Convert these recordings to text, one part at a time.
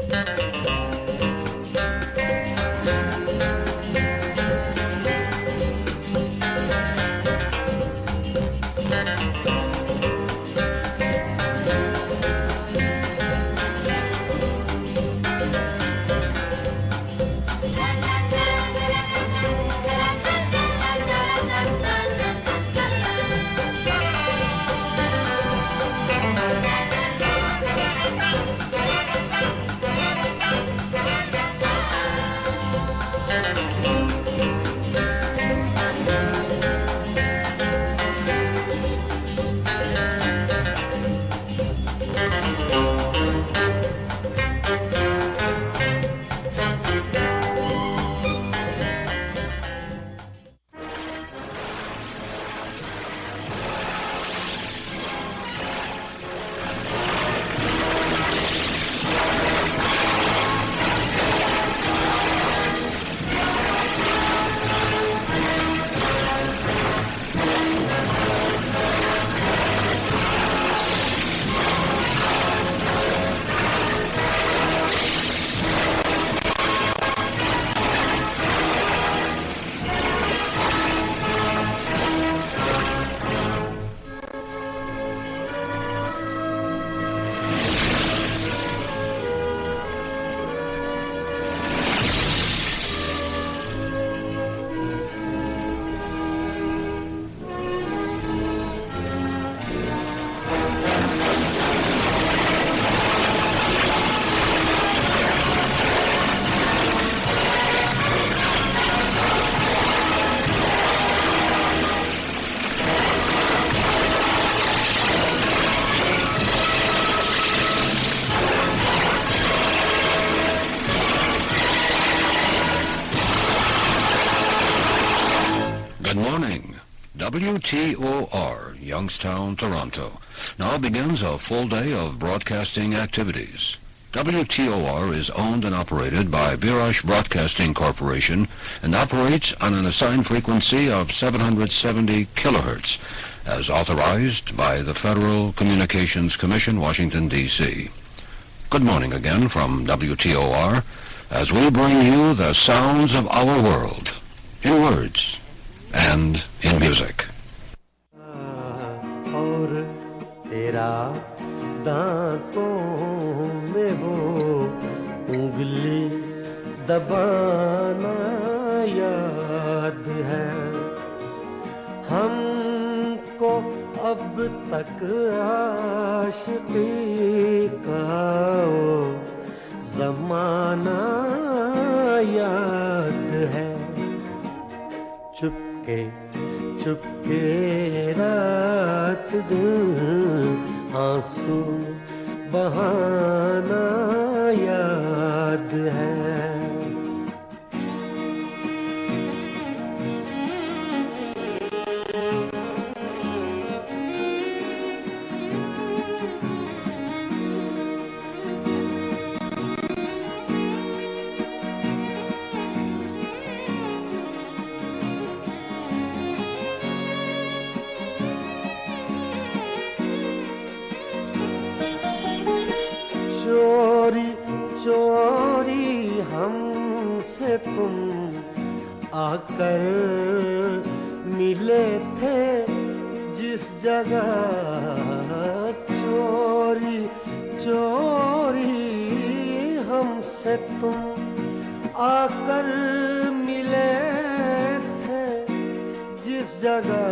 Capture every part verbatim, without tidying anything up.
W T O R, Youngstown, Toronto, now begins a full day of broadcasting activities. W T O R is owned and operated by Birash Broadcasting Corporation and operates on an assigned frequency of seven hundred seventy kilohertz, as authorized by the Federal Communications Commission, Washington, D C Good morning again from W T O R, as we bring you the sounds of our world, in words and in music. और तेरा दांतों में वो उंगली दबाना याद है हमको अब तक आशिकी का वो ज़माना याद है चुपके चुपके रात दिन आंसू बहाना याद है चोरी चोरी हमसे तुम आकर मिले थे जिस जगह चोरी चोरी हमसे तुम आकर मिले थे जिस जगह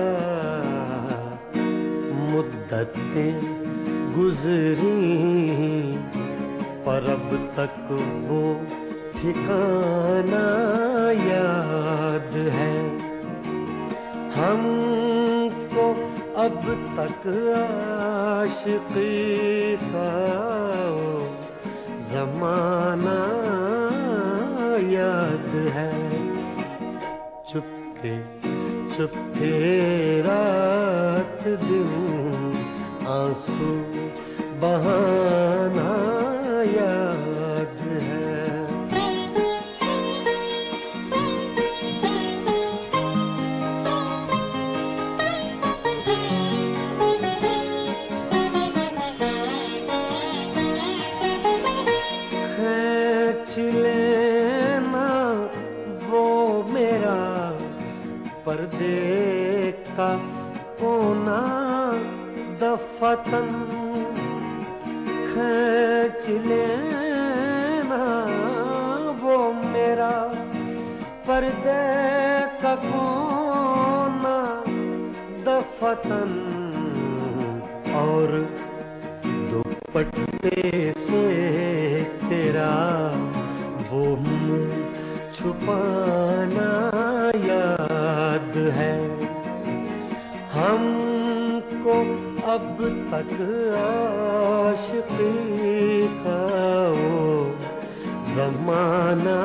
मुद्दतें गुजरी पर अब तक वो ठिकाना याद है हमको अब तक आशिकी का वो ज़माना याद है चुपके चुपके रात दिन आंसू बहाना याद है लेना वो मेरा पर्दे का कोना दफतन और दुपट्टे से तेरा वो मुंह छुपाना याद है। हमको अब तक आशिकी का वो ज़माना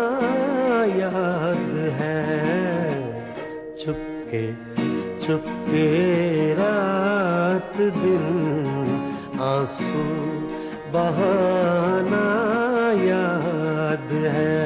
याद है। चुपके चुपके रात दिन आंसू बहाना याद है।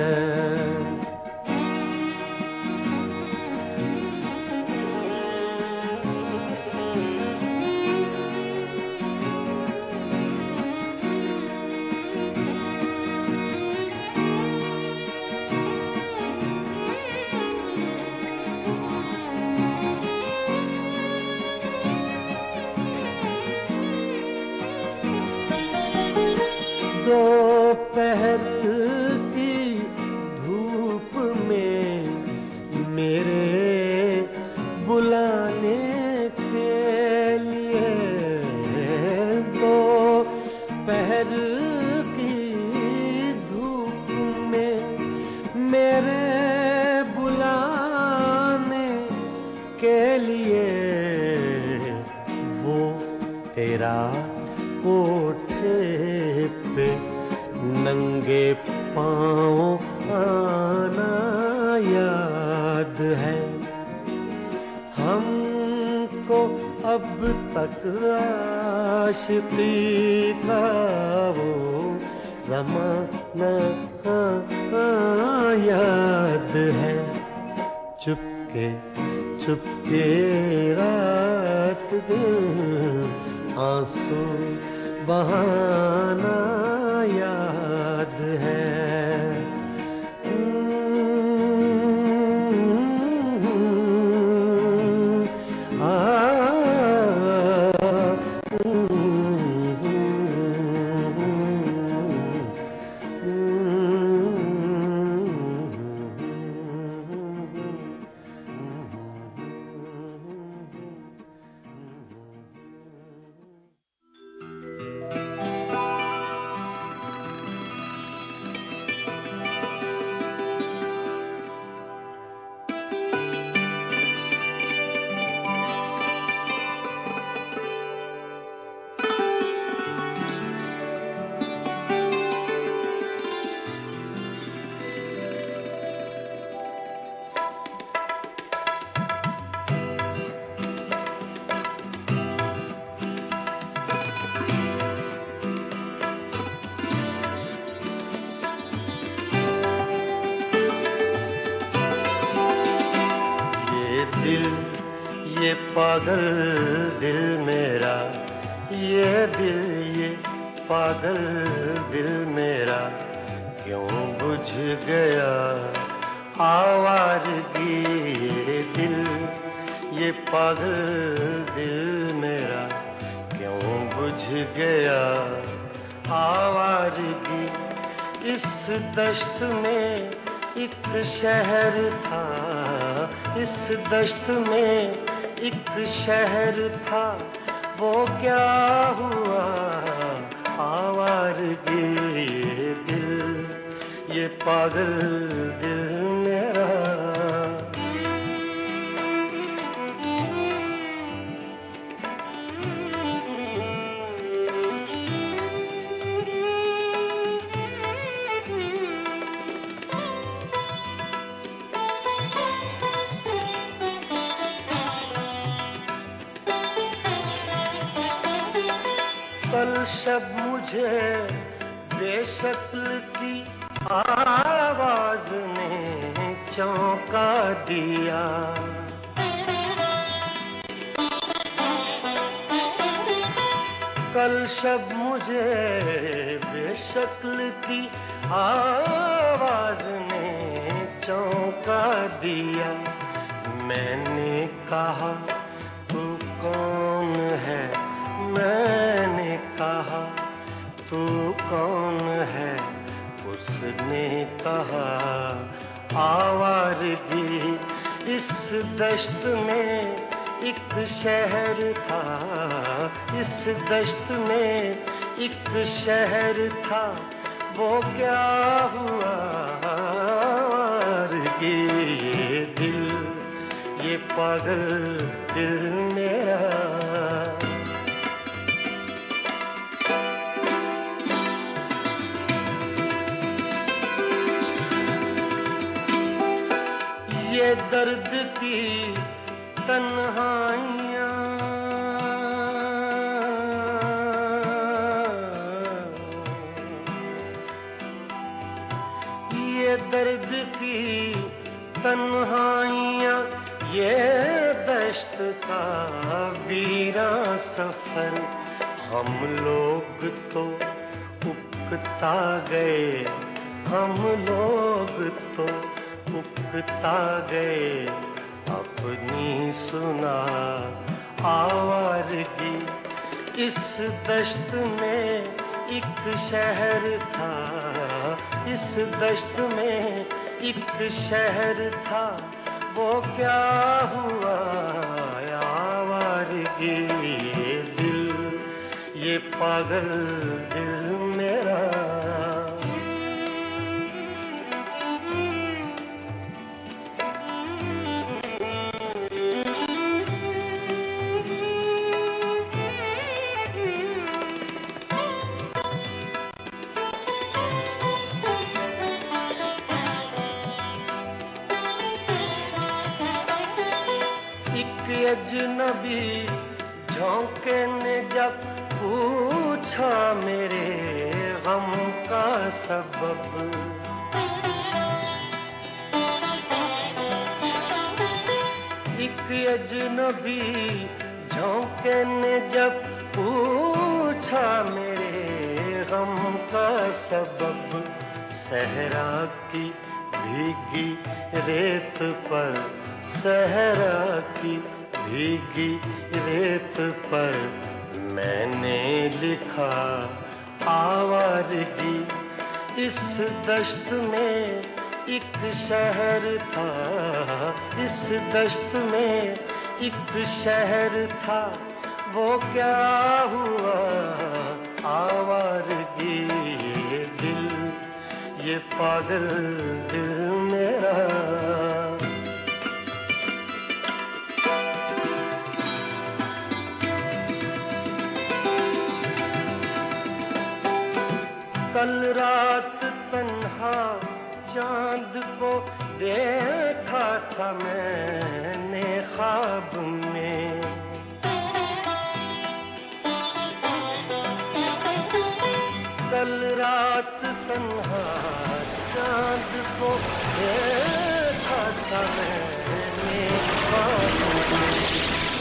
दोपहर की धूप में मेरे बुलाने के लिए दोपहर की धूप में मेरे बुलाने के लिए वो तेरा कोठे पे नंगे पाँव आना याद है। हमको अब तक आशिकी का वो ज़माना याद है। चुपके चुपके रात दिन आंसू बहाना याद है। आ, दिल ये पागल दिल मेरा, ये दिल ये पागल दिल मेरा क्यों बुझ गया आवारगी। ये दिल ये पागल दिल मेरा क्यों बुझ गया आवारगी। इस दश्त में एक शहर था, इस दश्त में एक शहर था, वो क्या हुआ आवारगी। ये दिल ये पागल दिल मेरा। कल शब मुझे बेशक्ल की आवाज ने चौंका दिया। कल शब मुझे बेशक्ल की आवाज ने चौंका दिया। मैंने कहा तू कौन है, मैंने कहा तू कौन है? उसने कहा आवारगी। इस दश्त में एक शहर था, इस दश्त में एक शहर था, वो क्या हुआ आवारगी? ये दिल, ये पागल दिल मेरा, ये दर्द की तन्हाइयाँ, ये दर्द की तन्हाइयाँ, ये दश्त का वीरां सफर। हम लोग तो उकता गए, हम लोग तो उकता गए, अपनी सुना आवारगी। इस दश्त में एक शहर था, इस दश्त में एक शहर था, वो क्या हुआ आवारगी? ये दिल, ये पागल दिल मेरा, अजनबी झोंके ने जब पूछा मेरे गम का सबब। एक अजनबी झोंके ने जब पूछा मेरे गम का सबब। सहरा की भीगी रेत पर, सहरा की भीगी रेत पर मैंने लिखा आवारगी। इस दश्त में एक शहर था, इस दश्त में एक शहर था, वो क्या हुआ आवारगी? ये दिल, ये पागल दिल मेरा, कल रात तन्हा चांद को देखा था मैंने ख्वाब में। कल रात तन्हा चांद को देखा था मैंने ख्वाब में।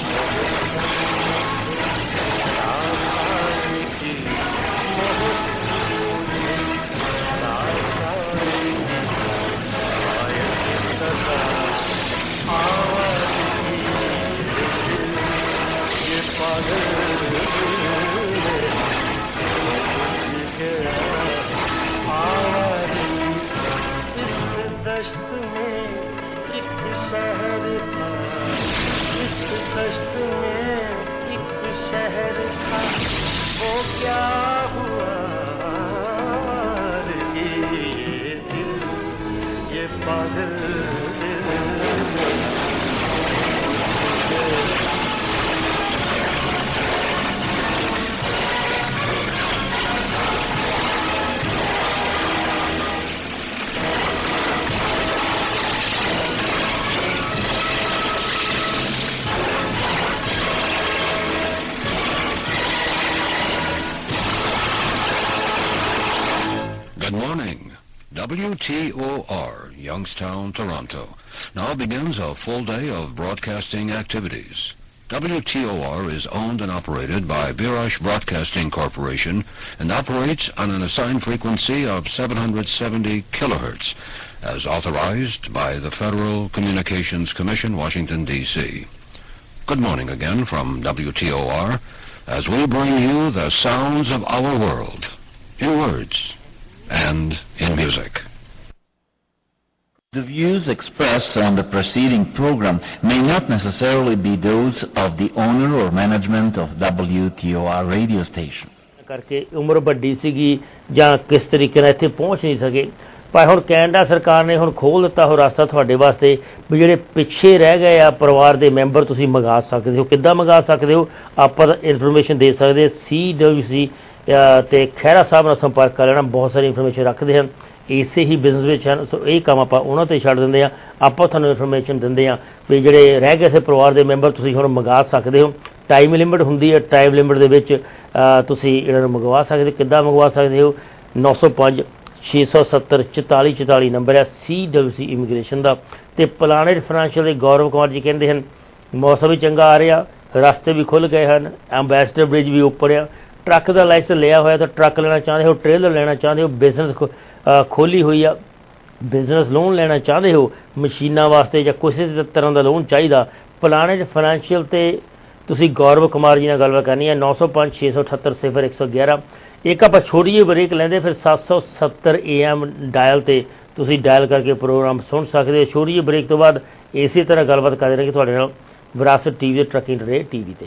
दश्त में एक शहर था, इस दश्त में एक शहर था, वो क्या हुआ ये दिल, ये पागल दिल। Good morning. W T O R, Youngstown, Toronto, now begins a full day of broadcasting activities. W T O R is owned and operated by Birash Broadcasting Corporation and operates on an assigned frequency of seven hundred seventy kilohertz, as authorized by the Federal Communications Commission, Washington, D C Good morning again from W T O R, as we bring you the sounds of our world. in words and in music. The views expressed on the preceding program may not necessarily be those of the owner or management of W T O R radio station. ਕਰਕੇ ਉਮਰ ਵੱਡੀ ਸੀਗੀ ਜਾਂ ਕਿਸ ਤਰੀਕੇ ਨਾਲ ਇੱਥੇ ਪਹੁੰਚ ਨਹੀਂ ਸਕੇ, ਪਰ ਹੁਣ ਕੈਨੇਡਾ ਸਰਕਾਰ ਨੇ ਹੁਣ ਖੋਲ੍ਹ ਦਿੱਤਾ ਉਹ ਰਸਤਾ ਤੁਹਾਡੇ ਵਾਸਤੇ ਵੀ ਜਿਹੜੇ ਪਿੱਛੇ ਰਹਿ ਗਏ ਆ ਪਰਿਵਾਰ ਦੇ ਮੈਂਬਰ ਤੁਸੀਂ ਮੰਗਾ ਸਕਦੇ ਹੋ। ਕਿੱਦਾਂ ਮੰਗਾ ਸਕਦੇ ਹੋ? ਆਪਾਂ ਇਨਫੋਰਮੇਸ਼ਨ ਦੇ ਸਕਦੇ ਸੀ ਡਬਲਿਊ ਸੀ ਅਤੇ ਖਹਿਰਾ ਸਾਹਿਬ ਨਾਲ ਸੰਪਰਕ ਕਰ ਲੈਣਾ, ਬਹੁਤ ਸਾਰੀ ਇਨਫੋਰਮੇਸ਼ਨ ਰੱਖਦੇ ਹਨ, ਇਸੇ ਹੀ ਬਿਜ਼ਨਸ ਵਿੱਚ ਹਨ। ਸੋ ਇਹ ਕੰਮ ਆਪਾਂ ਉਹਨਾਂ 'ਤੇ ਛੱਡ ਦਿੰਦੇ ਹਾਂ। ਆਪਾਂ ਤੁਹਾਨੂੰ ਇਨਫੋਰਮੇਸ਼ਨ ਦਿੰਦੇ ਹਾਂ ਵੀ ਜਿਹੜੇ ਰਹਿ ਗਏ ਸੇ ਪਰਿਵਾਰ ਦੇ ਮੈਂਬਰ ਤੁਸੀਂ ਹੁਣ ਮੰਗਾ ਸਕਦੇ ਹੋ। ਟਾਈਮ ਲਿਮਿਟ ਹੁੰਦੀ ਹੈ, ਟਾਈਮ ਲਿਮਿਟ ਦੇ ਵਿੱਚ ਤੁਸੀਂ ਇਹਨਾਂ ਨੂੰ ਮੰਗਵਾ ਸਕਦੇ ਹੋ। ਕਿੱਦਾਂ ਮੰਗਵਾ ਸਕਦੇ ਹੋ? ਨੌ ਸੌ ਪੰਜ ਛੇ ਸੌ ਸੱਤਰ ਚੁਤਾਲੀ ਚੁਤਾਲੀ ਨੰਬਰ ਹੈ ਸੀ ਡਬਲਿਊ ਸੀ ਇਮੀਗ੍ਰੇਸ਼ਨ ਦਾ। ਅਤੇ ਪਲਾਨਟ ਫਾਈਨੈਂਸ਼ੀਅਲ ਦੇ ਗੌਰਵ ਕੁਮਾਰ ਜੀ ਕਹਿੰਦੇ ਹਨ ਮੌਸਮ ਵੀ ਚੰਗਾ ਆ ਰਿਹਾ, ਰਸਤੇ ਵੀ ਖੁੱਲ੍ਹ ਗਏ ਹਨ, ਐਂਬੈਸਡਰ ਬ੍ਰਿਜ ਵੀ ਉੱਪਰ ਆ, ਟਰੱਕ ਦਾ ਲਾਇਸੈਂਸ ਲਿਆ ਹੋਇਆ ਤਾਂ ਟਰੱਕ ਲੈਣਾ ਚਾਹੁੰਦੇ ਹੋ, ਟ੍ਰੇਲਰ ਲੈਣਾ ਚਾਹੁੰਦੇ ਹੋ, ਬਿਜ਼ਨਸ ਖੋਲ੍ਹੀ ਹੋਈ ਆ, ਬਿਜ਼ਨਸ ਲੋਨ ਲੈਣਾ ਚਾਹੁੰਦੇ ਹੋ, ਮਸ਼ੀਨਾਂ ਵਾਸਤੇ ਜਾਂ ਕਿਸੇ ਤਰ੍ਹਾਂ ਦਾ ਲੋਨ ਚਾਹੀਦਾ, ਪਲਾਨਟ ਫਾਈਨੈਂਸ਼ੀਅਲ 'ਤੇ ਤੁਸੀਂ ਗੌਰਵ ਕੁਮਾਰ ਜੀ ਨਾਲ ਗੱਲਬਾਤ ਕਰਨੀ ਹੈ। ਨੌ ਸੌ ਪੰਜ ਛੇ ਸੌ ਅਠੱਤਰ ਸਿਫਰ ਇੱਕ ਸੌ ਗਿਆਰਾਂ। ਇੱਕ ਆਪਾਂ ਛੋਟੀ ਜਿਹੀ ਬ੍ਰੇਕ ਲੈਂਦੇ, ਫਿਰ ਸੱਤ ਸੌ ਸੱਤਰ ਏ ਐਮ ਡਾਇਲ 'ਤੇ ਤੁਸੀਂ ਡਾਇਲ ਕਰਕੇ ਪ੍ਰੋਗਰਾਮ ਸੁਣ ਸਕਦੇ ਹੋ। ਛੋਟੀ ਜਿਹੀ ਬ੍ਰੇਕ ਤੋਂ ਬਾਅਦ ਇਸੇ ਤਰ੍ਹਾਂ ਗੱਲਬਾਤ ਕਰਦੇ ਰਹੇ ਤੁਹਾਡੇ ਨਾਲ ਵਿਰਾਸਤ ਟੀ ਵੀ ਦੇ ਟਰੱਕਿੰਗ ਟੂਡੇ ਟੀ ਵੀ 'ਤੇ।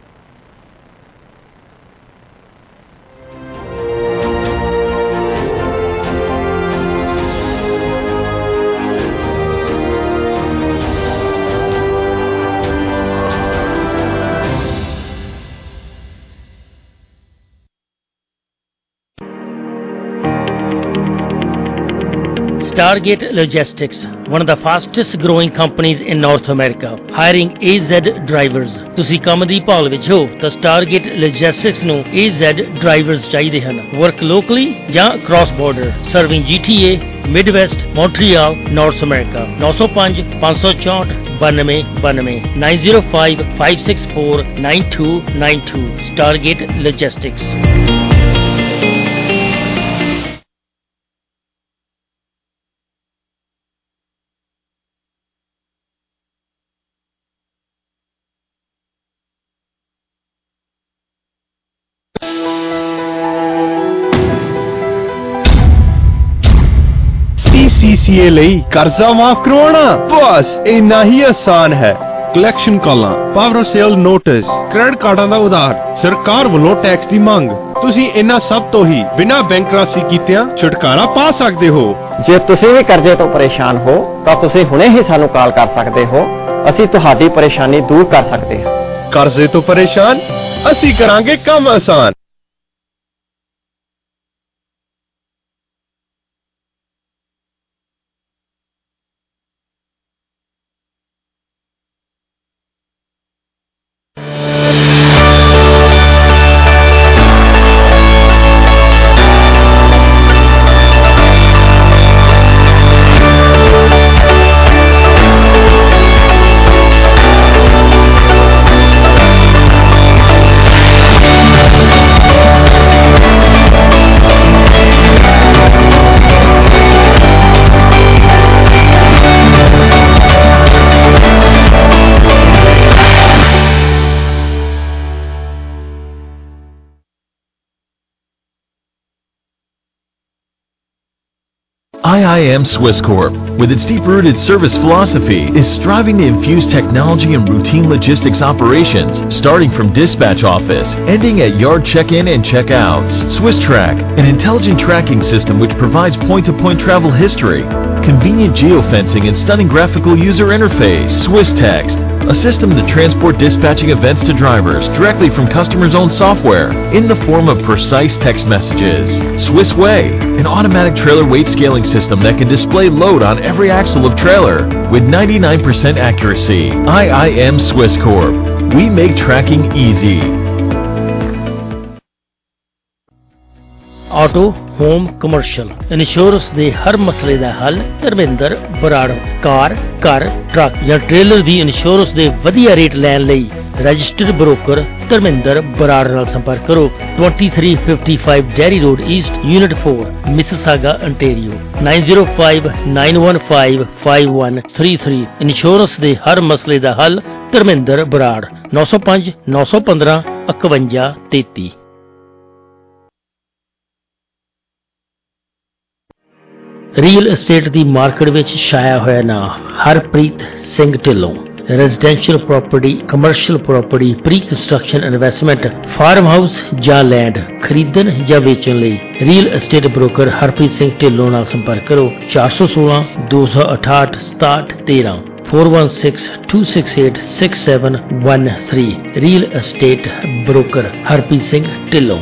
Stargate Logistics, one of the fastest growing companies in North America, hiring A Z drivers. ਤੁਸੀਂ ਕੰਮ ਦੀ ਭਾਲ ਵਿੱਚ ਹੋ ਤਾਂ Stargate Logistics ਨੂੰ A Z drivers ਚਾਹੀਦੇ ਹਨ। Work locally ਜਾਂ cross border, serving G T A, Midwest, Montreal, North America. ਨੌ ਸੌ ਪੰਜ ਪੰਜ ਸੌ ਚੌਂਹਠ ਬਾਨਵੇਂ ਬਾਨਵੇਂ nine zero five five six four nine two nine two Stargate Logistics. C C A ਲਈ ਕਰਜ਼ਾ ਮਾਫ ਕਰਵਾਉਣਾ ਬਸ ਇੰਨਾ ਹੀ ਆਸਾਨ ਹੈ। ਕਲੈਕਸ਼ਨ ਕਾਲਾਂ, ਪਾਵਰ ਸੇਲ ਨੋਟਿਸ, ਕ੍ਰੈਡਿਟ ਕਾਰਡਾਂ ਦਾ ਉਧਾਰ, ਸਰਕਾਰ ਵੱਲੋਂ ਟੈਕਸ ਦੀ ਮੰਗ, ਤੁਸੀਂ ਇਹਨਾਂ ਸਭ ਤੋਂ ਹੀ ਬਿਨਾਂ ਬੈਂਕਰਪਸੀ ਕੀਤਿਆਂ ਛੁਟਕਾਰਾ ਪਾ ਸਕਦੇ ਹੋ। ਜੇ ਤੁਸੀਂ ਵੀ ਕਰਜ਼ੇ ਤੋਂ ਪਰੇਸ਼ਾਨ ਹੋ ਤਾਂ ਤੁਸੀਂ ਹੁਣੇ ਹੀ ਸਾਨੂੰ ਕਾਲ ਕਰ ਸਕਦੇ ਹੋ, ਅਸੀਂ ਤੁਹਾਡੀ ਪਰੇਸ਼ਾਨੀ ਦੂਰ ਕਰ ਸਕਦੇ ਹਾਂ। ਕਰਜ਼ੇ ਤੋਂ ਪਰੇਸ਼ਾਨ, ਅਸੀਂ ਕਰਾਂਗੇ ਕੰਮ ਆਸਾਨ। I I M Swisscorp, with its deep-rooted service philosophy, is striving to infuse technology in routine logistics operations, starting from dispatch office, ending at yard check-in and check-outs. SwissTrack, an intelligent tracking system which provides point-to-point travel history, convenient geofencing and stunning graphical user interface. SwissText, a system to transport dispatching events to drivers directly from customers' own software in the form of precise text messages. SwissWay, an automatic trailer weight scaling system that can display load on every axle of trailer with ninety-nine percent accuracy. I I M Swisscorp. We make tracking easy. Auto home commercial insurance ਦੇ ਹਰ ਮਸਲੇ ਦਾ ਹੱਲ ਧਰਮਿੰਦਰ ਬਰਾੜ। ਕਾਰ, ਘਰ, truck ਜਾਂ trailer ਦੀ insurance ਦੇ ਵਧੀਆ rate ਲੈਣ ਲਈ ਰਜਿਸਟਰਡ ਬ੍ਰੋਕਰ ਧਰਮਿੰਦਰ ਬਰਾੜ ਨਾਲ ਸੰਪਰਕ ਕਰੋ। twenty-three fifty-five dairy road east, unit four, Mississauga, ontario nine zero five nine one five five one three three। Insurance ਦੇ ਹਰ ਮਸਲੇ ਦਾ ਹੱਲ ਧਰਮਿੰਦਰ ਬਰਾੜ। ਨੌ ਸੌ ਪੰਜ ਨੌ ਸੌ ਪੰਦਰਾਂ ਇਕਵੰਜਾ ਤੇਤੀ। ਰੀਅਲ ਐਸਟੇਟ ਦੀ ਮਾਰਕੀਟ ਵਿੱਚ ਛਾਇਆ ਹੋਇਆ ਨਾਂ Harpreet Singh Dhillon. Residential property, commercial property, pre construction investment, farm house ਜਾਂ ਲੈਂਡ ਖਰੀਦਣ ਜਾਂ ਵੇਚਣ ਲਈ real estate broker Harpreet Singh Dhillon ਨਾਲ ਸੰਪਰਕ ਕਰੋ। ਚਾਰ ਸੌ ਸੋਲਾਂ ਦੋ ਸੌ ਅਠਾਹਠ ਸਤਾਹਠ ਤੇਰਾਂ four one six two six eight six seven one three। Real estate broker Harpreet Singh Dhillon.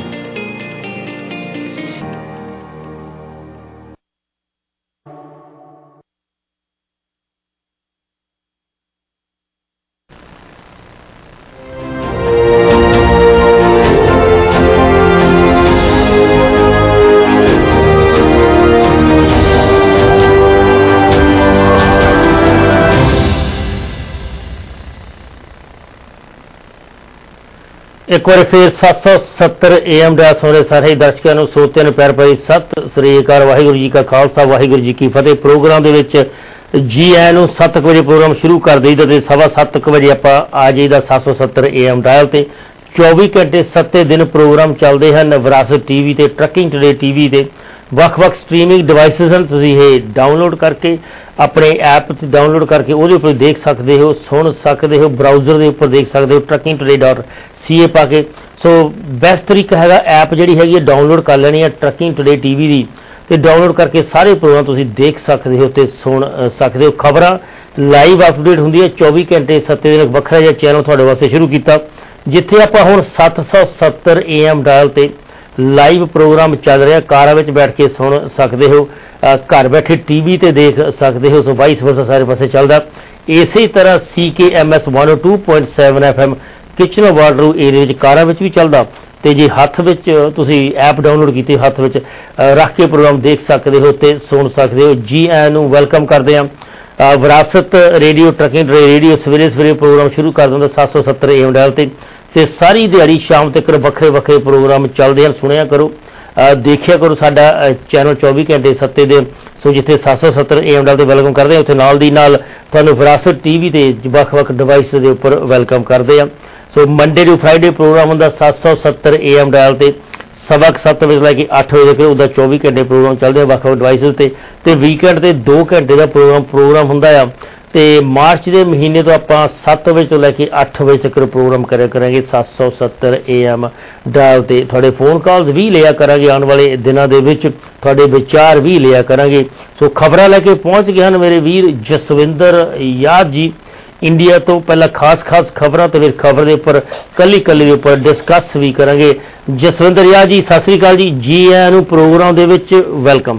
ਇੱਕ ਵਾਰ ਫਿਰ ਸੱਤ ਸੌ ਸੱਤਰ ਏ ਐਮ ਡੈਸ ਹੋਣੇ ਸਾਰੇ ਦਰਸ਼ਕਾਂ ਨੂੰ ਸਰੋਤਿਆਂ ਨੂੰ ਪਿਆਰ ਭਰੀ ਸਤਿ ਸ੍ਰੀ ਅਕਾਲ। ਵਾਹਿਗੁਰੂ ਜੀ ਕਾ ਖਾਲਸਾ, ਵਾਹਿਗੁਰੂ ਜੀ ਕੀ ਫਤਿਹ। ਪ੍ਰੋਗਰਾਮ ਦੇ ਵਿੱਚ ਜੀ ਆਇਆਂ ਨੂੰ ਸੱਤ ਕੁ ਵਜੇ ਪ੍ਰੋਗਰਾਮ ਸ਼ੁਰੂ ਕਰ ਦਈਦਾ ਤੇ ਸਵਾ ਸੱਤ ਕੁ ਵਜੇ ਆਪਾਂ ਆ ਜਾਈਦਾ ਸੱਤ ਸੌ ਸੱਤਰ ਏ ਐਮ ਡਾਇਲ ਤੇ। ਚੌਵੀ ਘੰਟੇ ਸੱਤੇ ਦਿਨ ਪ੍ਰੋਗਰਾਮ ਚੱਲਦੇ ਹਨ ਵਿਰਾਸਤ ਟੀਵੀ ਤੇ, ਟਰੱਕਿੰਗ ਟੂਡੇ ਟੀਵੀ ਤੇ, ਵੱਖ-ਵੱਖ ਸਟ੍ਰੀਮਿੰਗ ਡਿਵਾਈਸਿਸ ਹਨ। ਤੁਸੀਂ ਇਹ ਡਾਊਨਲੋਡ ਕਰਕੇ ਆਪਣੇ ਐਪ 'ਤੇ ਡਾਊਨਲੋਡ ਕਰਕੇ ਉਹਦੇ ਉੱਪਰ ਦੇਖ ਸਕਦੇ ਹੋ, ਸੁਣ ਸਕਦੇ ਹੋ, ਬਰਾਊਜ਼ਰ ਦੇ ਉੱਪਰ ਦੇਖ ਸਕਦੇ ਹੋ trucking today dot C A ਪਾ ਕੇ। ਸੋ ਬੈਸਟ ਤਰੀਕਾ ਹੈਗਾ ਐਪ ਜਿਹੜੀ ਹੈਗੀ ਹੈ ਡਾਊਨਲੋਡ ਕਰ ਲੈਣੀ ਹੈ ਟਰੱਕਿੰਗ ਟੂਡੇ ਟੀਵੀ ਦੀ, ਤੇ ਡਾਊਨਲੋਡ ਕਰਕੇ ਸਾਰੇ ਪ੍ਰੋਗਰਾਮ ਤੁਸੀਂ ਦੇਖ ਸਕਦੇ ਹੋ ਤੇ ਸੁਣ ਸਕਦੇ ਹੋ। ਖਬਰਾਂ ਲਾਈਵ ਅਪਡੇਟ ਹੁੰਦੀ ਹੈ ਚੌਵੀ ਘੰਟੇ ਸੱਤੇ ਦਿਨ। ਵੱਖਰਾ ਜਿਹਾ ਚੈਨਲ ਤੁਹਾਡੇ ਵਾਸਤੇ ਸ਼ੁਰੂ ਕੀਤਾ ਜਿੱਥੇ ਆਪਾਂ ਹੁਣ ਸੱਤ ਸੌ ਸੱਤਰ ਏ ਐਮ ਡਾਇਲ ਤੇ ਲਾਈਵ ਪ੍ਰੋਗਰਾਮ ਚੱਲ ਰਿਹਾ। ਕਾਰਾਂ ਵਿੱਚ ਬੈਠ ਕੇ ਸੁਣ ਸਕਦੇ ਹੋ, ਘਰ ਬੈਠੇ ਟੀਵੀ ਤੇ ਦੇਖ ਸਕਦੇ ਹੋ। ਸੋ ਵਾਈਸ ਵਰਸਾ ਸਾਰੇ ਪਾਸੇ ਚੱਲਦਾ। ਇਸੇ ਤਰ੍ਹਾਂ ਸੀ ਕੇ ਐਮ ਐਸ ਇੱਕ ਸੌ ਦੋ ਪੁਆਇੰਟ ਸੱਤ F M Kitchener wardrobe area ਵਿੱਚ ਕਾਰਾਂ ਵਿੱਚ ਵੀ ਚੱਲਦਾ। ਤੇ ਜੇ ਹੱਥ ਵਿੱਚ ਤੁਸੀਂ ਐਪ ਡਾਊਨਲੋਡ ਕੀਤੀ ਹੱਥ ਵਿੱਚ ਰੱਖ ਕੇ ਪ੍ਰੋਗਰਾਮ ਦੇਖ ਸਕਦੇ ਹੋ ਤੇ ਸੁਣ ਸਕਦੇ ਹੋ। ਜੀ ਆਇਆਂ ਨੂੰ ਵੈਲਕਮ ਕਰਦੇ ਹਾਂ। ਵਿਰਾਸਤ ਰੇਡੀਓ ਟਰੱਕਿੰਗ ਰੇਡੀਓ ਸਵੇਰੇ ਸਵੇਰੇ ਪ੍ਰੋਗਰਾਮ ਸ਼ੁਰੂ ਕਰ ਦਿੰਦਾ ਸੱਤ ਸੌ ਸੱਤਰ ਏ ਐਮ ਡਾਇਲ ਤੇ ਤੇ ਸਾਰੀ ਦਿਹਾੜੀ ਸ਼ਾਮ ਤੱਕ ਵੱਖਰੇ ਵੱਖਰੇ ਪ੍ਰੋਗਰਾਮ ਚੱਲਦੇ ਹਨ। ਸੁਣਿਆ ਕਰੋ, ਦੇਖਿਆ ਕਰੋ ਸਾਡਾ ਚੈਨਲ ਚੌਵੀ ਘੰਟੇ ਸੱਤੇ ਦਿਨ। ਸੋ ਜਿੱਥੇ ਸੱਤ ਸੌ ਸੱਤਰ ਏ ਐਮ ਡਾਇਲ ਤੇ ਵੈਲਕਮ ਕਰਦੇ ਆ ਉੱਥੇ ਨਾਲ ਦੀ ਨਾਲ ਤੁਹਾਨੂੰ ਵਿਰਾਸਤ ਟੀਵੀ ਤੇ ਵੱਖ-ਵੱਖ ਡਿਵਾਈਸ ਦੇ ਉੱਪਰ ਵੈਲਕਮ ਕਰਦੇ ਆ। So Monday to Friday program ਹੁੰਦਾ ਸੱਤ ਸੌ ਸੱਤਰ ਏ ਐਮ ਡਾਇਲ ਤੇ ਸਵਾ ਕੁ ਸੱਤ ਵਜੇ ਲੈ ਕੇ ਅੱਠ ਵਜੇ ਤੱਕ ਉਹਦਾ ਚੌਵੀ ਘੰਟੇ ਪ੍ਰੋਗਰਾਮ ਚੱਲਦੇ ਆ ਵੱਖ-ਵੱਖ ਡਿਵਾਈਸਿਸ ਤੇ। ਤੇ ਵੀਕਐਂਡ ਤੇ ਦੋ ਘੰਟੇ ਦਾ ਪ੍ਰੋਗਰਾਮ ਪ੍ਰੋਗਰਾਮ ਹੁੰਦਾ ਆ। ਤੇ ਮਾਰਚ ਦੇ ਮਹੀਨੇ ਤੋਂ ਆਪਾਂ ਸੱਤ ਵਜੇ ਤੋਂ ਲੈ ਕੇ ਅੱਠ ਵਜੇ ਤੱਕ ਪ੍ਰੋਗਰਾਮ ਕਰਿਆ ਕਰਾਂਗੇ ਸੱਤ ਸੌ ਸੱਤਰ ਏ ਐਮ ਡਾਇਲ ਤੇ। ਤੁਹਾਡੇ ਫੋਨ ਕਾਲਸ ਵੀ ਲਿਆ ਕਰਾਂਗੇ ਆਉਣ ਵਾਲੇ ਦਿਨਾਂ ਦੇ ਵਿੱਚ, ਤੁਹਾਡੇ ਵਿਚਾਰ ਵੀ ਲਿਆ ਕਰਾਂਗੇ। ਸੋ ਖਬਰਾਂ ਲੈ ਕੇ ਪਹੁੰਚ ਗਏ ਹਨ ਮੇਰੇ ਵੀਰ ਜਸਵਿੰਦਰ ਯਾਦ ਜੀ ਇੰਡੀਆ ਤੋਂ। ਪਹਿਲਾਂ ਖਾਸ ਖਾਸ ਖਬਰਾਂ ਤੇ ਫਿਰ ਖਬਰ ਦੇ ਉੱਪਰ ਕੱਲੀ ਕੱਲੀ ਦੇ ਉੱਪਰ ਡਿਸਕਸ ਵੀ ਕਰਾਂਗੇ। ਜਸਵਿੰਦਰ ਯਾਦ ਜੀ ਸਤਿ ਸ੍ਰੀ ਅਕਾਲ ਜੀ, ਜੀ ਆਇਆਂ ਨੂੰ ਪ੍ਰੋਗਰਾਮ ਦੇ ਵਿੱਚ ਵੈਲਕਮ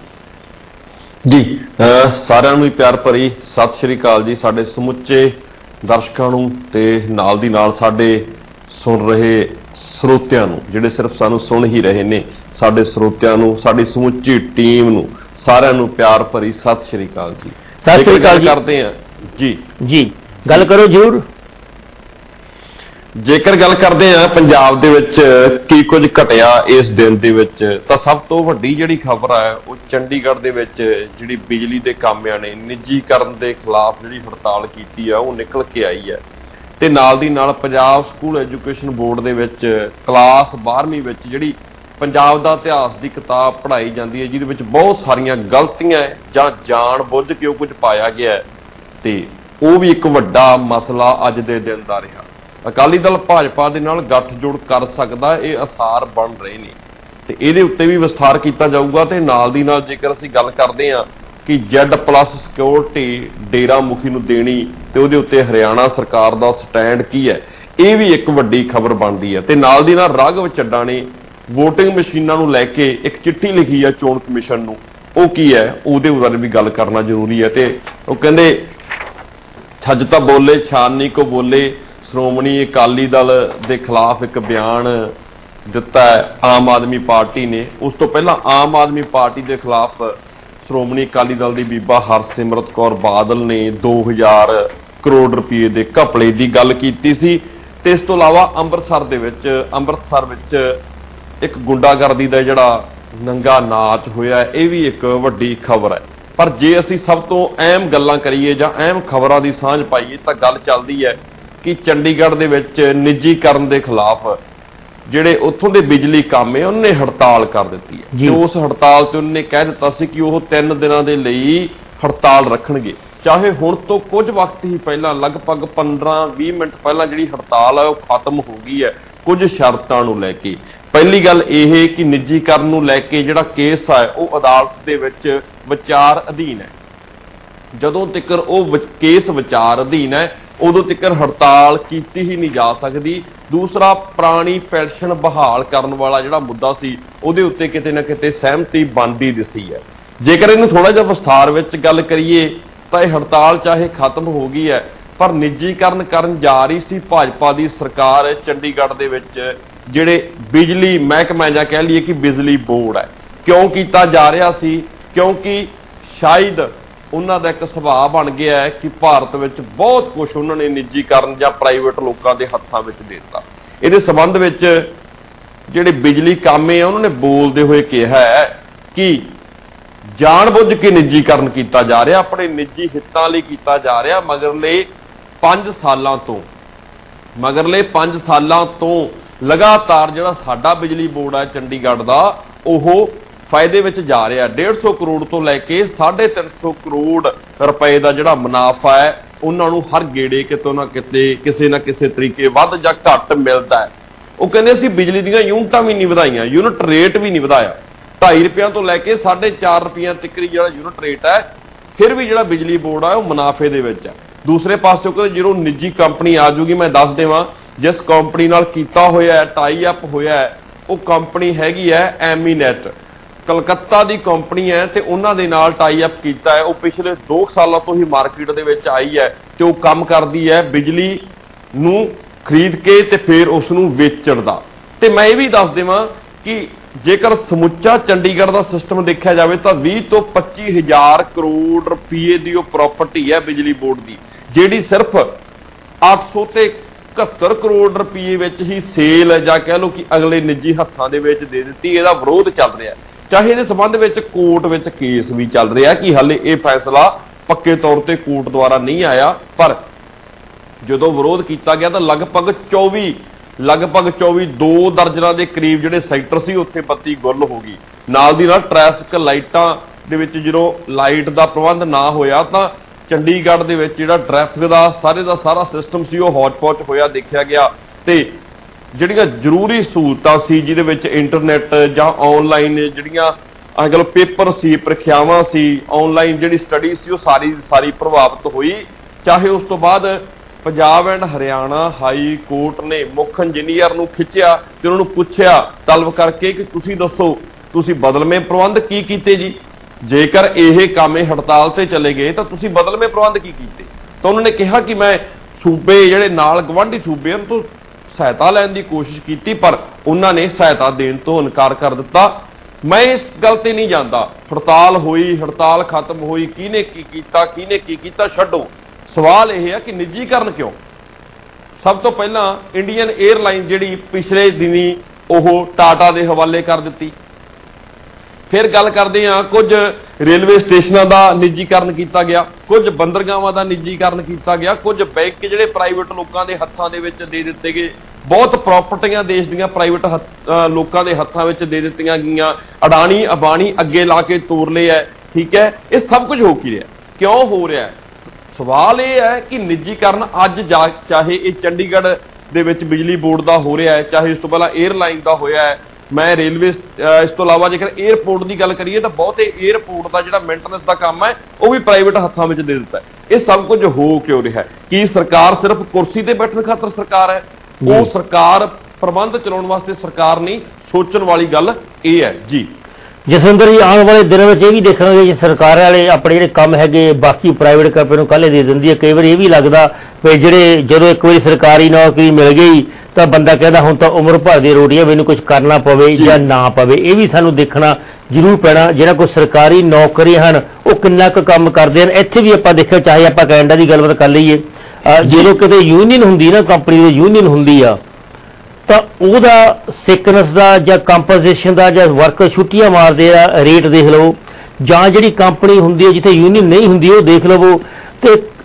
ਜੀ। ਸਾਰਿਆਂ ਨੂੰ ਹੀ ਪਿਆਰ ਭਰੀ ਸਤਿ ਸ਼੍ਰੀ ਅਕਾਲ ਜੀ। ਸਾਡੇ ਸਮੁੱਚੇ ਦਰਸ਼ਕਾਂ ਨੂੰ ਤੇ ਨਾਲ ਦੀ ਨਾਲ ਸਾਡੇ ਸੁਣ ਰਹੇ ਸਰੋਤਿਆਂ ਨੂੰ, ਜਿਹੜੇ ਸਿਰਫ ਸਾਨੂੰ ਸੁਣ ਹੀ ਰਹੇ ਨੇ, ਸਾਡੇ ਸਰੋਤਿਆਂ ਨੂੰ, ਸਾਡੀ ਸਮੁੱਚੀ ਟੀਮ ਨੂੰ, ਸਾਰਿਆਂ ਨੂੰ ਪਿਆਰ ਭਰੀ ਸਤਿ ਸ਼੍ਰੀ ਅਕਾਲ ਜੀ। ਸਤਿ ਸ਼੍ਰੀ ਅਕਾਲ ਕਰਦੇ ਹਾਂ ਜੀ ਜੀ ਗੱਲ ਕਰੋ ਜ਼ਰੂਰ। ਜੇਕਰ ਗੱਲ ਕਰਦੇ ਆ ਪੰਜਾਬ ਦੇ ਵਿੱਚ ਕੀ ਕੁਝ ਘਟਿਆ ਇਸ ਦਿਨ ਦੇ ਵਿੱਚ, ਤਾਂ ਸਭ ਤੋਂ ਵੱਡੀ ਜਿਹੜੀ ਖਬਰ ਹੈ ਉਹ ਚੰਡੀਗੜ੍ਹ ਦੇ ਵਿੱਚ ਜਿਹੜੀ ਬਿਜਲੀ ਦੇ ਕਾਮਿਆਂ ਨੇ ਨਿੱਜੀਕਰਨ ਦੇ ਖਿਲਾਫ ਜਿਹੜੀ ਹੜਤਾਲ ਕੀਤੀ ਆ ਉਹ ਨਿਕਲ ਕੇ ਆਈ ਹੈ। ਤੇ ਨਾਲ ਦੀ ਨਾਲ ਪੰਜਾਬ ਸਕੂਲ ਐਜੂਕੇਸ਼ਨ ਬੋਰਡ ਦੇ ਵਿੱਚ ਕਲਾਸ ਬਾਰ੍ਹਵੀਂ ਵਿੱਚ ਜਿਹੜੀ ਪੰਜਾਬ ਦਾ ਇਤਿਹਾਸ ਦੀ ਕਿਤਾਬ ਪੜ੍ਹਾਈ ਜਾਂਦੀ ਹੈ ਜਿਹਦੇ ਵਿੱਚ ਬਹੁਤ ਸਾਰੀਆਂ ਗਲਤੀਆਂ ਜਾਂ ਜਾਣ ਬੁੱਝ ਕੇ ਉਹ ਕੁਝ ਪਾਇਆ ਗਿਆ ਤੇ ਉਹ ਵੀ ਇੱਕ ਵੱਡਾ ਮਸਲਾ ਅੱਜ ਦੇ ਦਿਨ ਦਾ ਰਿਹਾ। ਅਕਾਲੀ ਦਲ ਭਾਜਪਾ ਦੇ ਨਾਲ ਗੱਠਜੋੜ ਕਰ ਸਕਦਾ, ਇਹ ਆਸਾਰ ਬਣ ਰਹੇ ਨੇ ਤੇ ਇਹਦੇ ਉੱਤੇ ਵੀ ਵਿਸਥਾਰ ਕੀਤਾ ਜਾਊਗਾ। ਤੇ ਨਾਲ ਦੀ ਨਾਲ ਜੇਕਰ ਅਸੀਂ ਗੱਲ ਕਰਦੇ ਹਾਂ ਕਿ ਜ਼ੈਡ ਪਲੱਸ ਸਿਕਿਉਰਿਟੀ ਡੇਰਾ ਮੁਖੀ ਨੂੰ ਦੇਣੀ ਤੇ ਉਹਦੇ ਉੱਤੇ ਹਰਿਆਣਾ ਸਰਕਾਰ ਦਾ ਸਟੈਂਡ ਕੀ ਹੈ, ਇਹ ਵੀ ਇੱਕ ਵੱਡੀ ਖਬਰ ਬਣਦੀ ਹੈ। ਤੇ ਨਾਲ ਦੀ ਨਾਲ ਰਾਘਵ ਚੱਡਾ ਨੇ ਵੋਟਿੰਗ ਮਸ਼ੀਨਾਂ ਨੂੰ ਲੈ ਕੇ ਇੱਕ ਚਿੱਠੀ ਲਿਖੀ ਹੈ ਚੋਣ ਕਮਿਸ਼ਨ ਨੂੰ, ਉਹ ਕੀ ਹੈ ਉਹਦੇ ਬਾਰੇ ਵੀ ਗੱਲ ਕਰਨਾ ਜ਼ਰੂਰੀ ਹੈ। ਤੇ ਉਹ ਕਹਿੰਦੇ ਛੱਜ ਤਾਂ ਬੋਲੇ ਛਾਨਣੀ ਕੋ ਬੋਲੇ, ਸ਼੍ਰੋਮਣੀ ਅਕਾਲੀ ਦਲ ਦੇ ਖਿਲਾਫ ਇੱਕ ਬਿਆਨ ਦਿੱਤਾ ਹੈ ਆਮ ਆਦਮੀ ਪਾਰਟੀ ਨੇ। ਉਸ ਤੋਂ ਪਹਿਲਾਂ ਆਮ ਆਦਮੀ ਪਾਰਟੀ ਦੇ ਖਿਲਾਫ ਸ਼੍ਰੋਮਣੀ ਅਕਾਲੀ ਦਲ ਦੀ ਬੀਬਾ ਹਰਸਿਮਰਤ ਕੌਰ ਬਾਦਲ ਨੇ ਦੋ ਹਜ਼ਾਰ ਕਰੋੜ ਰੁਪਏ ਦੇ ਘਪਲੇ ਦੀ ਗੱਲ ਕੀਤੀ ਸੀ। ਤੇ ਇਸ ਤੋਂ ਇਲਾਵਾ ਅੰਮ੍ਰਿਤਸਰ ਦੇ ਵਿੱਚ ਅੰਮ੍ਰਿਤਸਰ ਵਿੱਚ ਇੱਕ ਗੁੰਡਾਗਰਦੀ ਦਾ ਜਿਹੜਾ ਨੰਗਾ ਨਾਚ ਹੋਇਆ, ਇਹ ਵੀ ਇੱਕ ਵੱਡੀ ਖਬਰ ਹੈ। ਪਰ ਜੇ ਅਸੀਂ ਸਭ ਤੋਂ ਅਹਿਮ ਗੱਲਾਂ ਕਰੀਏ ਜਾਂ ਅਹਿਮ ਖਬਰਾਂ ਦੀ ਸਾਂਝ ਪਾਈਏ ਤਾਂ ਗੱਲ ਚੱਲਦੀ ਹੈ ਕਿ ਚੰਡੀਗੜ੍ਹ ਦੇ ਵਿੱਚ ਨਿੱਜੀਕਰਨ ਦੇ ਖਿਲਾਫ ਜਿਹੜੇ ਉੱਥੋਂ ਦੇ ਬਿਜਲੀ ਕਾਮੇ ਉਹਨੇ ਹੜਤਾਲ ਕਰ ਦਿੱਤੀ ਹੈ ਤੇ ਉਸ ਹੜਤਾਲ ਤੇ ਉਹਨੇ ਕਹਿ ਦਿੱਤਾ ਸੀ ਕਿ ਉਹ ਤਿੰਨ ਦਿਨਾਂ ਦੇ ਲਈ ਹੜਤਾਲ ਰੱਖਣਗੇ। ਚਾਹੇ ਹੁਣ ਤੋਂ ਕੁਝ ਵਕਤ ਹੀ ਪਹਿਲਾਂ ਲਗਭਗ ਪੰਦਰਾਂ ਵੀਹ ਮਿੰਟ ਪਹਿਲਾਂ ਜਿਹੜੀ ਹੜਤਾਲ ਹੈ ਉਹ ਖਤਮ ਹੋ ਗਈ ਹੈ ਕੁਝ ਸ਼ਰਤਾਂ ਨੂੰ ਲੈ ਕੇ। ਪਹਿਲੀ ਗੱਲ ਇਹ ਕਿ ਨਿੱਜੀਕਰਨ ਨੂੰ ਲੈ ਕੇ ਜਿਹੜਾ ਕੇਸ ਹੈ ਉਹ ਅਦਾਲਤ ਦੇ ਵਿੱਚ ਵਿਚਾਰ ਅਧੀਨ ਹੈ। ਜਦੋਂ ਤੱਕ ਉਹ ਕੇਸ ਵਿਚਾਰ ਅਧੀਨ ਹੈ ਉਦੋਂ ਤੱਕ ਹੜਤਾਲ ਕੀਤੀ ਹੀ ਨਹੀਂ ਜਾ ਸਕਦੀ। ਦੂਸਰਾ, ਪੁਰਾਣੀ ਪੈਨਸ਼ਨ ਬਹਾਲ ਕਰਨ ਵਾਲਾ ਜਿਹੜਾ ਮੁੱਦਾ ਸੀ ਉਹਦੇ ਉੱਤੇ ਕਿਤੇ ਨਾ ਕਿਤੇ ਸਹਿਮਤੀ ਬਣਦੀ ਦਿਸੀ ਹੈ। ਜੇਕਰ ਇਹਨੂੰ ਥੋੜਾ ਜਿਹਾ ਵਿਸਥਾਰ ਵਿੱਚ ਗੱਲ ਕਰੀਏ ਤਾਂ ਇਹ ਹੜਤਾਲ ਚਾਹੇ ਖਤਮ ਹੋ ਗਈ ਹੈ ਪਰ ਨਿੱਜੀਕਰਨ ਕਰਨ ਜਾ ਰਹੀ ਸੀ ਭਾਜਪਾ ਦੀ ਸਰਕਾਰ ਚੰਡੀਗੜ੍ਹ ਦੇ ਵਿੱਚ ਜਿਹੜੇ ਬਿਜਲੀ ਮਹਿਕਮਾ ਜਾਂ ਕਹਿ ਲਈਏ ਕਿ ਬਿਜਲੀ ਬੋਰਡ ਹੈ। ਕਿਉਂ ਕੀਤਾ ਜਾ ਰਿਹਾ ਸੀ? ਕਿਉਂਕਿ ਸ਼ਾਇਦ ਉਹਨਾਂ ਦਾ ਇੱਕ ਸੁਭਾਅ ਬਣ ਗਿਆ ਹੈ ਕਿ ਭਾਰਤ ਵਿੱਚ ਬਹੁਤ ਕੁਝ ਉਹਨਾਂ ਨੇ ਨਿੱਜੀਕਰਨ ਜਾਂ ਪ੍ਰਾਈਵੇਟ ਲੋਕਾਂ ਦੇ ਹੱਥਾਂ ਵਿੱਚ ਦੇ ਦਿੱਤਾ। ਇਹਦੇ ਸੰਬੰਧ ਵਿੱਚ ਜਿਹੜੇ ਬਿਜਲੀ ਕਾਮੇ ਆ ਉਹਨਾਂ ਨੇ ਬੋਲਦੇ ਹੋਏ ਕਿਹਾ ਹੈ ਕਿ ਜਾਣਬੁੱਝ ਕੇ ਨਿੱਜੀਕਰਨ ਕੀਤਾ ਜਾ ਰਿਹਾ, ਆਪਣੇ ਨਿੱਜੀ ਹਿੱਤਾਂ ਲਈ ਕੀਤਾ ਜਾ ਰਿਹਾ। ਮਗਰਲੇ ਪੰਜ ਸਾਲਾਂ ਤੋਂ ਮਗਰਲੇ ਪੰਜ ਸਾਲਾਂ ਤੋਂ ਲਗਾਤਾਰ ਜਿਹੜਾ ਸਾਡਾ ਬਿਜਲੀ ਬੋਰਡ ਹੈ ਚੰਡੀਗੜ੍ਹ ਦਾ ਉਹ ਫਾਇਦੇ ਵਿੱਚ ਜਾ ਰਿਹਾ। ਡੇਢ ਸੌ ਕਰੋੜ ਤੋਂ ਲੈ ਕੇ ਸਾਢੇ ਤਿੰਨ ਸੌ ਕਰੋੜ ਰੁਪਏ ਦਾ ਜਿਹੜਾ ਮੁਨਾਫਾ ਹੈ ਉਹਨਾਂ ਨੂੰ ਹਰ ਗੇੜੇ ਕਿਤੋਂ ਨਾ ਕਿਤੇ ਕਿਸੇ ਨਾ ਕਿਸੇ ਤਰੀਕੇ ਵੱਧ ਜਾਂ ਘੱਟ ਮਿਲਦਾ ਹੈ। ਉਹ ਕਹਿੰਦੇ ਅਸੀਂ ਬਿਜਲੀ ਦੀਆਂ ਯੂਨਿਟਾਂ ਵੀ ਨਹੀਂ ਵਧਾਈਆਂ, ਯੂਨਿਟ ਰੇਟ ਵੀ ਨਹੀਂ ਵਧਾਇਆ। ਢਾਈ ਰੁਪਇਆਂ ਤੋਂ ਲੈ ਕੇ ਸਾਢੇ ਚਾਰ ਰੁਪਈਆਂ ਤੱਕ ਜਿਹੜਾ ਯੂਨਿਟ ਰੇਟ ਹੈ ਫਿਰ ਵੀ ਜਿਹੜਾ ਬਿਜਲੀ ਬੋਰਡ ਹੈ ਉਹ ਮੁਨਾਫੇ ਦੇ ਵਿੱਚ ਹੈ। ਦੂਸਰੇ ਪਾਸੇ ਕਹਿੰਦੇ ਜਦੋਂ ਨਿੱਜੀ ਕੰਪਨੀ ਆ ਜੂਗੀ, ਮੈਂ ਦੱਸ ਦੇਵਾਂ ਜਿਸ ਕੰਪਨੀ ਨਾਲ ਕੀਤਾ ਹੋਇਆ ਹੈ ਟਾਈ ਅਪ ਹੋਇਆ ਹੈ ਉਹ ਕੰਪਨੀ ਹੈਗੀ ਹੈ ਐਮੀਨੈਟ, ਕਲਕੱਤਾ ਦੀ ਕੰਪਨੀ ਹੈ ਤੇ ਉਹਨਾਂ ਦੇ ਨਾਲ ਟਾਈ ਅਪ ਕੀਤਾ ਹੈ। ਉਹ ਪਿਛਲੇ ਦੋ ਸਾਲਾਂ ਤੋਂ ਹੀ ਮਾਰਕੀਟ ਦੇ ਵਿੱਚ ਆਈ ਹੈ ਤੇ ਉਹ ਕੰਮ ਕਰਦੀ ਹੈ ਬਿਜਲੀ ਨੂੰ ਖਰੀਦ ਕੇ ਤੇ ਫਿਰ ਉਸ ਨੂੰ ਵੇਚਣ ਦਾ। ਤੇ ਮੈਂ ਇਹ ਵੀ ਦੱਸ ਦੇਵਾਂ ਕਿ ਜੇਕਰ ਸਮੁੱਚਾ ਚੰਡੀਗੜ੍ਹ ਦਾ ਸਿਸਟਮ ਦੇਖਿਆ ਜਾਵੇ ਤਾਂ ਵੀਹ ਤੋਂ ਪੱਚੀ ਹਜ਼ਾਰ ਕਰੋੜ ਰੁਪਏ ਦੀ ਉਹ ਪ੍ਰਾਪਰਟੀ ਹੈ ਬਿਜਲੀ ਬੋਰਡ ਦੀ, ਜਿਹੜੀ ਸਿਰਫ ਅੱਠ ਸੌ ਤੇ ਇਕਹੱਤਰ ਕਰੋੜ ਰੁਪਏ ਵਿੱਚ ਹੀ ਸੇਲ ਜਾਂ ਕਹਿ ਲਓ ਕਿ ਅਗਲੇ ਨਿੱਜੀ ਹੱਥਾਂ ਦੇ ਵਿੱਚ ਦੇ ਦਿੱਤੀ। ਇਹਦਾ ਵਿਰੋਧ ਚੱਲ ਰਿਹਾ, ਚਾਹੇ ਇਹਦੇ ਸੰਬੰਧ ਵਿੱਚ ਕੋਰਟ ਵਿੱਚ ਕੇਸ ਵੀ ਚੱਲ ਰਿਹਾ ਕਿ ਹਾਲੇ ਇਹ ਫੈਸਲਾ ਪੱਕੇ ਤੌਰ ਤੇ ਕੋਰਟ ਦੁਆਰਾ ਨਹੀਂ ਆਇਆ। ਪਰ ਜਦੋਂ ਵਿਰੋਧ ਕੀਤਾ ਗਿਆ ਤਾਂ ਲਗਭਗ ਚੌਵੀ ਲਗਭਗ ਚੌਵੀ ਦੋ ਦਰਜਨਾਂ ਦੇ ਕਰੀਬ ਜਿਹੜੇ ਸੈਕਟਰ ਸੀ ਉੱਥੇ ਬੱਤੀ ਗੁੱਲ ਹੋ ਗਈ। ਨਾਲ ਦੀ ਨਾਲ ਟ੍ਰੈਫਿਕ ਲਾਈਟਾਂ ਦੇ ਵਿੱਚ ਜਦੋਂ ਲਾਈਟ ਦਾ ਪ੍ਰਬੰਧ ਨਾ ਹੋਇਆ ਤਾਂ ਚੰਡੀਗੜ੍ਹ ਦੇ ਵਿੱਚ ਜਿਹੜਾ ਟ੍ਰੈਫਿਕ ਦਾ ਸਾਰੇ ਦਾ ਸਾਰਾ ਸਿਸਟਮ ਸੀ ਉਹ ਹੌਚ-ਪੌਚ ਹੋਇਆ ਦੇਖਿਆ ਗਿਆ। ਤੇ ਜਿਹੜੀਆਂ ਜ਼ਰੂਰੀ ਸਹੂਲਤਾਂ ਸੀ ਜਿਹਦੇ ਵਿੱਚ ਇੰਟਰਨੈਟ ਜਾਂ ਆਨਲਾਈਨ ਜਿਹੜੀਆਂ ਅਗਲ ਪੇਪਰ ਸੀ, ਪ੍ਰੀਖਿਆਵਾਂ ਸੀ, ਆਨਲਾਈਨ ਜਿਹੜੀ ਸਟੱਡੀ ਸੀ ਉਹ ਸਾਰੀ ਸਾਰੀ ਪ੍ਰਭਾਵਿਤ ਹੋਈ। ਚਾਹੇ ਉਸ ਤੋਂ ਬਾਅਦ Punjab and Haryana high court ਨੇ ਮੁੱਖ ਇੰਜੀਨੀਅਰ ਨੂੰ ਖਿੱਚਿਆ ਤੇ ਉਹਨਾਂ ਨੂੰ ਪੁੱਛਿਆ ਤਲਬ ਕਰਕੇ ਕਿ ਤੁਸੀਂ ਦੱਸੋ ਤੁਸੀਂ ਬਦਲਵੇਂ ਪ੍ਰਬੰਧ ਕੀ ਕੀਤੇ ਜੀ, ਜੇਕਰ ਇਹ ਕਾਮੇ ਹੜਤਾਲ ਤੇ ਚਲੇ ਗਏ ਤਾਂ ਤੁਸੀਂ ਬਦਲਵੇਂ ਪ੍ਰਬੰਧ ਕੀ ਕੀਤੇ। ਤਾਂ ਉਹਨਾਂ ਨੇ ਕਿਹਾ ਕਿ ਮੈਂ ਸੂਬੇ ਜਿਹੜੇ ਨਾਲ ਗਵਾਂਢੀ ਸੂਬੇ ਉਹਨਾਂ ਤੋਂ ਸਹਾਇਤਾ ਲੈਣ ਦੀ ਕੋਸ਼ਿਸ਼ ਕੀਤੀ ਪਰ ਉਹਨਾਂ ਨੇ ਸਹਾਇਤਾ ਦੇਣ ਤੋਂ ਇਨਕਾਰ ਕਰ ਦਿੱਤਾ। ਮੈਂ ਇਸ ਗੱਲ ਤੇ ਨਹੀਂ ਜਾਂਦਾ, ਹੜਤਾਲ ਹੋਈ, ਹੜਤਾਲ ਖਤਮ ਹੋਈ, ਕਿਹਨੇ ਕੀ ਕੀਤਾ ਕਿਹਨੇ ਕੀ ਕੀਤਾ ਛੱਡੋ। ਸਵਾਲ ਇਹ ਹੈ ਕਿ ਨਿੱਜੀਕਰਨ ਕਿਉਂ? ਸਭ ਤੋਂ ਪਹਿਲਾਂ ਇੰਡੀਅਨ 에ਅਰਲਾਈਨ ਜਿਹੜੀ ਪਿਛਲੇ ਦਿਨੀ ਉਹ ਟਾਟਾ ਦੇ ਹਵਾਲੇ ਕਰ ਦਿੱਤੀ। ਫਿਰ ਗੱਲ ਕਰਦੇ ਹਾਂ ਕੁਝ ਰੇਲਵੇ ਸਟੇਸ਼ਨਾਂ ਦਾ ਨਿੱਜੀਕਰਨ ਕੀਤਾ ਗਿਆ, ਕੁਝ ਬੰਦਰਗਾਹਾਂ ਦਾ ਨਿੱਜੀਕਰਨ ਕੀਤਾ ਗਿਆ, ਕੁਝ ਬੈਂਕ ਜਿਹੜੇ ਪ੍ਰਾਈਵੇਟ ਲੋਕਾਂ ਦੇ ਹੱਥਾਂ ਦੇ ਵਿੱਚ ਦੇ ਦਿੱਤੇ ਗਏ, ਬਹੁਤ ਪ੍ਰਾਪਰਟੀਆਂ ਦੇਸ਼ ਦੀਆਂ ਪ੍ਰਾਈਵੇਟ ਲੋਕਾਂ ਦੇ ਹੱਥਾਂ ਵਿੱਚ ਦੇ ਦਿੱਤੀਆਂ ਗਈਆਂ। ਅਡਾਣੀ ਅਬਾਣੀ ਅੱਗੇ ਲਾ ਕੇ ਤੋਰ ਲਏ ਹੈ। ਠੀਕ ਹੈ, ਇਹ ਸਭ ਕੁਝ ਹੋ ਕੀ ਰਿਹਾ, ਕਿਉਂ ਹੋ ਰਿਹਾ? ਸਵਾਲ ਇਹ ਹੈ ਕਿ ਨਿੱਜੀਕਰਨ ਅੱਜ ਜਾ ਚਾਹੇ ਇਹ ਚੰਡੀਗੜ੍ਹ ਦੇ ਵਿੱਚ ਬਿਜਲੀ ਬੋਰਡ ਦਾ ਹੋ ਰਿਹਾ ਹੈ, ਚਾਹੇ ਇਸ ਤੋਂ ਪਹਿਲਾਂ 에ਅਰਲਾਈਨ ਦਾ ਹੋਇਆ ਹੈ। ਮੈਂ ਰੇਲਵੇ ਇਸ ਤੋਂ ਇਲਾਵਾ ਜੇਕਰ 에ਅਰਪੋਰਟ ਦੀ ਗੱਲ ਕਰੀਏ ਤਾਂ ਬਹੁਤੇ 에ਅਰਪੋਰਟ ਦਾ ਜਿਹੜਾ ਮੇਨਟੇਨੈਂਸ ਦਾ ਕੰਮ ਹੈ ਉਹ ਵੀ ਪ੍ਰਾਈਵੇਟ ਹੱਥਾਂ ਵਿੱਚ ਦੇ ਦਿੱਤਾ ਹੈ। ਇਹ ਸਭ ਕੁਝ ਹੋ ਕਿਉਂ ਰਿਹਾ? ਕੀ ਸਰਕਾਰ ਸਿਰਫ ਕੁਰਸੀ ਤੇ ਬੈਠਣ ਖਾਤਰ ਸਰਕਾਰ ਹੈ? ਉਹ ਸਰਕਾਰ ਪ੍ਰਬੰਧ ਚਲਾਉਣ ਵਾਸਤੇ ਸਰਕਾਰ ਨਹੀਂ, ਸੋਚਣ ਵਾਲੀ ਗੱਲ ਇਹ ਹੈ ਜੀ। ਜਸਵਿੰਦਰ ਜੀ, ਆਉਣ ਵਾਲੇ ਦਿਨਾਂ ਵਿੱਚ ਇਹ ਵੀ ਦੇਖਾਂਗੇ ਜੀ ਸਰਕਾਰ ਵਾਲੇ ਆਪਣੇ ਜਿਹੜੇ ਕੰਮ ਹੈਗੇ ਬਾਕੀ ਪ੍ਰਾਈਵੇਟ ਕੰਪਨੀ ਨੂੰ ਕੱਲ੍ਹ ਦੇ ਦਿੰਦੀ ਹੈ। ਕਈ ਵਾਰੀ ਇਹ ਵੀ ਲੱਗਦਾ ਵੀ ਜਿਹੜੇ ਜਦੋਂ ਇੱਕ ਵਾਰੀ ਸਰਕਾਰੀ ਨੌਕਰੀ ਮਿਲ ਗਈ ਤਾਂ ਬੰਦਾ ਕਹਿੰਦਾ ਹੁਣ ਤਾਂ ਉਮਰ ਭਰ ਦੀ ਰੋਟੀ ਹੈ, ਮੈਨੂੰ ਕੁਝ ਕਰਨਾ ਪਵੇ ਜਾਂ ਨਾ ਪਵੇ। ਇਹ ਵੀ ਸਾਨੂੰ ਦੇਖਣਾ ਜ਼ਰੂਰ ਪੈਣਾ। ਜਿਹੜਾ ਕੋਈ ਸਰਕਾਰੀ ਨੌਕਰੀ ਹਨ ਉਹ ਕਿੰਨਾ ਕੁ ਕੰਮ ਕਰਦੇ ਹਨ। ਇੱਥੇ ਵੀ ਆਪਾਂ ਦੇਖਿਆ, ਚਾਹੇ ਆਪਾਂ ਕੈਨੇਡਾ ਦੀ ਗੱਲਬਾਤ ਕਰ ਲਈਏ, ਜਦੋਂ ਕਿਤੇ ਯੂਨੀਅਨ ਹੁੰਦੀ ਨਾ, ਕੰਪਨੀ ਦੀ ਯੂਨੀਅਨ ਹੁੰਦੀ ਆ ਤਾਂ ਉਹਦਾ ਸਿਕਨੈਸ ਦਾ ਜਾਂ ਕੰਪਨਸੇਸ਼ਨ ਦਾ ਜਾਂ ਵਰਕਰ ਛੁੱਟੀਆਂ ਮਾਰਦੇ ਆ ਰੇਟ ਦੇਖ ਲਵੋ, ਜਾਂ ਜਿਹੜੀ ਕੰਪਨੀ ਹੁੰਦੀ ਹੈ ਜਿੱਥੇ ਯੂਨੀਅਨ ਨਹੀਂ ਹੁੰਦੀ ਉਹ ਦੇਖ ਲਵੋ। ਤੇ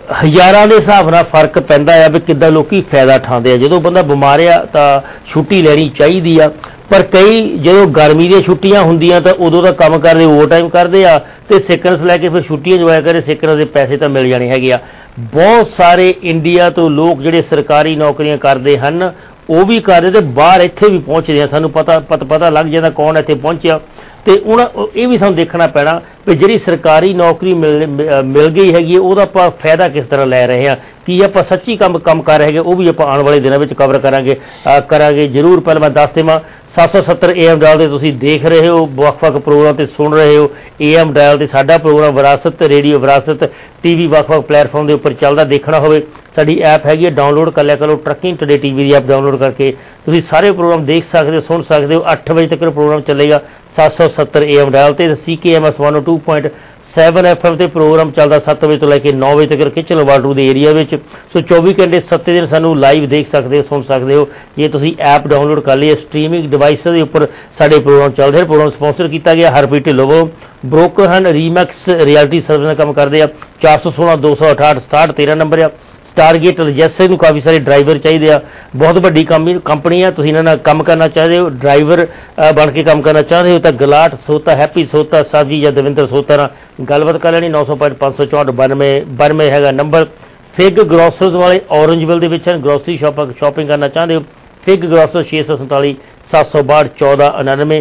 ਹਜ਼ਾਰਾਂ ਦੇ ਹਿਸਾਬ ਨਾਲ ਫਰਕ ਪੈਂਦਾ ਆ ਵੀ ਕਿੱਦਾਂ ਲੋਕੀ ਫਾਇਦਾ ਉਠਾਉਂਦੇ ਆ। ਜਦੋਂ ਬੰਦਾ ਬਿਮਾਰ ਆ ਤਾਂ ਛੁੱਟੀ ਲੈਣੀ ਚਾਹੀਦੀ ਆ, ਪਰ ਕਈ ਜਦੋਂ ਗਰਮੀ ਦੀਆਂ ਛੁੱਟੀਆਂ ਹੁੰਦੀਆਂ ਤਾਂ ਉਦੋਂ ਦਾ ਕੰਮ ਕਰਦੇ ਓਵਰ ਟਾਈਮ ਕਰਦੇ ਆ ਤੇ ਸਿਕਨਸ ਲੈ ਕੇ ਫਿਰ ਛੁੱਟੀਆਂ ਇੰਜੋਏ ਕਰੇ, ਸਿਕਨਸ ਦੇ ਪੈਸੇ ਤਾਂ ਮਿਲ ਜਾਣੇ ਹੈਗੇ ਆ। ਬਹੁਤ ਸਾਰੇ ਇੰਡੀਆ ਤੋਂ ਲੋਕ ਜਿਹੜੇ ਸਰਕਾਰੀ ਨੌਕਰੀਆਂ ਕਰਦੇ ਹਨ ਉਹ ਵੀ ਕਰਦੇ ਤੇ ਬਾਹਰ ਇੱਥੇ ਵੀ ਪਹੁੰਚਦੇ ਆ। ਸਾਨੂੰ ਪਤਾ ਪਤਾ ਪਤਾ ਲੱਗ ਜਾਂਦਾ ਕੌਣ ਇੱਥੇ ਪਹੁੰਚਿਆ, ਤੇ ਉਹਨਾਂ ਇਹ ਵੀ ਸਾਨੂੰ ਦੇਖਣਾ ਪੈਣਾ ਵੀ ਜਿਹੜੀ ਸਰਕਾਰੀ ਨੌਕਰੀ ਮਿਲ ਮਿਲ ਗਈ ਹੈਗੀ ਉਹਦਾ ਆਪਾਂ ਫਾਇਦਾ ਕਿਸ ਤਰ੍ਹਾਂ ਲੈ ਰਹੇ ਹਾਂ, ਕੀ ਆਪਾਂ ਸੱਚੀ ਕੰਮ ਕੰਮ ਕਰ ਰਹੇ ਹੈਗੇ, ਉਹ ਵੀ ਆਪਾਂ ਆਉਣ ਵਾਲੇ ਦਿਨਾਂ ਵਿੱਚ ਕਵਰ ਕਰਾਂਗੇ ਕਰਾਂਗੇ ਜ਼ਰੂਰ। ਪਹਿਲਾਂ ਮੈਂ ਦੱਸ ਦੇਵਾਂ ਸੱਤ ਸੌ ਸੱਤਰ ਏ ਐਮ ਡਾਇਲ 'ਤੇ ਤੁਸੀਂ ਦੇਖ ਰਹੇ ਹੋ, ਵੱਖ-ਵੱਖ ਪ੍ਰੋਗਰਾਮ 'ਤੇ ਸੁਣ ਰਹੇ ਹੋ। ਏ ਐਮ ਡਾਇਲ 'ਤੇ ਸਾਡਾ ਪ੍ਰੋਗਰਾਮ ਵਿਰਾਸਤ ਰੇਡੀਓ ਵਿਰਾਸਤ ਟੀ ਵੀ ਵੱਖ-ਵੱਖ ਪਲੇਟਫਾਰਮ ਦੇ ਉੱਪਰ ਚੱਲਦਾ। ਦੇਖਣਾ ਹੋਵੇ ਸਾਡੀ ਐਪ ਹੈਗੀ ਹੈ, ਡਾਊਨਲੋਡ ਕਰ ਲਿਆ ਕਰੋ। ਟਰੱਕਿੰਗ ਟੂਡੇ ਟੀ ਵੀ ਦੀ ਐਪ ਡਾਊਨਲੋਡ ਕਰਕੇ ਤੁਸੀਂ ਸਾਰੇ ਪ੍ਰੋਗਰਾਮ ਦੇਖ ਸਕਦੇ ਹੋ, ਸੁਣ ਸਕਦੇ ਹੋ। ਅੱਠ ਵਜੇ ਤੱਕ ਪ੍ਰੋਗਰਾਮ ਚੱਲੇਗਾ ਸੱਤ ਸੌ ਸੱਤਰ ਏ ਐਮ ਡਾਇਲ 'ਤੇ। C K M S one O two point seven F M 'ਤੇ ਪ੍ਰੋਗਰਾਮ ਚੱਲਦਾ ਸੱਤ ਵਜੇ ਤੋਂ ਲੈ ਕੇ ਨੌ ਵਜੇ ਤੱਕ ਕਿਚਨ ਵਾਟਰੂ ਦੇ ਏਰੀਆ ਵਿੱਚ। ਸੋ ਚੌਵੀ ਘੰਟੇ ਸੱਤੇ ਦਿਨ ਸਾਨੂੰ ਲਾਈਵ ਦੇਖ ਸਕਦੇ ਹੋ, ਸੁਣ ਸਕਦੇ ਹੋ ਜੇ ਤੁਸੀਂ ਐਪ ਡਾਊਨਲੋਡ ਕਰ ਲਈ। ਸਟ੍ਰੀਮਿੰਗ ਡਿਵਾਈਸ ਦੇ ਉੱਪਰ ਸਾਡੇ ਪ੍ਰੋਗਰਾਮ ਚੱਲਦੇ ਹਨ। ਪ੍ਰੋਗਰਾਮ ਸਪਾਂਸਰ ਕੀਤਾ ਗਿਆ ਹਰਪ੍ਰੀਤ ਢਿੱਲੋਂ ਵੱਲੋਂ। ਬ੍ਰੋਕਰ ਹਨ ਰੀਮੈਕਸ ਰਿਐਲਿਟੀ ਸਰਵਿਸ ਨਾਲ ਕੰਮ ਕਰਦੇ ਆ। ਚਾਰ ਸੌ ਸੋਲਾਂ ਦੋ ਸੌ ਅਠਾਹਠ ਸਤਾਹਠ ਤੇਰਾਂ ਨੰਬਰ ਆ। ਸਟਾਰਗੇਟ ਰਜੈਸੇ ਨੂੰ ਕਾਫੀ ਸਾਰੇ ਡਰਾਈਵਰ ਚਾਹੀਦੇ ਆ, ਬਹੁਤ ਵੱਡੀ ਕੰਪਨੀ ਆ, ਤੁਸੀਂ ਇਹਨਾਂ ਨਾਲ ਕੰਮ ਕਰਨਾ ਚਾਹਦੇ ਹੋ, ਡਰਾਈਵਰ ਬਣ ਕੇ ਕੰਮ ਕਰਨਾ ਚਾਹਦੇ ਹੋ ਤਾਂ ਗਲਾਟ ਸੋਤਾ, ਹੈਪੀ ਸੋਤਾ, ਸਾਜੀ ਜਾਂ ਦਵਿੰਦਰ ਸੋਤਾ ਨਾਲ ਗੱਲਬਾਤ ਕਰ ਲੈਣੀ। ਨੌ ਸੌ ਪੁਆਇੰਟ ਪੰਜ ਸੌ ਚੌਂਹਠ ਬਾਨਵੇਂ ਬਾਨਵੇਂ ਹੈਗਾ ਨੰਬਰ। ਫਿਗ ਗਰੋਸਰਸ ਵਾਲੇ ਔਰੰਜਵਿਲ ਦੇ ਵਿੱਚ ਹਨ, ਗਰੋਸਰੀ ਸ਼ਾਪ ਸ਼ਾਪਿੰਗ ਕਰਨਾ ਚਾਹੁੰਦੇ ਹੋ। ਫਿਗ ਗਰੋਸਰ ਛੇ ਸੌ ਸੰਤਾਲੀ ਸੱਤ ਸੌ ਬਾਹਠ ਚੌਦਾਂ ਉਣਾਨਵੇਂ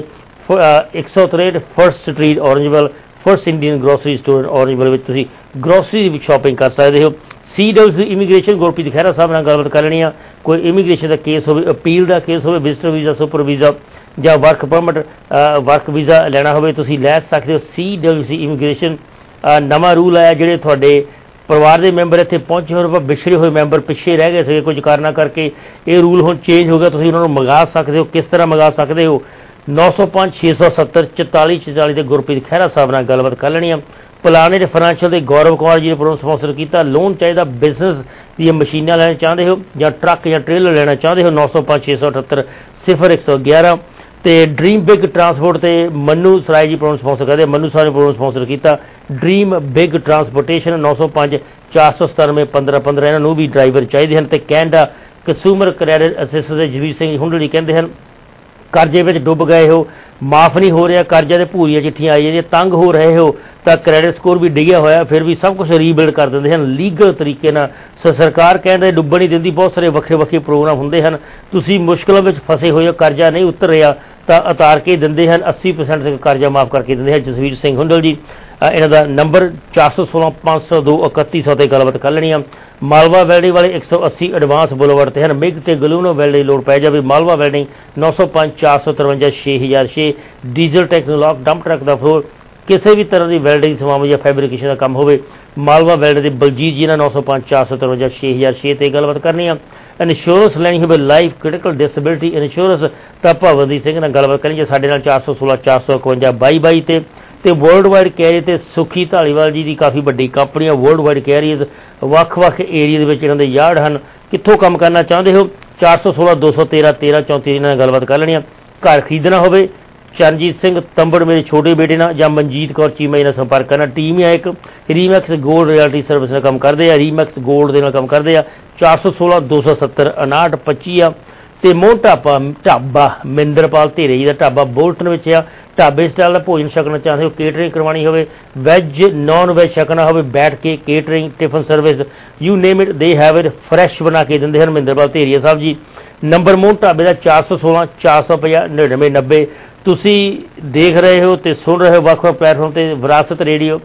ਇੱਕ ਸੌ ਤਰੇਹਠ first street Orangeville, first Indian grocery store Orangeville ਵਿੱਚ ਤੁਸੀਂ ਗਰੋਸਰੀ ਦੀ ਸ਼ਾਪਿੰਗ ਕਰ ਸਕਦੇ ਹੋ। C W immigration Gurpreet Khehra Sahib ਨਾਲ ਗੱਲਬਾਤ ਕਰ ਲੈਣੀ ਆ। ਕੋਈ ਇਮੀਗ੍ਰੇਸ਼ਨ ਦਾ ਕੇਸ ਹੋਵੇ, ਅਪੀਲ ਦਾ ਕੇਸ ਹੋਵੇ, ਵਿਜ਼ਟਰ ਵੀਜ਼ਾ, ਸੁਪਰ ਵੀਜ਼ਾ ਜਾਂ ਵਰਕ ਪਰਮਿਟ ਵਰਕ ਵੀਜ਼ਾ ਲੈਣਾ ਹੋਵੇ ਤੁਸੀਂ ਲੈ ਸਕਦੇ ਹੋ। ਸੀ ਡਬਲਯੂ ਸੀ ਇਮੀਗ੍ਰੇਸ਼ਨ ਨਵਾਂ ਰੂਲ ਆਇਆ, ਜਿਹੜੇ ਤੁਹਾਡੇ ਪਰਿਵਾਰ ਦੇ ਮੈਂਬਰ ਇੱਥੇ ਪਹੁੰਚੇ ਹੋਣ ਪਰ ਵਿਛੜੇ ਹੋਏ ਮੈਂਬਰ ਪਿੱਛੇ ਰਹਿ ਗਏ ਸੀਗੇ ਕੁਝ ਕਾਰਨਾਂ ਕਰਕੇ, ਇਹ ਰੂਲ ਹੁਣ ਚੇਂਜ ਹੋ ਗਿਆ। ਤੁਸੀਂ ਉਹਨਾਂ ਨੂੰ ਮੰਗਾ ਸਕਦੇ ਹੋ। ਕਿਸ ਤਰ੍ਹਾਂ ਮੰਗਾ ਸਕਦੇ ਹੋ? ਨੌ ਸੌ ਪੰਜ ਛੇ ਸੌ ਸੱਤਰ ਚੁਤਾਲੀ ਚੁਤਾਲੀ ਦੇ ਗੁਰਪ੍ਰੀਤ ਖਹਿਰਾ ਸਾਹਿਬ ਨਾਲ ਗੱਲਬਾਤ ਕਰ ਲੈਣੀ ਆ। ਪਲਾਨੇਟ ਫਾਈਨੈਂਸ਼ੀਅਲ ਦੇ ਗੌਰਵ ਕੁਮਾਰ ਜੀ ਨੇ ਪ੍ਰੋਗਰਾਮ ਸਪਾਂਸਰ ਕੀਤਾ। ਲੋਨ ਚਾਹੀਦਾ, ਬਿਜ਼ਨਸ ਦੀਆਂ ਮਸ਼ੀਨਾਂ ਲੈਣਾ ਚਾਹੁੰਦੇ ਹੋ ਜਾਂ ਟਰੱਕ ਜਾਂ ਟ੍ਰੇਲਰ ਲੈਣਾ ਚਾਹੁੰਦੇ ਹੋ, ਨੌ ਸੌ ਪੰਜ ਛੇ ਸੌ ਅਠੱਤਰ ਸਿਫਰ ਇੱਕ ਸੌ ਗਿਆਰਾਂ। ਤੇ ਡ੍ਰੀਮ ਬਿਗ ਟਰਾਂਸਪੋਰਟ ਤੇ ਮਨੂ ਸਰਾਏ ਜੀ ਪ੍ਰੋਗਰਾਮ ਸਪਾਂਸਰ ਕਰਦੇ। ਮਨੂ ਸਰਾਏ ਨੇ ਪ੍ਰੋਗਰਾਮ ਸਪਾਂਸਰ ਕੀਤਾ। ਡ੍ਰੀਮ ਬਿਗ ਟਰਾਂਸਪੋਰਟੇਸ਼ਨ ਨੌ ਸੌ ਪੰਜ ਚਾਰ ਸੌ ਸਤਾਨਵੇਂ ਪੰਦਰਾਂ ਪੰਦਰਾਂ ਇਹਨਾਂ ਨੂੰ ਵੀ ਡਰਾਈਵਰ ਚਾਹੀਦੇ ਹਨ। ਤੇ ਕੈਨੇਡਾ ਕੰਜ਼ਿਊਮਰ ਕ੍ਰੈਡਿਟ ਅਸਿਸਟੈਂਸ ਦੇ ਜਗਵੀਰ ਸਿੰਘ ਹੁੰਡਲ ਜੀ ਕਹਿੰਦੇ ਹਨ ਕਰਜ਼ੇ ਵਿੱਚ ਡੁੱਬ ਗਏ ਹੋ, ਮਾਫ ਨਹੀਂ ਹੋ ਰਿਹਾ, ਕਰਜ਼ੇ ਦੇ ਭੂਰੀਆਂ ਚਿੱਠੀਆਂ ਆਈ ਜਾਂਦੀਆਂ, ਤੰਗ ਹੋ ਰਹੇ ਹੋ ਤਾਂ ਕ੍ਰੈਡਿਟ ਸਕੋਰ ਵੀ ਡਿੱਗਿਆ ਹੋਇਆ, ਫਿਰ ਵੀ ਸਭ ਕੁਝ ਰੀਬਿਲਡ ਕਰ ਦਿੰਦੇ ਹਨ ਲੀਗਲ ਤਰੀਕੇ ਨਾਲ। ਸੋ ਸਰਕਾਰ ਕਹਿੰਦੇ ਡੁੱਬਣ ਨਹੀਂ ਦਿੰਦੀ, ਬਹੁਤ ਸਾਰੇ ਵੱਖਰੇ ਵੱਖਰੇ ਪ੍ਰੋਗਰਾਮ ਹੁੰਦੇ ਹਨ। ਤੁਸੀਂ ਮੁਸ਼ਕਲਾਂ ਵਿੱਚ ਫਸੇ ਹੋਏ ਹੋ, ਕਰਜ਼ਾ ਨਹੀਂ ਉਤਰ ਰਿਹਾ ਤਾਂ ਉਤਾਰ ਕੇ ਦਿੰਦੇ ਹਨ, ਅੱਸੀ ਪਰਸੈਂਟ ਤੱਕ ਕਰਜ਼ਾ ਮਾਫ ਕਰਕੇ ਦਿੰਦੇ ਹਨ। ਜਸਵੀਰ ਸਿੰਘ ਹੁੰਡਲ ਜੀ ਇਹਨਾਂ ਦਾ ਨੰਬਰ ਚਾਰ ਸੌ ਸੋਲਾਂ ਪੰਜ ਸੌ ਦੋ ਇਕੱਤੀ ਸੌ 'ਤੇ ਗੱਲਬਾਤ ਕਰ ਲੈਣੀ ਆ। ਮਾਲਵਾ ਵੈਲਡਿੰਗ ਵਾਲੇ ਇੱਕ ਸੌ ਅੱਸੀ ਐਡਵਾਂਸ ਬੁਲਵਰਡ 'ਤੇ ਹਨ। ਮਿਗ ਤੇ ਗਲੂਨੋ ਵੈਲਡਿੰਗ ਲੋੜ ਪੈ ਜਾਵੇ, ਮਾਲਵਾ ਵੈਲਡਿੰਗ ਨੌ ਸੌ ਪੰਜ ਚਾਰ ਸੌ ਤਰਵੰਜਾ ਛੇ ਹਜ਼ਾਰ ਛੇ। ਡੀਜ਼ਲ ਟੈਕਨੋਲੌਗ ਡੰਪ ਟਰੱਕ ਦਾ ਫਲੋਰ, ਕਿਸੇ ਵੀ ਤਰ੍ਹਾਂ ਦੀ ਵੈਲਡਿੰਗ ਸੇਵਾਵਾਂ ਜਾਂ ਫੈਬਰੀਕੇਸ਼ਨ ਦਾ ਕੰਮ ਹੋਵੇ, ਮਾਲਵਾ ਵੈਲਡ ਦੇ ਬਲਜੀਤ ਜੀ ਨਾਲ ਨੌ ਸੌ ਪੰਜ ਚਾਰ ਸੌ ਤਰਵੰਜਾ ਛੇ ਹਜ਼ਾਰ ਛੇ 'ਤੇ ਗੱਲਬਾਤ ਕਰਨੀ ਆ। ਇੰਸ਼ੋਰੈਂਸ ਲੈਣੀ ਹੋਵੇ, ਲਾਈਫ ਕ੍ਰਿਟੀਕਲ ਡਿਸੇਬਿਲਿਟੀ ਇੰਸ਼ੋਰੈਂਸ ਤਾਂ ਭਵਨਦੀਪ ਸਿੰਘ ਨਾਲ ਗੱਲਬਾਤ ਕਰਨੀ ਜੇ ਸਾਡੇ ਨਾਲ ਚਾਰ ਸੌ ਸੋਲਾਂ ਚਾਰ ਸੌ ਇਕਵੰਜਾ ਬਾਈ ਬਾਈ 'ਤੇ। ਤੇ ਵਰਲਡ ਵਾਈਡ ਕੈਰੀਅਰ ਤੇ ਸੁਖੀ ਢਾਲੀਵਾਲ ਜੀ ਦੀ ਕਾਫੀ ਵੱਡੀ ਕੰਪਨੀ ਆ ਵਰਲਡ ਵਾਈਡ ਕੈਰੀਅਰਸ, ਵੱਖ-ਵੱਖ ਏਰੀਆ ਦੇ ਵਿੱਚ ਇਹਨਾਂ ਦੇ ਯਾਰਡ ਹਨ। ਕਿੱਥੋਂ ਕੰਮ ਕਰਨਾ ਚਾਹੁੰਦੇ ਹੋ? ਚਾਰ ਸੌ ਸੋਲਾਂ ਦੋ ਸੌ ਤੇਰਾਂ ਤੇਰਾਂ ਚੌਂਤੀ ਇਹਨਾਂ ਨਾਲ ਗੱਲਬਾਤ ਕਰ ਲੈਣੀ ਆ। ਘਰ ਖਰੀਦਣਾ ਹੋਵੇ, ਚਰਨਜੀਤ ਸਿੰਘ ਤੰਬੜ ਮੇਰੇ ਛੋਟੇ ਬੇਟੇ ਨਾਲ ਜਾਂ ਮਨਜੀਤ ਕੌਰ ਚੀਮਾ ਨਾਲ ਸੰਪਰਕ ਕਰਨਾ। ਟੀਮ ਆ ਇੱਕ ਰੀਮੈਕਸ ਗੋਲਡ ਰਿਐਲਿਟੀ ਸਰਵਿਸ ਨਾਲ ਕੰਮ ਕਰਦੇ ਆ, ਰੀਮੈਕਸ ਗੋਲਡ ਦੇ ਨਾਲ ਕੰਮ ਕਰਦੇ ਆ। ਚਾਰ ਸੌ ਸੋਲਾਂ ਦੋ ਸੌ ਸੱਤਰ ਉਨਾਹਠ ਪੱਚੀ ਆ। ਤੇ ਮੋਹ ਢਾਬਾ ਢਾਬਾ ਮਹਿੰਦਰਪਾਲ ਧੀਰੇ ਜੀ ਦਾ ਢਾਬਾ ਬੋਲਟਨ ਵਿੱਚ ਆ। ਢਾਬੇ ਸਟਾਈਲ ਦਾ ਭੋਜਨ ਛਕਣਾ ਚਾਹੁੰਦੇ ਹੋ, ਕੇਟਰਿੰਗ ਕਰਵਾਉਣੀ ਹੋਵੇ, ਵੈਜ ਨੌਨ ਵੈਜ ਛਕਣਾ ਹੋਵੇ, ਬੈਠ ਕੇ catering tiffin service you name it they have it, fresh ਬਣਾ ਕੇ ਦਿੰਦੇ ਹਨ ਮਹਿੰਦਰਪਾਲ ਧੀਰੀਆ ਸਾਹਿਬ ਜੀ। ਨੰਬਰ ਮੋਹ ਢਾਬੇ ਦਾ ਚਾਰ ਸੌ ਸੋਲਾਂ ਚਾਰ ਸੌ ਪੰਜਾਹ ਨੜਿਨਵੇਂ ਨੱਬੇ। ਤੁਸੀਂ ਦੇਖ ਰਹੇ ਹੋ ਤੇ ਸੁਣ ਰਹੇ ਹੋ ਵੱਖ-ਵੱਖ ਪਲੇਟਫਾਰਮ ਤੇ Virasat radio,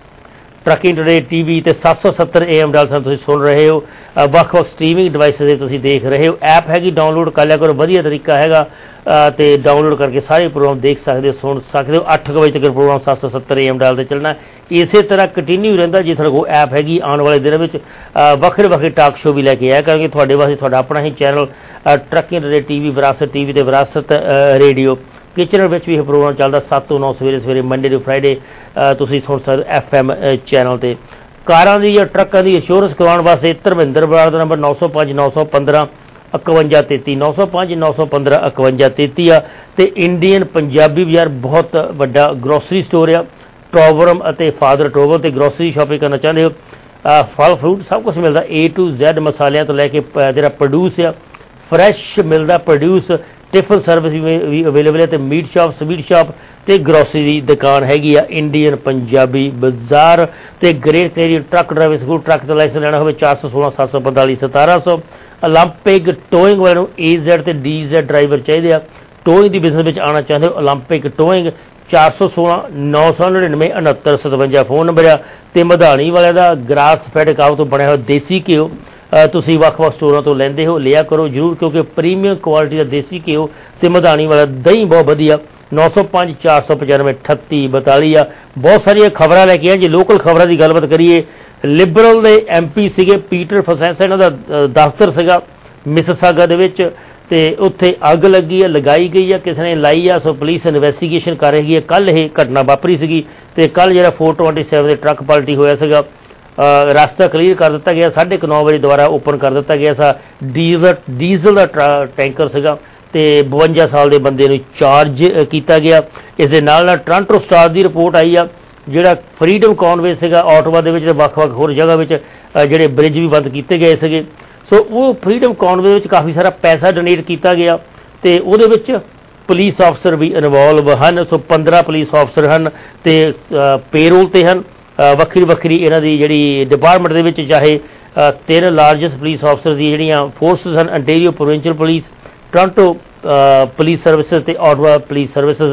trucking today T V ਤੇ ਸੱਤ ਸੌ ਸੱਤਰ ਏ ਐਮ ਡਾਲਸਨ ਤੁਸੀਂ ਸੁਣ ਰਹੇ ਹੋ। ਵੱਖ-ਵੱਖ ਸਟ੍ਰੀਮਿੰਗ ਡਿਵਾਈਸਿਸ 'ਤੇ ਤੁਸੀਂ ਦੇਖ ਰਹੇ ਹੋ। ਐਪ ਹੈਗੀ, ਡਾਊਨਲੋਡ ਕਰ ਲਿਆ ਕਰੋ, ਵਧੀਆ ਤਰੀਕਾ ਹੈਗਾ ਤੇ ਡਾਊਨਲੋਡ ਕਰਕੇ ਸਾਰੇ ਪ੍ਰੋਗਰਾਮ ਦੇਖ ਸਕਦੇ ਹੋ, ਸੁਣ ਸਕਦੇ ਹੋ। ਅੱਠ ਕੁ ਵਜੇ ਤੱਕ ਪ੍ਰੋਗਰਾਮ ਸੱਤ ਸੌ ਸੱਤਰ ਏ ਐਮ ਡਾਲ 'ਤੇ ਚੱਲਣਾ, ਇਸੇ ਤਰ੍ਹਾਂ ਕੰਟੀਨਿਊ ਰਹਿੰਦਾ। ਜੇ ਤੁਹਾਡੇ ਕੋਲ ਐਪ ਹੈਗੀ, ਆਉਣ ਵਾਲੇ ਦਿਨਾਂ ਵਿੱਚ ਵੱਖਰੇ ਵੱਖਰੇ ਟਾਕ ਸ਼ੋਅ ਵੀ ਲੈ ਕੇ ਆਇਆ ਕਰਾਂਗੇ ਤੁਹਾਡੇ ਵਾਸਤੇ। ਤੁਹਾਡਾ ਆਪਣਾ ਹੀ channel trucking today T V, Virasat T V ਤੇ ਵਿਰਾਸਤ ਰੇਡੀਓ ਕਿਚਨ ਵਿੱਚ ਵੀ ਇਹ ਪ੍ਰੋਗਰਾਮ ਚੱਲਦਾ ਸੱਤ ਤੋਂ ਨੌ ਸਵੇਰੇ ਸਵੇਰੇ ਮੰਡੇ ਟੂ ਫਰਾਈਡੇ ਤੁਸੀਂ ਸੁਣ ਸਕਦੇ ਐਫ ਐਮ ਚੈਨਲ 'ਤੇ। ਕਾਰਾਂ ਦੀ ਜਾਂ ਟਰੱਕਾਂ ਦੀ ਇੰਸ਼ੋਰੈਂਸ ਕਰਵਾਉਣ ਵਾਸਤੇ ਧਰਮਿੰਦਰ ਬਰਾੜ ਦਾ ਨੰਬਰ ਨੌ ਸੌ ਪੰਜ ਨੌ ਸੌ ਪੰਦਰਾਂ ਇਕਵੰਜਾ ਤੇਤੀ ਨੌ ਸੌ ਪੰਜ ਨੌ ਸੌ ਪੰਦਰਾਂ ਇਕਵੰਜਾ ਤੇਤੀ ਆ। ਤੇ ਇੰਡੀਅਨ ਪੰਜਾਬੀ ਬਾਜ਼ਾਰ ਬਹੁਤ ਵੱਡਾ ਗਰੋਸਰੀ ਸਟੋਰ ਆ। ਟੋਬਰਮ ਅਤੇ ਫਾਦਰ ਟੋਬਰ ਤੇ ਗਰੋਸਰੀ ਸ਼ਾਪਿੰਗ ਕਰਨਾ ਚਾਹੁੰਦੇ ਹੋ, ਫਲ ਫਰੂਟ ਸਭ ਕੁਝ ਮਿਲਦਾ, ਏ ਟੂ ਜ਼ੈਡ ਮਸਾਲਿਆਂ ਤੋਂ ਲੈ ਕੇ ਜਿਹੜਾ ਪ੍ਰੋਡਿਊਸ ਆ ਫਰੈਸ਼ ਮਿਲਦਾ ਪ੍ਰੋਡਿਊਸ। ਟਿਫਨ ਸਰਵਿਸ ਵੀ ਅਵੇਲੇਬਲ ਹੈ ਅਤੇ ਮੀਟ ਸ਼ਾਪ, ਸਵੀਟ ਸ਼ਾਪ ਅਤੇ ਗਰੋਸਰੀ ਦੀ ਦੁਕਾਨ ਹੈਗੀ ਆ ਇੰਡੀਅਨ ਪੰਜਾਬੀ ਬਾਜ਼ਾਰ। ਅਤੇ great career truck driving school, truck ਦਾ ਲਾਇਸੈਂਸ ਲੈਣਾ ਹੋਵੇ ਚਾਰ ਸੌ ਸੋਲਾਂ ਸੱਤ ਸੌ ਪੰਤਾਲੀ ਸਤਾਰਾਂ ਸੌ। ਓਲੰਪਿਕ ਟੋਇੰਗ ਵਾਲੇ ਨੂੰ ਏ ਜ਼ੈਡ ਅਤੇ ਡੀ ਜ਼ੈਡ ਡਰਾਈਵਰ ਚਾਹੀਦੇ ਆ। ਟੋਇੰਗ ਦੀ ਬਿਜ਼ਨਸ ਵਿੱਚ ਆਉਣਾ ਚਾਹੁੰਦੇ ਹੋ ਓਲੰਪਿਕ ਟੋਇੰਗ, ਚਾਰ ਸੌ ਸੋਲਾਂ ਨੌ ਸੌ ਨੜਿਨਵੇਂ ਉਣਹੱਤਰ ਸਤਵੰਜਾ ਫੋਨ ਨੰਬਰ ਆ। ਅਤੇ ਮਧਾਣੀ ਵਾਲਿਆਂ ਦਾ ਗ੍ਰਾਸ ਫੈਡ ਕਾਓ ਤੋਂ ਬਣਿਆ ਹੋਇਆ ਦੇਸੀ ਘਿਓ ਤੁਸੀਂ ਵੱਖ-ਵੱਖ ਸਟੋਰਾਂ ਤੋਂ ਲੈਂਦੇ ਹੋ, ਲਿਆ ਕਰੋ ਜ਼ਰੂਰ, ਕਿਉਂਕਿ ਪ੍ਰੀਮੀਅਮ ਕੁਆਲਿਟੀ ਦਾ ਦੇਸੀ ਘਿਓ ਅਤੇ ਮਧਾਣੀ ਵਾਲਾ ਦਹੀਂ ਬਹੁਤ ਵਧੀਆ। ਨੌ ਸੌ ਪੰਜ ਚਾਰ ਸੌ ਪਚਾਨਵੇਂ ਅਠੱਤੀ ਬਤਾਲੀ ਆ। ਬਹੁਤ ਸਾਰੀਆਂ ਖਬਰਾਂ ਲੈ ਕੇ ਆਏ। ਜੇ ਲੋਕਲ ਖਬਰਾਂ ਦੀ ਗੱਲਬਾਤ ਕਰੀਏ, ਲਿਬਰਲ ਦੇ ਐਮ ਪੀ ਸੀਗੇ ਪੀਟਰ ਫਸੈਂਸਾ, ਇਹਨਾਂ ਦਾ ਦਫ਼ਤਰ ਸੀਗਾ ਮਿਸਿਸਾਗਾ ਦੇ ਵਿੱਚ, ਅਤੇ ਉੱਥੇ ਅੱਗ ਲੱਗੀ ਆ, ਲਗਾਈ ਗਈ ਆ, ਕਿਸੇ ਨੇ ਲਾਈ ਆ, ਸੋ ਪੁਲਿਸ ਇਨਵੈਸਟੀਗੇਸ਼ਨ ਕਰ ਰਹੀ ਹੈ। ਕੱਲ੍ਹ ਇਹ ਘਟਨਾ ਵਾਪਰੀ ਸੀਗੀ ਅਤੇ ਕੱਲ੍ਹ ਜਿਹੜਾ ਫੋਰ ਟਵੈਂਟੀ ਸੈਵਨ ਦੇ ਟਰੱਕ ਪਲਟੀ ਹੋਇਆ ਸੀਗਾ, ਰਸਤਾ ਕਲੀਅਰ ਕਰ ਦਿੱਤਾ ਗਿਆ, ਸਾਢੇ ਕੁ ਨੌ ਵਜੇ ਦੁਬਾਰਾ ਓਪਨ ਕਰ ਦਿੱਤਾ ਗਿਆ ਸਾ। ਡੀਜ਼ਲ ਡੀਜ਼ਲ ਦਾ ਟਰਾ ਟੈਂਕਰ ਸੀਗਾ ਅਤੇ ਬਵੰਜਾ ਸਾਲ ਦੇ ਬੰਦੇ ਨੂੰ ਚਾਰਜ ਕੀਤਾ ਗਿਆ। ਇਸ ਦੇ ਨਾਲ ਨਾਲ ਟੋਰਾਂਟੋ ਸਟਾਰ ਦੀ ਰਿਪੋਰਟ ਆਈ ਆ, ਜਿਹੜਾ ਫਰੀਡਮ ਕਾਨਵੇ ਸੀਗਾ ਆਟੋਵਾ ਦੇ ਵਿੱਚ, ਵੱਖ-ਵੱਖ ਹੋਰ ਜਗ੍ਹਾ ਵਿੱਚ ਜਿਹੜੇ ਬ੍ਰਿਜ ਵੀ ਬੰਦ ਕੀਤੇ ਗਏ ਸੀਗੇ, ਸੋ ਉਹ ਫਰੀਡਮ ਕਾਨਵੇ ਵਿੱਚ ਕਾਫੀ ਸਾਰਾ ਪੈਸਾ ਡੋਨੇਟ ਕੀਤਾ ਗਿਆ ਅਤੇ ਉਹਦੇ ਵਿੱਚ ਪੁਲਿਸ ਅਫਸਰ ਵੀ ਇਨਵੋਲਵ ਹਨ। ਸੋ ਪੰਦਰਾਂ ਪੁਲਿਸ ਅਫਸਰ ਹਨ ਅਤੇ ਪੇਰੋਲ 'ਤੇ ਹਨ। ਵੱਖਰੀ ਵੱਖਰੀ ਇਹਨਾਂ ਦੀ ਜਿਹੜੀ ਡਿਪਾਰਟਮੈਂਟ ਦੇ ਵਿੱਚ ਚਾਹੇ ਤਿੰਨ ਲਾਰਜੈਸਟ ਪੁਲਿਸ ਅਫਸਰ ਦੀ ਜਿਹੜੀਆਂ ਫੋਰਸਿਸ ਹਨ, Ontario provincial police, Toronto police services ਅਤੇ ਆਟੋਵਾ ਪੁਲਿਸ ਸਰਵਿਸਿਜ਼।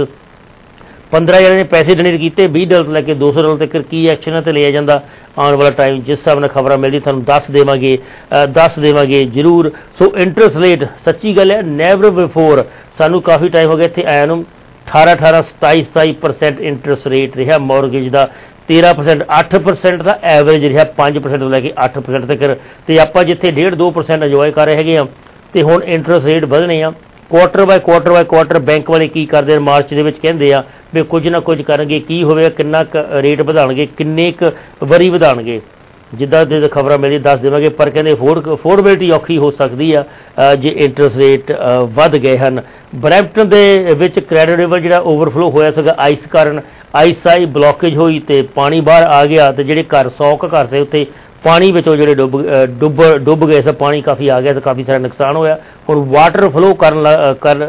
ਪੰਦਰਾਂ ਜਣੇ ਨੇ ਪੈਸੇ ਡੋਨੇਟ ਕੀਤੇ, ਵੀਹ ਡਾਲਰ ਤੋਂ ਲੈ ਕੇ ਦੋ ਸੌ ਡਾਲਰ ਤੱਕ ਕੀ ਐਕਸ਼ਨ 'ਤੇ ਲਿਆ ਜਾਂਦਾ ਆਉਣ ਵਾਲਾ ਟਾਈਮ ਜਿਸ ਹਿਸਾਬ ਨਾਲ ਖਬਰਾਂ ਮਿਲਦੀ ਤੁਹਾਨੂੰ ਦੱਸ ਦੇਵਾਂਗੇ ਦੱਸ ਦੇਵਾਂਗੇ ਜ਼ਰੂਰ। ਸੋ ਇੰਟਰਸਟ ਰੇਟ ਸੱਚੀ ਗੱਲ ਹੈ ਨੈਵਰ ਬਿਫੋਰ, ਸਾਨੂੰ ਕਾਫੀ ਟਾਈਮ ਹੋ ਗਿਆ ਇੱਥੇ ਆਇਆ ਨੂੰ, ਅਠਾਰਾਂ ਅਠਾਰਾਂ ਸਤਾਈ ਸਤਾਈ ਪਰਸੈਂਟ ਇੰਟਰਸਟ ਰੇਟ ਰਿਹਾ ਮੌਰਗੇਜ ਦਾ, ਤੇਰਾਂ ਪਰਸੈਂਟ ਅੱਠ ਪਰਸੈਂਟ ਦਾ ਐਵਰੇਜ ਰਿਹਾ ਪੰਜ ਪਰਸੈਂਟ ਤੋਂ ਲੈ ਕੇ ਅੱਠ ਪਰਸੈਂਟ ਤੱਕ, ਅਤੇ ਆਪਾਂ ਜਿੱਥੇ ਡੇਢ ਦੋ ਪਰਸੈਂਟ ਇੰਜੋਏ ਕਰ ਰਹੇ ਹੈਗੇ ਆ, ਅਤੇ ਹੁਣ ਇੰਟਰਸਟ ਰੇਟ ਵਧਣੇ ਆ quarter by quarter by quarter. Bank ਵਾਲੇ ਕੀ ਕਰਦੇ ਆ ਮਾਰਚ ਦੇ ਵਿੱਚ ਕਹਿੰਦੇ ਆ ਵੀ ਕੁਝ ਨਾ ਕੁਝ ਕਰਨਗੇ, ਕੀ ਹੋਵੇਗਾ, ਕਿੰਨਾ ਕੁ ਰੇਟ ਵਧਾਉਣਗੇ, ਕਿੰਨੇ ਕੁ ਵਾਰੀ ਵਧਾਉਣਗੇ, ਜਿੱਦਾਂ ਦੇ ਖਬਰਾਂ ਮਿਲੀ ਦੱਸ ਦੇਵਾਂਗੇ। ਪਰ ਕਹਿੰਦੇ ਅਫੋਰਡ ਅਫੋਰਡੇਬਿਲਟੀ ਔਖੀ ਹੋ ਸਕਦੀ ਆ ਜੇ ਇੰਟਰਸਟ ਰੇਟ ਵੱਧ ਗਏ ਹਨ। ਬਰੈਂਪਟਨ ਦੇ ਵਿੱਚ ਕ੍ਰੈਡਿਟ ਰਿਵਰ ਜਿਹੜਾ ਓਵਰਫਲੋ ਹੋਇਆ ਸੀਗਾ ਆਈਸ ਕਾਰਨ, ਆਈਸ ਆਈ ਬਲੋਕੇਜ ਹੋਈ ਅਤੇ ਪਾਣੀ ਬਾਹਰ ਆ ਗਿਆ, ਅਤੇ ਜਿਹੜੇ ਘਰ ਸੌ ਕੁ ਘਰ ਸੀ ਉੱਥੇ ਪਾਣੀ ਵਿੱਚੋਂ ਜਿਹੜੇ ਡੁੱਬ ਡੁੱਬ ਡੁੱਬ ਗਏ ਸੀ, ਪਾਣੀ ਕਾਫੀ ਆ ਗਿਆ ਸੀ, ਕਾਫੀ ਸਾਰਾ ਨੁਕਸਾਨ ਹੋਇਆ। ਹੁਣ ਵਾਟਰ ਫਲੋ ਕਰਨ ਲ ਕਰ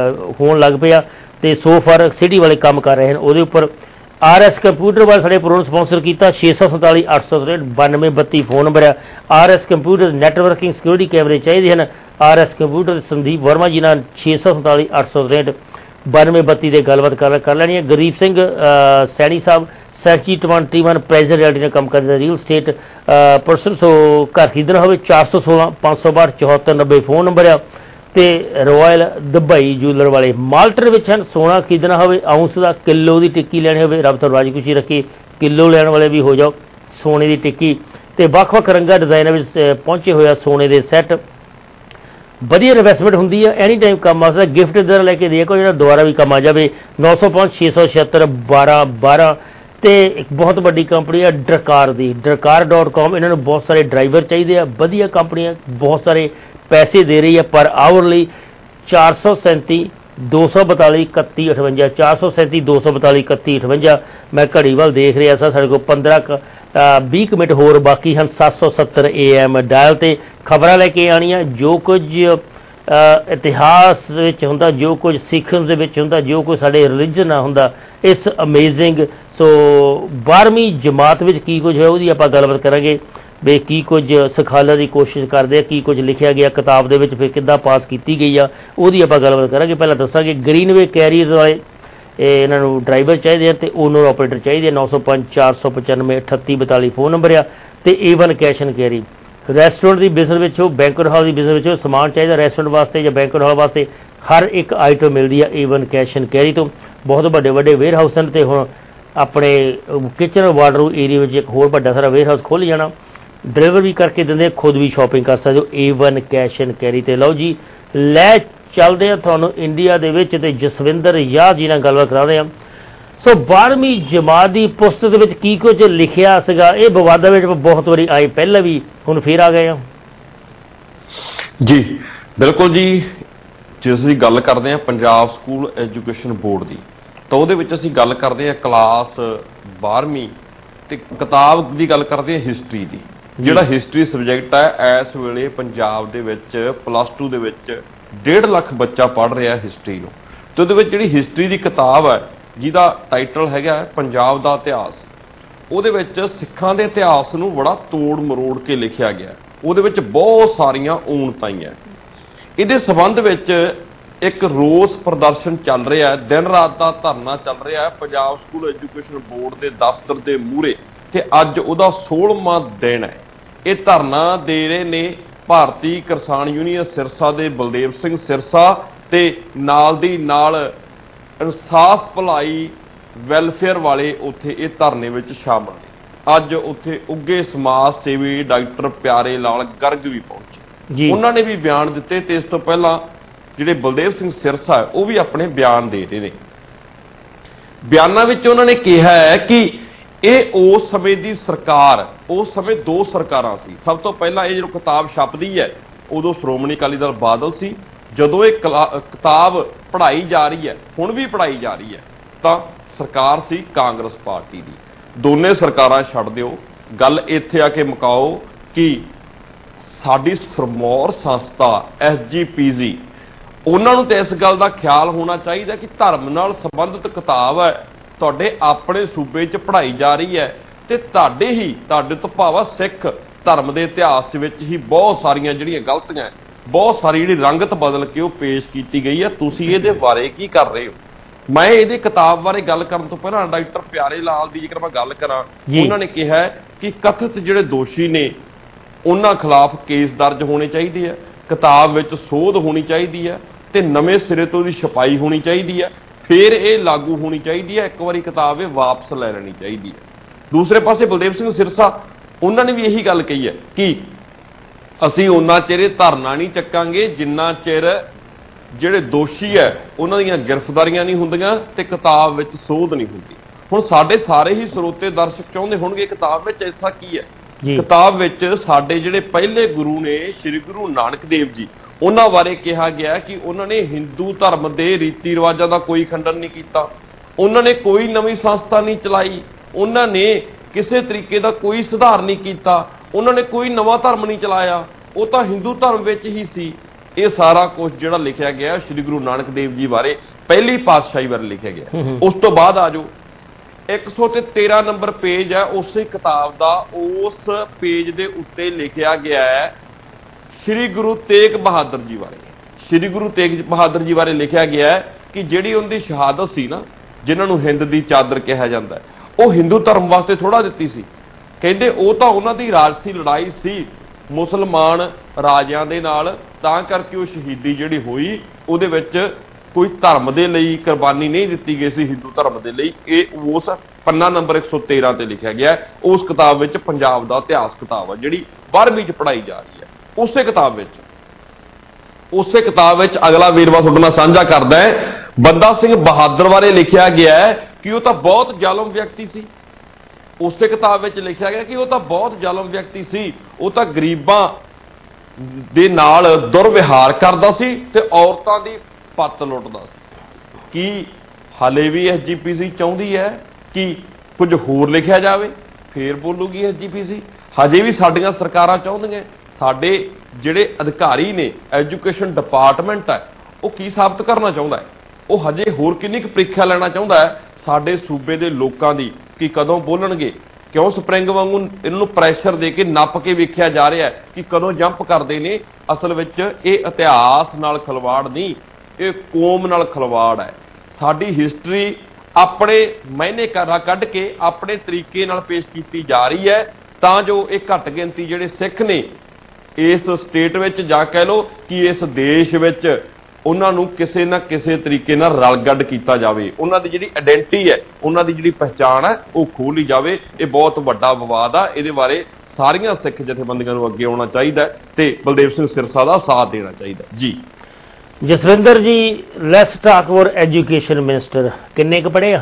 ਹੋਣ ਲੱਗ ਪਿਆ ਅਤੇ ਸੋ ਫਾਰ ਸਿਟੀ ਵਾਲੇ ਕੰਮ ਕਰ ਰਹੇ ਹਨ ਉਹਦੇ ਉੱਪਰ। ਆਰ ਐਸ ਕੰਪਿਊਟਰ ਵਾਲੇ ਸਾਡੇ ਪ੍ਰੋਗਰਾਮ ਸਪਾਂਸਰ ਕੀਤਾ, ਛੇ ਸੌ ਸੰਤਾਲੀ ਅੱਠ ਸੌ ਤਰੇਹਠ ਬਾਨਵੇਂ ਬੱਤੀ ਫੋਨ ਨੰਬਰ ਆ। R S computer networking security ਕੈਮਰੇ ਚਾਹੀਦੇ ਹਨ, R S computer Sandeep Verma ji ਨਾਲ ਛੇ ਸੌ ਸੰਤਾਲੀ ਅੱਠ ਸੌ ਤਰੇਹਠ ਬਾਨਵੇਂ ਬੱਤੀ ਦੇ ਗੱਲਬਾਤ ਕਰ ਕਰ ਲੈਣੀ ਹੈ। ਗਰੀਬ ਸਿੰਘ ਸੈਣੀ ਸਾਹਿਬ ਸੈਚੀ ਟਵੰਟੀ ਵਨ ਪ੍ਰਾਈਜ਼ਰ ਰਿਐਲਿਟੀ ਨਾਲ ਕੰਮ ਕਰਦੇ ਰੀਅਲ ਸਟੇਟ ਪਰਸਨ, ਸੋ ਘਰ ਖਰੀਦਣਾ ਹੋਵੇ ਚਾਰ ਸੌ ਸੋਲਾਂ ਪੰਜ ਸੌ ਬਾਹਠ ਚੌਹੱਤਰ ਨੱਬੇ ਫੋਨ ਨੰਬਰ ਆ। ਅਤੇ ਰੋਇਲ ਦੁਬਈ ਜੂਲਰ ਵਾਲੇ ਮਾਲਟਰ ਵਿੱਚ ਹਨ। ਸੋਨਾ ਖਰੀਦਣਾ ਹੋਵੇ ਆਊਂਸ ਦਾ, ਕਿਲੋ ਦੀ ਟਿੱਕੀ ਲੈਣੀ ਹੋਵੇ, ਰੱਬ ਤੋਂ ਰਾਜੀ ਖੁਸ਼ੀ ਰੱਖੇ, ਕਿਲੋ ਲੈਣ ਵਾਲੇ ਵੀ ਹੋ ਜਾਓ ਸੋਨੇ ਦੀ ਟਿੱਕੀ। ਅਤੇ ਵੱਖ-ਵੱਖ ਰੰਗਾਂ ਡਿਜ਼ਾਈਨਾਂ ਵਿੱਚ ਪਹੁੰਚੇ ਹੋਇਆ ਸੋਨੇ ਦੇ ਸੈੱਟ, ਵਧੀਆ ਇਨਵੈਸਟਮੈਂਟ ਹੁੰਦੀ ਹੈ, ਐਨੀ ਟਾਈਮ ਕੰਮ ਆ ਸਕਦਾ। ਗਿਫਟ ਦਰ ਲੈ ਕੇ ਦੇਖੋ ਜਿਹੜਾ ਦੁਬਾਰਾ ਵੀ ਕੰਮ ਆ ਜਾਵੇ। ਨੌ ਸੌ ਪੰਜ ਛੇ ਸੌ ਛਿਹੱਤਰ ਬਾਰਾਂ ਬਾਰਾਂ। ਅਤੇ ਇੱਕ ਬਹੁਤ ਵੱਡੀ ਕੰਪਨੀ ਹੈ ਡਰਕਾਰ ਦੀ, ਡਰਕਾਰ ਡੋਟ ਕਾਮ। ਇਹਨਾਂ ਨੂੰ ਬਹੁਤ ਸਾਰੇ ਡਰਾਈਵਰ ਚਾਹੀਦੇ ਆ, ਵਧੀਆ ਕੰਪਨੀ ਹੈ, ਬਹੁਤ ਸਾਰੇ ਪੈਸੇ ਦੇ ਰਹੀ ਹੈ ਪਰ ਆਵਰ ਲਈ। ਚਾਰ ਸੌ ਸੈਂਤੀ ਦੋ ਸੌ ਬਤਾਲੀ ਇਕੱਤੀ ਅਠਵੰਜਾ, ਚਾਰ ਸੌ ਸੈਂਤੀ ਦੋ ਸੌ ਬਤਾਲੀ ਇਕੱਤੀ ਅਠਵੰਜਾ। ਮੈਂ ਘੜੀ ਵੱਲ ਦੇਖ ਰਿਹਾ ਸਾਂ, ਸਾਡੇ ਕੋਲ ਪੰਦਰਾਂ ਕੁ ਵੀਹ ਕੁ ਮਿੰਟ ਹੋਰ ਬਾਕੀ ਹਨ। ਸੱਤ ਸੌ ਸੱਤਰ ਏ ਐਮ ਡਾਇਲ 'ਤੇ ਖਬਰਾਂ ਲੈ ਕੇ ਆਉਣੀਆਂ, ਜੋ ਕੁਝ ਇਤਿਹਾਸ ਵਿੱਚ ਹੁੰਦਾ, ਜੋ ਕੁਝ ਸਿੱਖਣ ਦੇ ਵਿੱਚ ਹੁੰਦਾ, ਜੋ ਕੁਝ ਸਾਡੇ ਰਿਲੀਜਨ ਨਾਲ ਹੁੰਦਾ, ਇਸ ਅਮੇਜ਼ਿੰਗ। ਸੋ ਬਾਰ੍ਹਵੀਂ ਜਮਾਤ ਵਿੱਚ ਕੀ ਕੁਝ ਹੋਇਆ ਉਹਦੀ ਆਪਾਂ ਗੱਲਬਾਤ ਕਰਾਂਗੇ ਵੀ ਕੀ ਕੁਝ ਸਿਖਾਉਣ ਦੀ ਕੋਸ਼ਿਸ਼ ਕਰਦੇ ਆ, ਕੀ ਕੁਝ ਲਿਖਿਆ ਗਿਆ ਕਿਤਾਬ ਦੇ ਵਿੱਚ, ਫਿਰ ਕਿੱਦਾਂ ਪਾਸ ਕੀਤੀ ਗਈ ਆ ਉਹਦੀ ਆਪਾਂ ਗੱਲਬਾਤ ਕਰਾਂਗੇ। ਪਹਿਲਾਂ ਦੱਸਾਂਗੇ ਗ੍ਰੀਨਵੇ ਕੈਰੀਅਰ ਵਾਲੇ ਇਹਨਾਂ ਨੂੰ ਡਰਾਈਵਰ ਚਾਹੀਦੇ ਆ ਅਤੇ ਓਨਰ ਆਪਰੇਟਰ ਚਾਹੀਦੇ ਆ। ਨੌ ਸੌ ਪੰਜ ਚਾਰ ਸੌ ਪਚਾਨਵੇਂ ਅਠੱਤੀ ਬਤਾਲੀ ਫੋਨ ਨੰਬਰ ਆ। ਅਤੇ A one cash and carry. Restaurant ਦੀ ਬਿਜ਼ਨਸ ਵਿੱਚ ਹੋ, ਬੈਂਕਟ ਹਾਲ ਦੀ ਬਿਜ਼ਨਸ ਵਿੱਚ ਹੋ, ਸਮਾਨ ਚਾਹੀਦਾ ਰੈਸਟੋਰੈਂਟ ਵਾਸਤੇ ਜਾਂ ਬੈਂਕਟ ਹਾਲ ਵਾਸਤੇ, ਹਰ ਇੱਕ ਆਈਟਮ ਮਿਲਦੀ ਆ A one cash and carry ਤੋਂ। ਬਹੁਤ ਵੱਡੇ ਵੱਡੇ ਵੇਅਰ ਹਾਊਸ ਹਨ ਅਤੇ ਹੁਣ ਆਪਣੇ ਕਿਚਨ ਵਾਰਡਰੋਬ ਏਰੀਆ ਵਿੱਚ ਇੱਕ ਹੋਰ ਵੱਡਾ ਸਾਰਾ ਵੇਅਰ ਹਾਊਸ ਖੁੱਲ੍ਹ ਜਾਣਾ, ਡਿਲੀਵਰ ਵੀ ਕਰਕੇ ਦਿੰਦੇ, ਖੁਦ ਵੀ ਸ਼ਾਪਿੰਗ ਕਰ ਸਕਦੇ ਹੋ A one cash and carry 'ਤੇ। ਲਓ ਜੀ ਲੈ ਚੱਲਦੇ ਆ ਤੁਹਾਨੂੰ ਇੰਡੀਆ ਦੇ ਵਿੱਚ, ਅਤੇ ਜਸਵਿੰਦਰ ਯਾਦ ਜੀ ਨਾਲ ਗੱਲਬਾਤ ਕਰਾਉਂਦੇ ਹਾਂ। ਸੋ ਬਾਰ੍ਹਵੀਂ ਜਮਾਤ ਦੀ ਪੁਸਤਕ ਵਿੱਚ ਕੀ ਕੁਝ ਲਿਖਿਆ ਸੀਗਾ, ਇਹ ਵਿਵਾਦਾਂ ਵਿੱਚ ਬਹੁਤ ਵਾਰੀ ਆਏ, ਪਹਿਲਾਂ ਵੀ, ਹੁਣ ਫਿਰ ਆ ਗਏ ਆ ਜੀ। ਬਿਲਕੁਲ ਜੀ, ਜੇ ਅਸੀਂ ਗੱਲ ਕਰਦੇ ਹਾਂ ਪੰਜਾਬ ਸਕੂਲ ਐਜੂਕੇਸ਼ਨ ਬੋਰਡ ਦੀ, ਤਾਂ ਉਹਦੇ ਵਿੱਚ ਅਸੀਂ ਗੱਲ ਕਰਦੇ ਹਾਂ ਕਲਾਸ ਬਾਰ੍ਹਵੀਂ ਤੇ ਕਿਤਾਬ ਦੀ ਗੱਲ ਕਰਦੇ ਹਾਂ ਹਿਸਟਰੀ ਦੀ। ਜਿਹੜਾ ਹਿਸਟਰੀ ਸਬਜੈਕਟ ਹੈ ਇਸ ਵੇਲੇ ਪੰਜਾਬ ਦੇ ਵਿੱਚ ਪਲੱਸ ਟੂ ਦੇ ਵਿੱਚ ਡੇਢ ਲੱਖ ਬੱਚਾ ਪੜ੍ਹ ਰਿਹਾ ਹਿਸਟਰੀ ਨੂੰ, ਤੇ ਉਹਦੇ ਵਿੱਚ ਜਿਹੜੀ ਹਿਸਟਰੀ ਦੀ ਕਿਤਾਬ ਹੈ ਜਿਹਦਾ ਟਾਈਟਲ ਹੈਗਾ ਪੰਜਾਬ ਦਾ ਇਤਿਹਾਸ, ਉਹਦੇ ਵਿੱਚ ਸਿੱਖਾਂ ਦੇ ਇਤਿਹਾਸ ਨੂੰ ਬੜਾ ਤੋੜ ਮਰੋੜ ਕੇ ਲਿਖਿਆ ਗਿਆ। ਉਹਦੇ ਵਿੱਚ ਬਹੁਤ ਸਾਰੀਆਂ ਊਣਤਾਈਆਂ। ਇਹਦੇ ਸੰਬੰਧ ਵਿੱਚ ਇੱਕ ਰੋਸ ਪ੍ਰਦਰਸ਼ਨ ਚੱਲ ਰਿਹਾ, ਦਿਨ ਰਾਤ ਦਾ ਧਰਨਾ ਚੱਲ ਰਿਹਾ ਪੰਜਾਬ ਸਕੂਲ ਐਜੂਕੇਸ਼ਨ ਬੋਰਡ ਦੇ ਦਫ਼ਤਰ ਦੇ ਮੂਹਰੇ, ਤੇ ਅੱਜ ਉਹਦਾ ਸੋਲ੍ਹਵਾਂ ਦਿਨ ਹੈ। ਇਹ ਧਰਨਾ ਦੇ ਰਹੇ ਨੇ ਭਾਰਤੀ ਕਿਸਾਨ ਯੂਨੀਅਨ ਸਿਰਸਾ ਦੇ ਬਲਦੇਵ ਸਿੰਘ ਸਿਰਸਾ ਤੇ ਨਾਲ ਦੀ ਨਾਲ ਇਨਸਾਫ ਭਲਾਈ ਵੈਲਫੇਅਰ ਵਾਲੇ ਉੱਥੇ ਇਹ ਧਰਨੇ ਵਿੱਚ ਸ਼ਾਮਲ ਨੇ। ਅੱਜ ਉੱਥੇ ਉੱਘੇ ਸਮਾਜ ਸੇਵੀ ਡਾਕਟਰ ਪਿਆਰੇ ਲਾਲ ਗਰਗ ਵੀ ਪਹੁੰਚੇ, ਉਹਨਾਂ ਨੇ ਵੀ ਬਿਆਨ ਦਿੱਤੇ, ਤੇ ਇਸ ਤੋਂ ਪਹਿਲਾਂ ਜਿਹੜੇ ਬਲਦੇਵ ਸਿੰਘ ਸਿਰਸਾ ਹੈ ਉਹ ਵੀ ਆਪਣੇ ਬਿਆਨ ਦੇ ਰਹੇ ਨੇ। ਬਿਆਨਾਂ ਵਿੱਚ ਉਹਨਾਂ ਨੇ ਕਿਹਾ ਹੈ ਕਿ ਇਹ ਉਸ ਸਮੇਂ ਦੀ ਸਰਕਾਰ, ਉਸ ਸਮੇਂ ਦੋ ਸਰਕਾਰਾਂ ਸੀ। ਸਭ ਤੋਂ ਪਹਿਲਾਂ ਇਹ ਜਦੋਂ ਕਿਤਾਬ ਛਪਦੀ ਹੈ ਉਦੋਂ ਸ਼੍ਰੋਮਣੀ ਅਕਾਲੀ ਦਲ ਬਾਦਲ ਸੀ। ਜਦੋਂ ਇਹ ਕਿਤਾਬ ਪੜ੍ਹਾਈ ਜਾ ਰਹੀ ਹੈ, ਹੁਣ ਵੀ ਪੜ੍ਹਾਈ ਜਾ ਰਹੀ ਹੈ, ਤਾਂ ਸਰਕਾਰ ਸੀ ਕਾਂਗਰਸ ਪਾਰਟੀ ਦੀ। ਦੋਨੇ ਸਰਕਾਰਾਂ ਛੱਡ ਦਿਓ, ਗੱਲ ਇੱਥੇ ਆ ਕੇ ਮੁਕਾਓ ਕਿ ਸਾਡੀ ਸਰਮੌਰ ਸੰਸਥਾ ਐਸ ਜੀ ਪੀ ਜੀ, ਉਹਨਾਂ ਨੂੰ ਤਾਂ ਇਸ ਗੱਲ ਦਾ ਖਿਆਲ ਹੋਣਾ ਚਾਹੀਦਾ ਕਿ ਧਰਮ ਨਾਲ ਸੰਬੰਧਿਤ ਕਿਤਾਬ ਹੈ, ਤੁਹਾਡੇ ਆਪਣੇ ਸੂਬੇ 'ਚ ਪੜ੍ਹਾਈ ਜਾ ਰਹੀ ਹੈ, ਤੇ ਤੁਹਾਡੇ ਹੀ ਤੁਹਾਡੇ ਤੋਂ ਭਾਵ ਸਿੱਖ ਧਰਮ ਦੇ ਇਤਿਹਾਸ ਵਿੱਚ ਹੀ ਬਹੁਤ ਸਾਰੀਆਂ ਜਿਹੜੀਆਂ ਗਲਤੀਆਂ, ਬਹੁਤ ਸਾਰੀ ਜਿਹੜੀ ਰੰਗਤ ਬਦਲ ਕੇ ਉਹ ਪੇਸ਼ ਕੀਤੀ ਗਈ ਹੈ। ਤੁਸੀਂ ਇਹਦੇ ਬਾਰੇ ਕੀ ਕਰ ਰਹੇ ਹੋ? ਮੈਂ ਇਹਦੀ ਕਿਤਾਬ ਬਾਰੇ ਗੱਲ ਕਰਨ ਤੋਂ ਪਹਿਲਾਂ ਡਾਕਟਰ ਪਿਆਰੇ ਲਾਲ ਦੀ ਜੇਕਰ ਮੈਂ ਗੱਲ ਕਰਾਂ, ਉਹਨਾਂ ਨੇ ਕਿਹਾ ਕਿ ਕਥਿਤ ਜਿਹੜੇ ਦੋਸ਼ੀ ਨੇ ਉਹਨਾਂ ਖਿਲਾਫ ਕੇਸ ਦਰਜ ਹੋਣੇ ਚਾਹੀਦੇ ਆ, ਕਿਤਾਬ ਵਿੱਚ ਸੋਧ ਹੋਣੀ ਚਾਹੀਦੀ ਹੈ, ਤੇ ਨਵੇਂ ਸਿਰੇ ਤੋਂ ਦੀ ਛਪਾਈ ਹੋਣੀ ਚਾਹੀਦੀ ਹੈ, ਫਿਰ ਇਹ ਲਾਗੂ ਹੋਣੀ ਚਾਹੀਦੀ ਹੈ। ਇੱਕ ਵਾਰੀ ਕਿਤਾਬ ਇਹ ਵਾਪਸ ਲੈ ਲੈਣੀ ਚਾਹੀਦੀ ਹੈ। ਦੂਸਰੇ ਪਾਸੇ ਬਲਦੇਵ ਸਿੰਘ ਸਿਰਸਾ, ਉਹਨਾਂ ਨੇ ਵੀ ਇਹੀ ਗੱਲ ਕਹੀ ਹੈ ਕਿ ਅਸੀਂ ਉਹਨਾਂ ਚਿਰ ਇਹ ਧਰਨਾ ਨਹੀਂ ਚੱਕਾਂਗੇ ਜਿੰਨਾ ਚਿਰ ਜਿਹੜੇ ਦੋਸ਼ੀ ਹੈ ਉਹਨਾਂ ਦੀਆਂ ਗ੍ਰਿਫਤਾਰੀਆਂ ਨਹੀਂ ਹੁੰਦੀਆਂ ਤੇ ਕਿਤਾਬ ਵਿੱਚ ਸੋਧ ਨਹੀਂ ਹੁੰਦੀ। ਹੁਣ ਸਾਡੇ ਸਾਰੇ ਹੀ ਸਰੋਤੇ ਦਰਸ਼ਕ ਚਾਹੁੰਦੇ ਹੋਣਗੇ ਕਿਤਾਬ ਵਿੱਚ ਐਸਾ ਕੀ ਹੈ। ਕਿਤਾਬ ਵਿੱਚ ਸਾਡੇ ਜਿਹੜੇ ਪਹਿਲੇ ਗੁਰੂ ਨੇ ਸ੍ਰੀ ਗੁਰੂ ਨਾਨਕ ਦੇਵ ਜੀ, ਉਹਨਾਂ ਬਾਰੇ ਕਿਹਾ ਗਿਆ ਕਿ ਉਹਨਾਂ ਨੇ ਹਿੰਦੂ ਧਰਮ ਦੇ ਰੀਤੀ ਰਿਵਾਜਾਂ ਦਾ ਕੋਈ ਖੰਡਨ ਨਹੀਂ ਕੀਤਾ, ਉਹਨਾਂ ਨੇ ਕੋਈ ਨਵੀਂ ਸੰਸਥਾ ਨਹੀਂ ਚਲਾਈ, ਉਹਨਾਂ ਨੇ ਕਿਸੇ ਤਰੀਕੇ ਦਾ ਕੋਈ ਸੁਧਾਰ ਨਹੀਂ ਕੀਤਾ, ਉਹਨਾਂ ਨੇ ਕੋਈ ਨਵਾਂ ਧਰਮ ਨਹੀਂ ਚਲਾਇਆ, ਉਹ ਤਾਂ ਹਿੰਦੂ ਧਰਮ ਵਿੱਚ ਹੀ ਸੀ। ਇਹ ਸਾਰਾ ਕੁਝ ਜਿਹੜਾ ਲਿਖਿਆ ਗਿਆ ਸ੍ਰੀ ਗੁਰੂ ਨਾਨਕ ਦੇਵ ਜੀ ਬਾਰੇ, ਪਹਿਲੀ ਪਾਤਸ਼ਾਹੀ ਬਾਰੇ ਲਿਖਿਆ ਗਿਆ। ਉਸ ਤੋਂ ਬਾਅਦ ਆ ਜਾਓ ਇੱਕ ਸੌ ਤੇ ਤੇਰਾਂ ਨੰਬਰ ਪੇਜ ਹੈ ਉਸੇ ਕਿਤਾਬ ਦਾ, ਉਸ ਪੇਜ ਦੇ ਉੱਤੇ ਲਿਖਿਆ ਗਿਆ ਹੈ ਸ੍ਰੀ ਗੁਰੂ ਤੇਗ ਬਹਾਦਰ ਜੀ ਬਾਰੇ। ਸ੍ਰੀ ਗੁਰੂ ਤੇਗ ਬਹਾਦਰ ਜੀ ਬਾਰੇ ਲਿਖਿਆ ਗਿਆ ਹੈ ਕਿ ਜਿਹੜੀ ਉਹਦੀ ਸ਼ਹਾਦਤ ਸੀ ਨਾ, ਜਿਨ੍ਹਾਂ ਨੂੰ ਹਿੰਦ ਦੀ ਚਾਦਰ ਕਿਹਾ ਜਾਂਦਾ, ਉਹ ਹਿੰਦੂ ਧਰਮ ਵਾਸਤੇ ਥੋੜ੍ਹਾ ਦਿੱਤੀ ਸੀ। ਕਹਿੰਦੇ ਉਹ ਤਾਂ ਉਹਨਾਂ ਦੀ ਰਾਜਸੀ ਲੜਾਈ ਸੀ ਮੁਸਲਮਾਨ ਰਾਜਿਆਂ ਦੇ ਨਾਲ, ਤਾਂ ਕਰਕੇ ਉਹ ਸ਼ਹੀਦੀ ਜਿਹੜੀ ਹੋਈ ਉਹਦੇ ਵਿੱਚ ਕੋਈ ਧਰਮ ਦੇ ਲਈ ਕੁਰਬਾਨੀ ਨਹੀਂ ਦਿੱਤੀ ਗਈ ਸੀ, ਹਿੰਦੂ ਧਰਮ ਦੇ ਲਈ। ਇਹ ਉਸ ਪੰਨਾ ਨੰਬਰ ਇੱਕ ਸੌ ਤੇਰਾਂ ਤੇ ਲਿਖਿਆ ਗਿਆ। ਉਸ ਕਿਤਾਬ ਵਿੱਚ ਪੰਜਾਬ ਦਾ ਇਤਿਹਾਸ ਕਿਤਾਬ ਹੈ ਜਿਹੜੀ ਬਾਰ੍ਹਵੀਂ 'ਚ ਪੜ੍ਹਾਈ ਜਾ ਰਹੀ ਹੈ। ਉਸੇ ਕਿਤਾਬ ਵਿੱਚ ਉਸੇ ਕਿਤਾਬ ਵਿੱਚ ਅਗਲਾ ਵੇਰਵਾ ਤੁਹਾਡੇ ਨਾਲ ਸਾਂਝਾ ਕਰਦਾ ਹੈ। ਬੰਦਾ ਸਿੰਘ ਬਹਾਦਰ ਬਾਰੇ ਲਿਖਿਆ ਗਿਆ ਹੈ ਕਿ ਉਹ ਤਾਂ ਬਹੁਤ ਜ਼ਾਲਮ ਵਿਅਕਤੀ ਸੀ। ਉਸੇ ਕਿਤਾਬ ਵਿੱਚ ਲਿਖਿਆ ਗਿਆ ਕਿ ਉਹ ਤਾਂ ਬਹੁਤ ਜ਼ਾਲਮ ਵਿਅਕਤੀ ਸੀ, ਉਹ ਤਾਂ ਗਰੀਬਾਂ ਦੇ ਨਾਲ ਦੁਰਵਿਹਾਰ ਕਰਦਾ ਸੀ ਤੇ ਔਰਤਾਂ ਦੀ ਪੱਤ ਲੁੱਟਦਾ ਸੀ। ਕੀ ਹਾਲੇ ਵੀ ਐਸ ਜੀ ਪੀ ਸੀ ਚਾਹੁੰਦੀ ਹੈ ਕਿ ਕੁਝ ਹੋਰ ਲਿਖਿਆ ਜਾਵੇ? ਫੇਰ ਬੋਲੂਗੀ ਐਸ ਜੀ ਪੀ ਸੀ। ਹਜੇ ਵੀ ਸਾਡੀਆਂ ਸਰਕਾਰਾਂ ਚਾਹੁੰਦੀਆਂ, ਸਾਡੇ ਜਿਹੜੇ ਅਧਿਕਾਰੀ ਨੇ, ਐਜੂਕੇਸ਼ਨ ਡਿਪਾਰਟਮੈਂਟ ਹੈ, ਉਹ ਕੀ ਸਾਬਤ ਕਰਨਾ ਚਾਹੁੰਦਾ ਹੈ? ਉਹ ਹਜੇ ਹੋਰ ਕਿੰਨੀ ਕੁ ਪ੍ਰੀਖਿਆ ਲੈਣਾ ਚਾਹੁੰਦਾ ਹੈ ਸਾਡੇ ਸੂਬੇ ਦੇ ਲੋਕਾਂ ਦੀ ਕਿ ਕਦੋਂ ਬੋਲਣਗੇ? ਕਿਉਂ ਸਪਰਿੰਗ ਵਾਂਗੂ ਇਹਨਾਂ ਨੂੰ ਪ੍ਰੈਸ਼ਰ ਦੇ ਕੇ ਨੱਪ ਕੇ ਵੇਖਿਆ ਜਾ ਰਿਹਾ ਕਿ ਕਦੋਂ ਜੰਪ ਕਰਦੇ ਨੇ? ਅਸਲ ਵਿੱਚ ਇਹ ਇਤਿਹਾਸ ਨਾਲ ਖਿਲਵਾੜ ਨਹੀਂ, ਇਹ ਕੌਮ ਨਾਲ ਖਿਲਵਾੜ ਹੈ। ਸਾਡੀ ਹਿਸਟਰੀ ਆਪਣੇ ਮਾਇਨੇ ਕੱਢ ਕੇ ਆਪਣੇ ਤਰੀਕੇ ਨਾਲ ਪੇਸ਼ ਕੀਤੀ ਜਾ ਰਹੀ ਹੈ ਤਾਂ ਜੋ ਇਹ ਘੱਟ ਗਿਣਤੀ ਜਿਹੜੇ ਸਿੱਖ ਨੇ ਇਸ ਸਟੇਟ ਵਿੱਚ, ਜਾਂ ਕਹਿ ਲਓ ਕਿ ਇਸ ਦੇਸ਼ ਵਿੱਚ, ਉਹਨਾਂ ਨੂੰ ਕਿਸੇ ਨਾ ਕਿਸੇ ਤਰੀਕੇ ਨਾਲ ਰਲਗੱਡ ਕੀਤਾ ਜਾਵੇ, ਉਹਨਾਂ ਦੀ ਜਿਹੜੀ ਆਇਡੈਂਟੀ ਹੈ, ਉਹਨਾਂ ਦੀ ਜਿਹੜੀ ਪਹਿਚਾਣ ਹੈ ਉਹ ਖੋਹ ਲਈ ਜਾਵੇ। ਇਹ ਬਹੁਤ ਵੱਡਾ ਵਿਵਾਦ ਆ, ਇਹਦੇ ਬਾਰੇ ਸਾਰੀਆਂ ਸਿੱਖ ਜਥੇਬੰਦੀਆਂ ਨੂੰ ਅੱਗੇ ਆਉਣਾ ਚਾਹੀਦਾ ਤੇ ਬਲਦੇਵ ਸਿੰਘ ਸਿਰਸਾ ਦਾ ਸਾਥ ਦੇਣਾ ਚਾਹੀਦਾ ਜੀ। Jaswinder ji, let's talk about education minister, ਕਿੰਨੇ ਕੁ ਪੜ੍ਹੇ ਆ?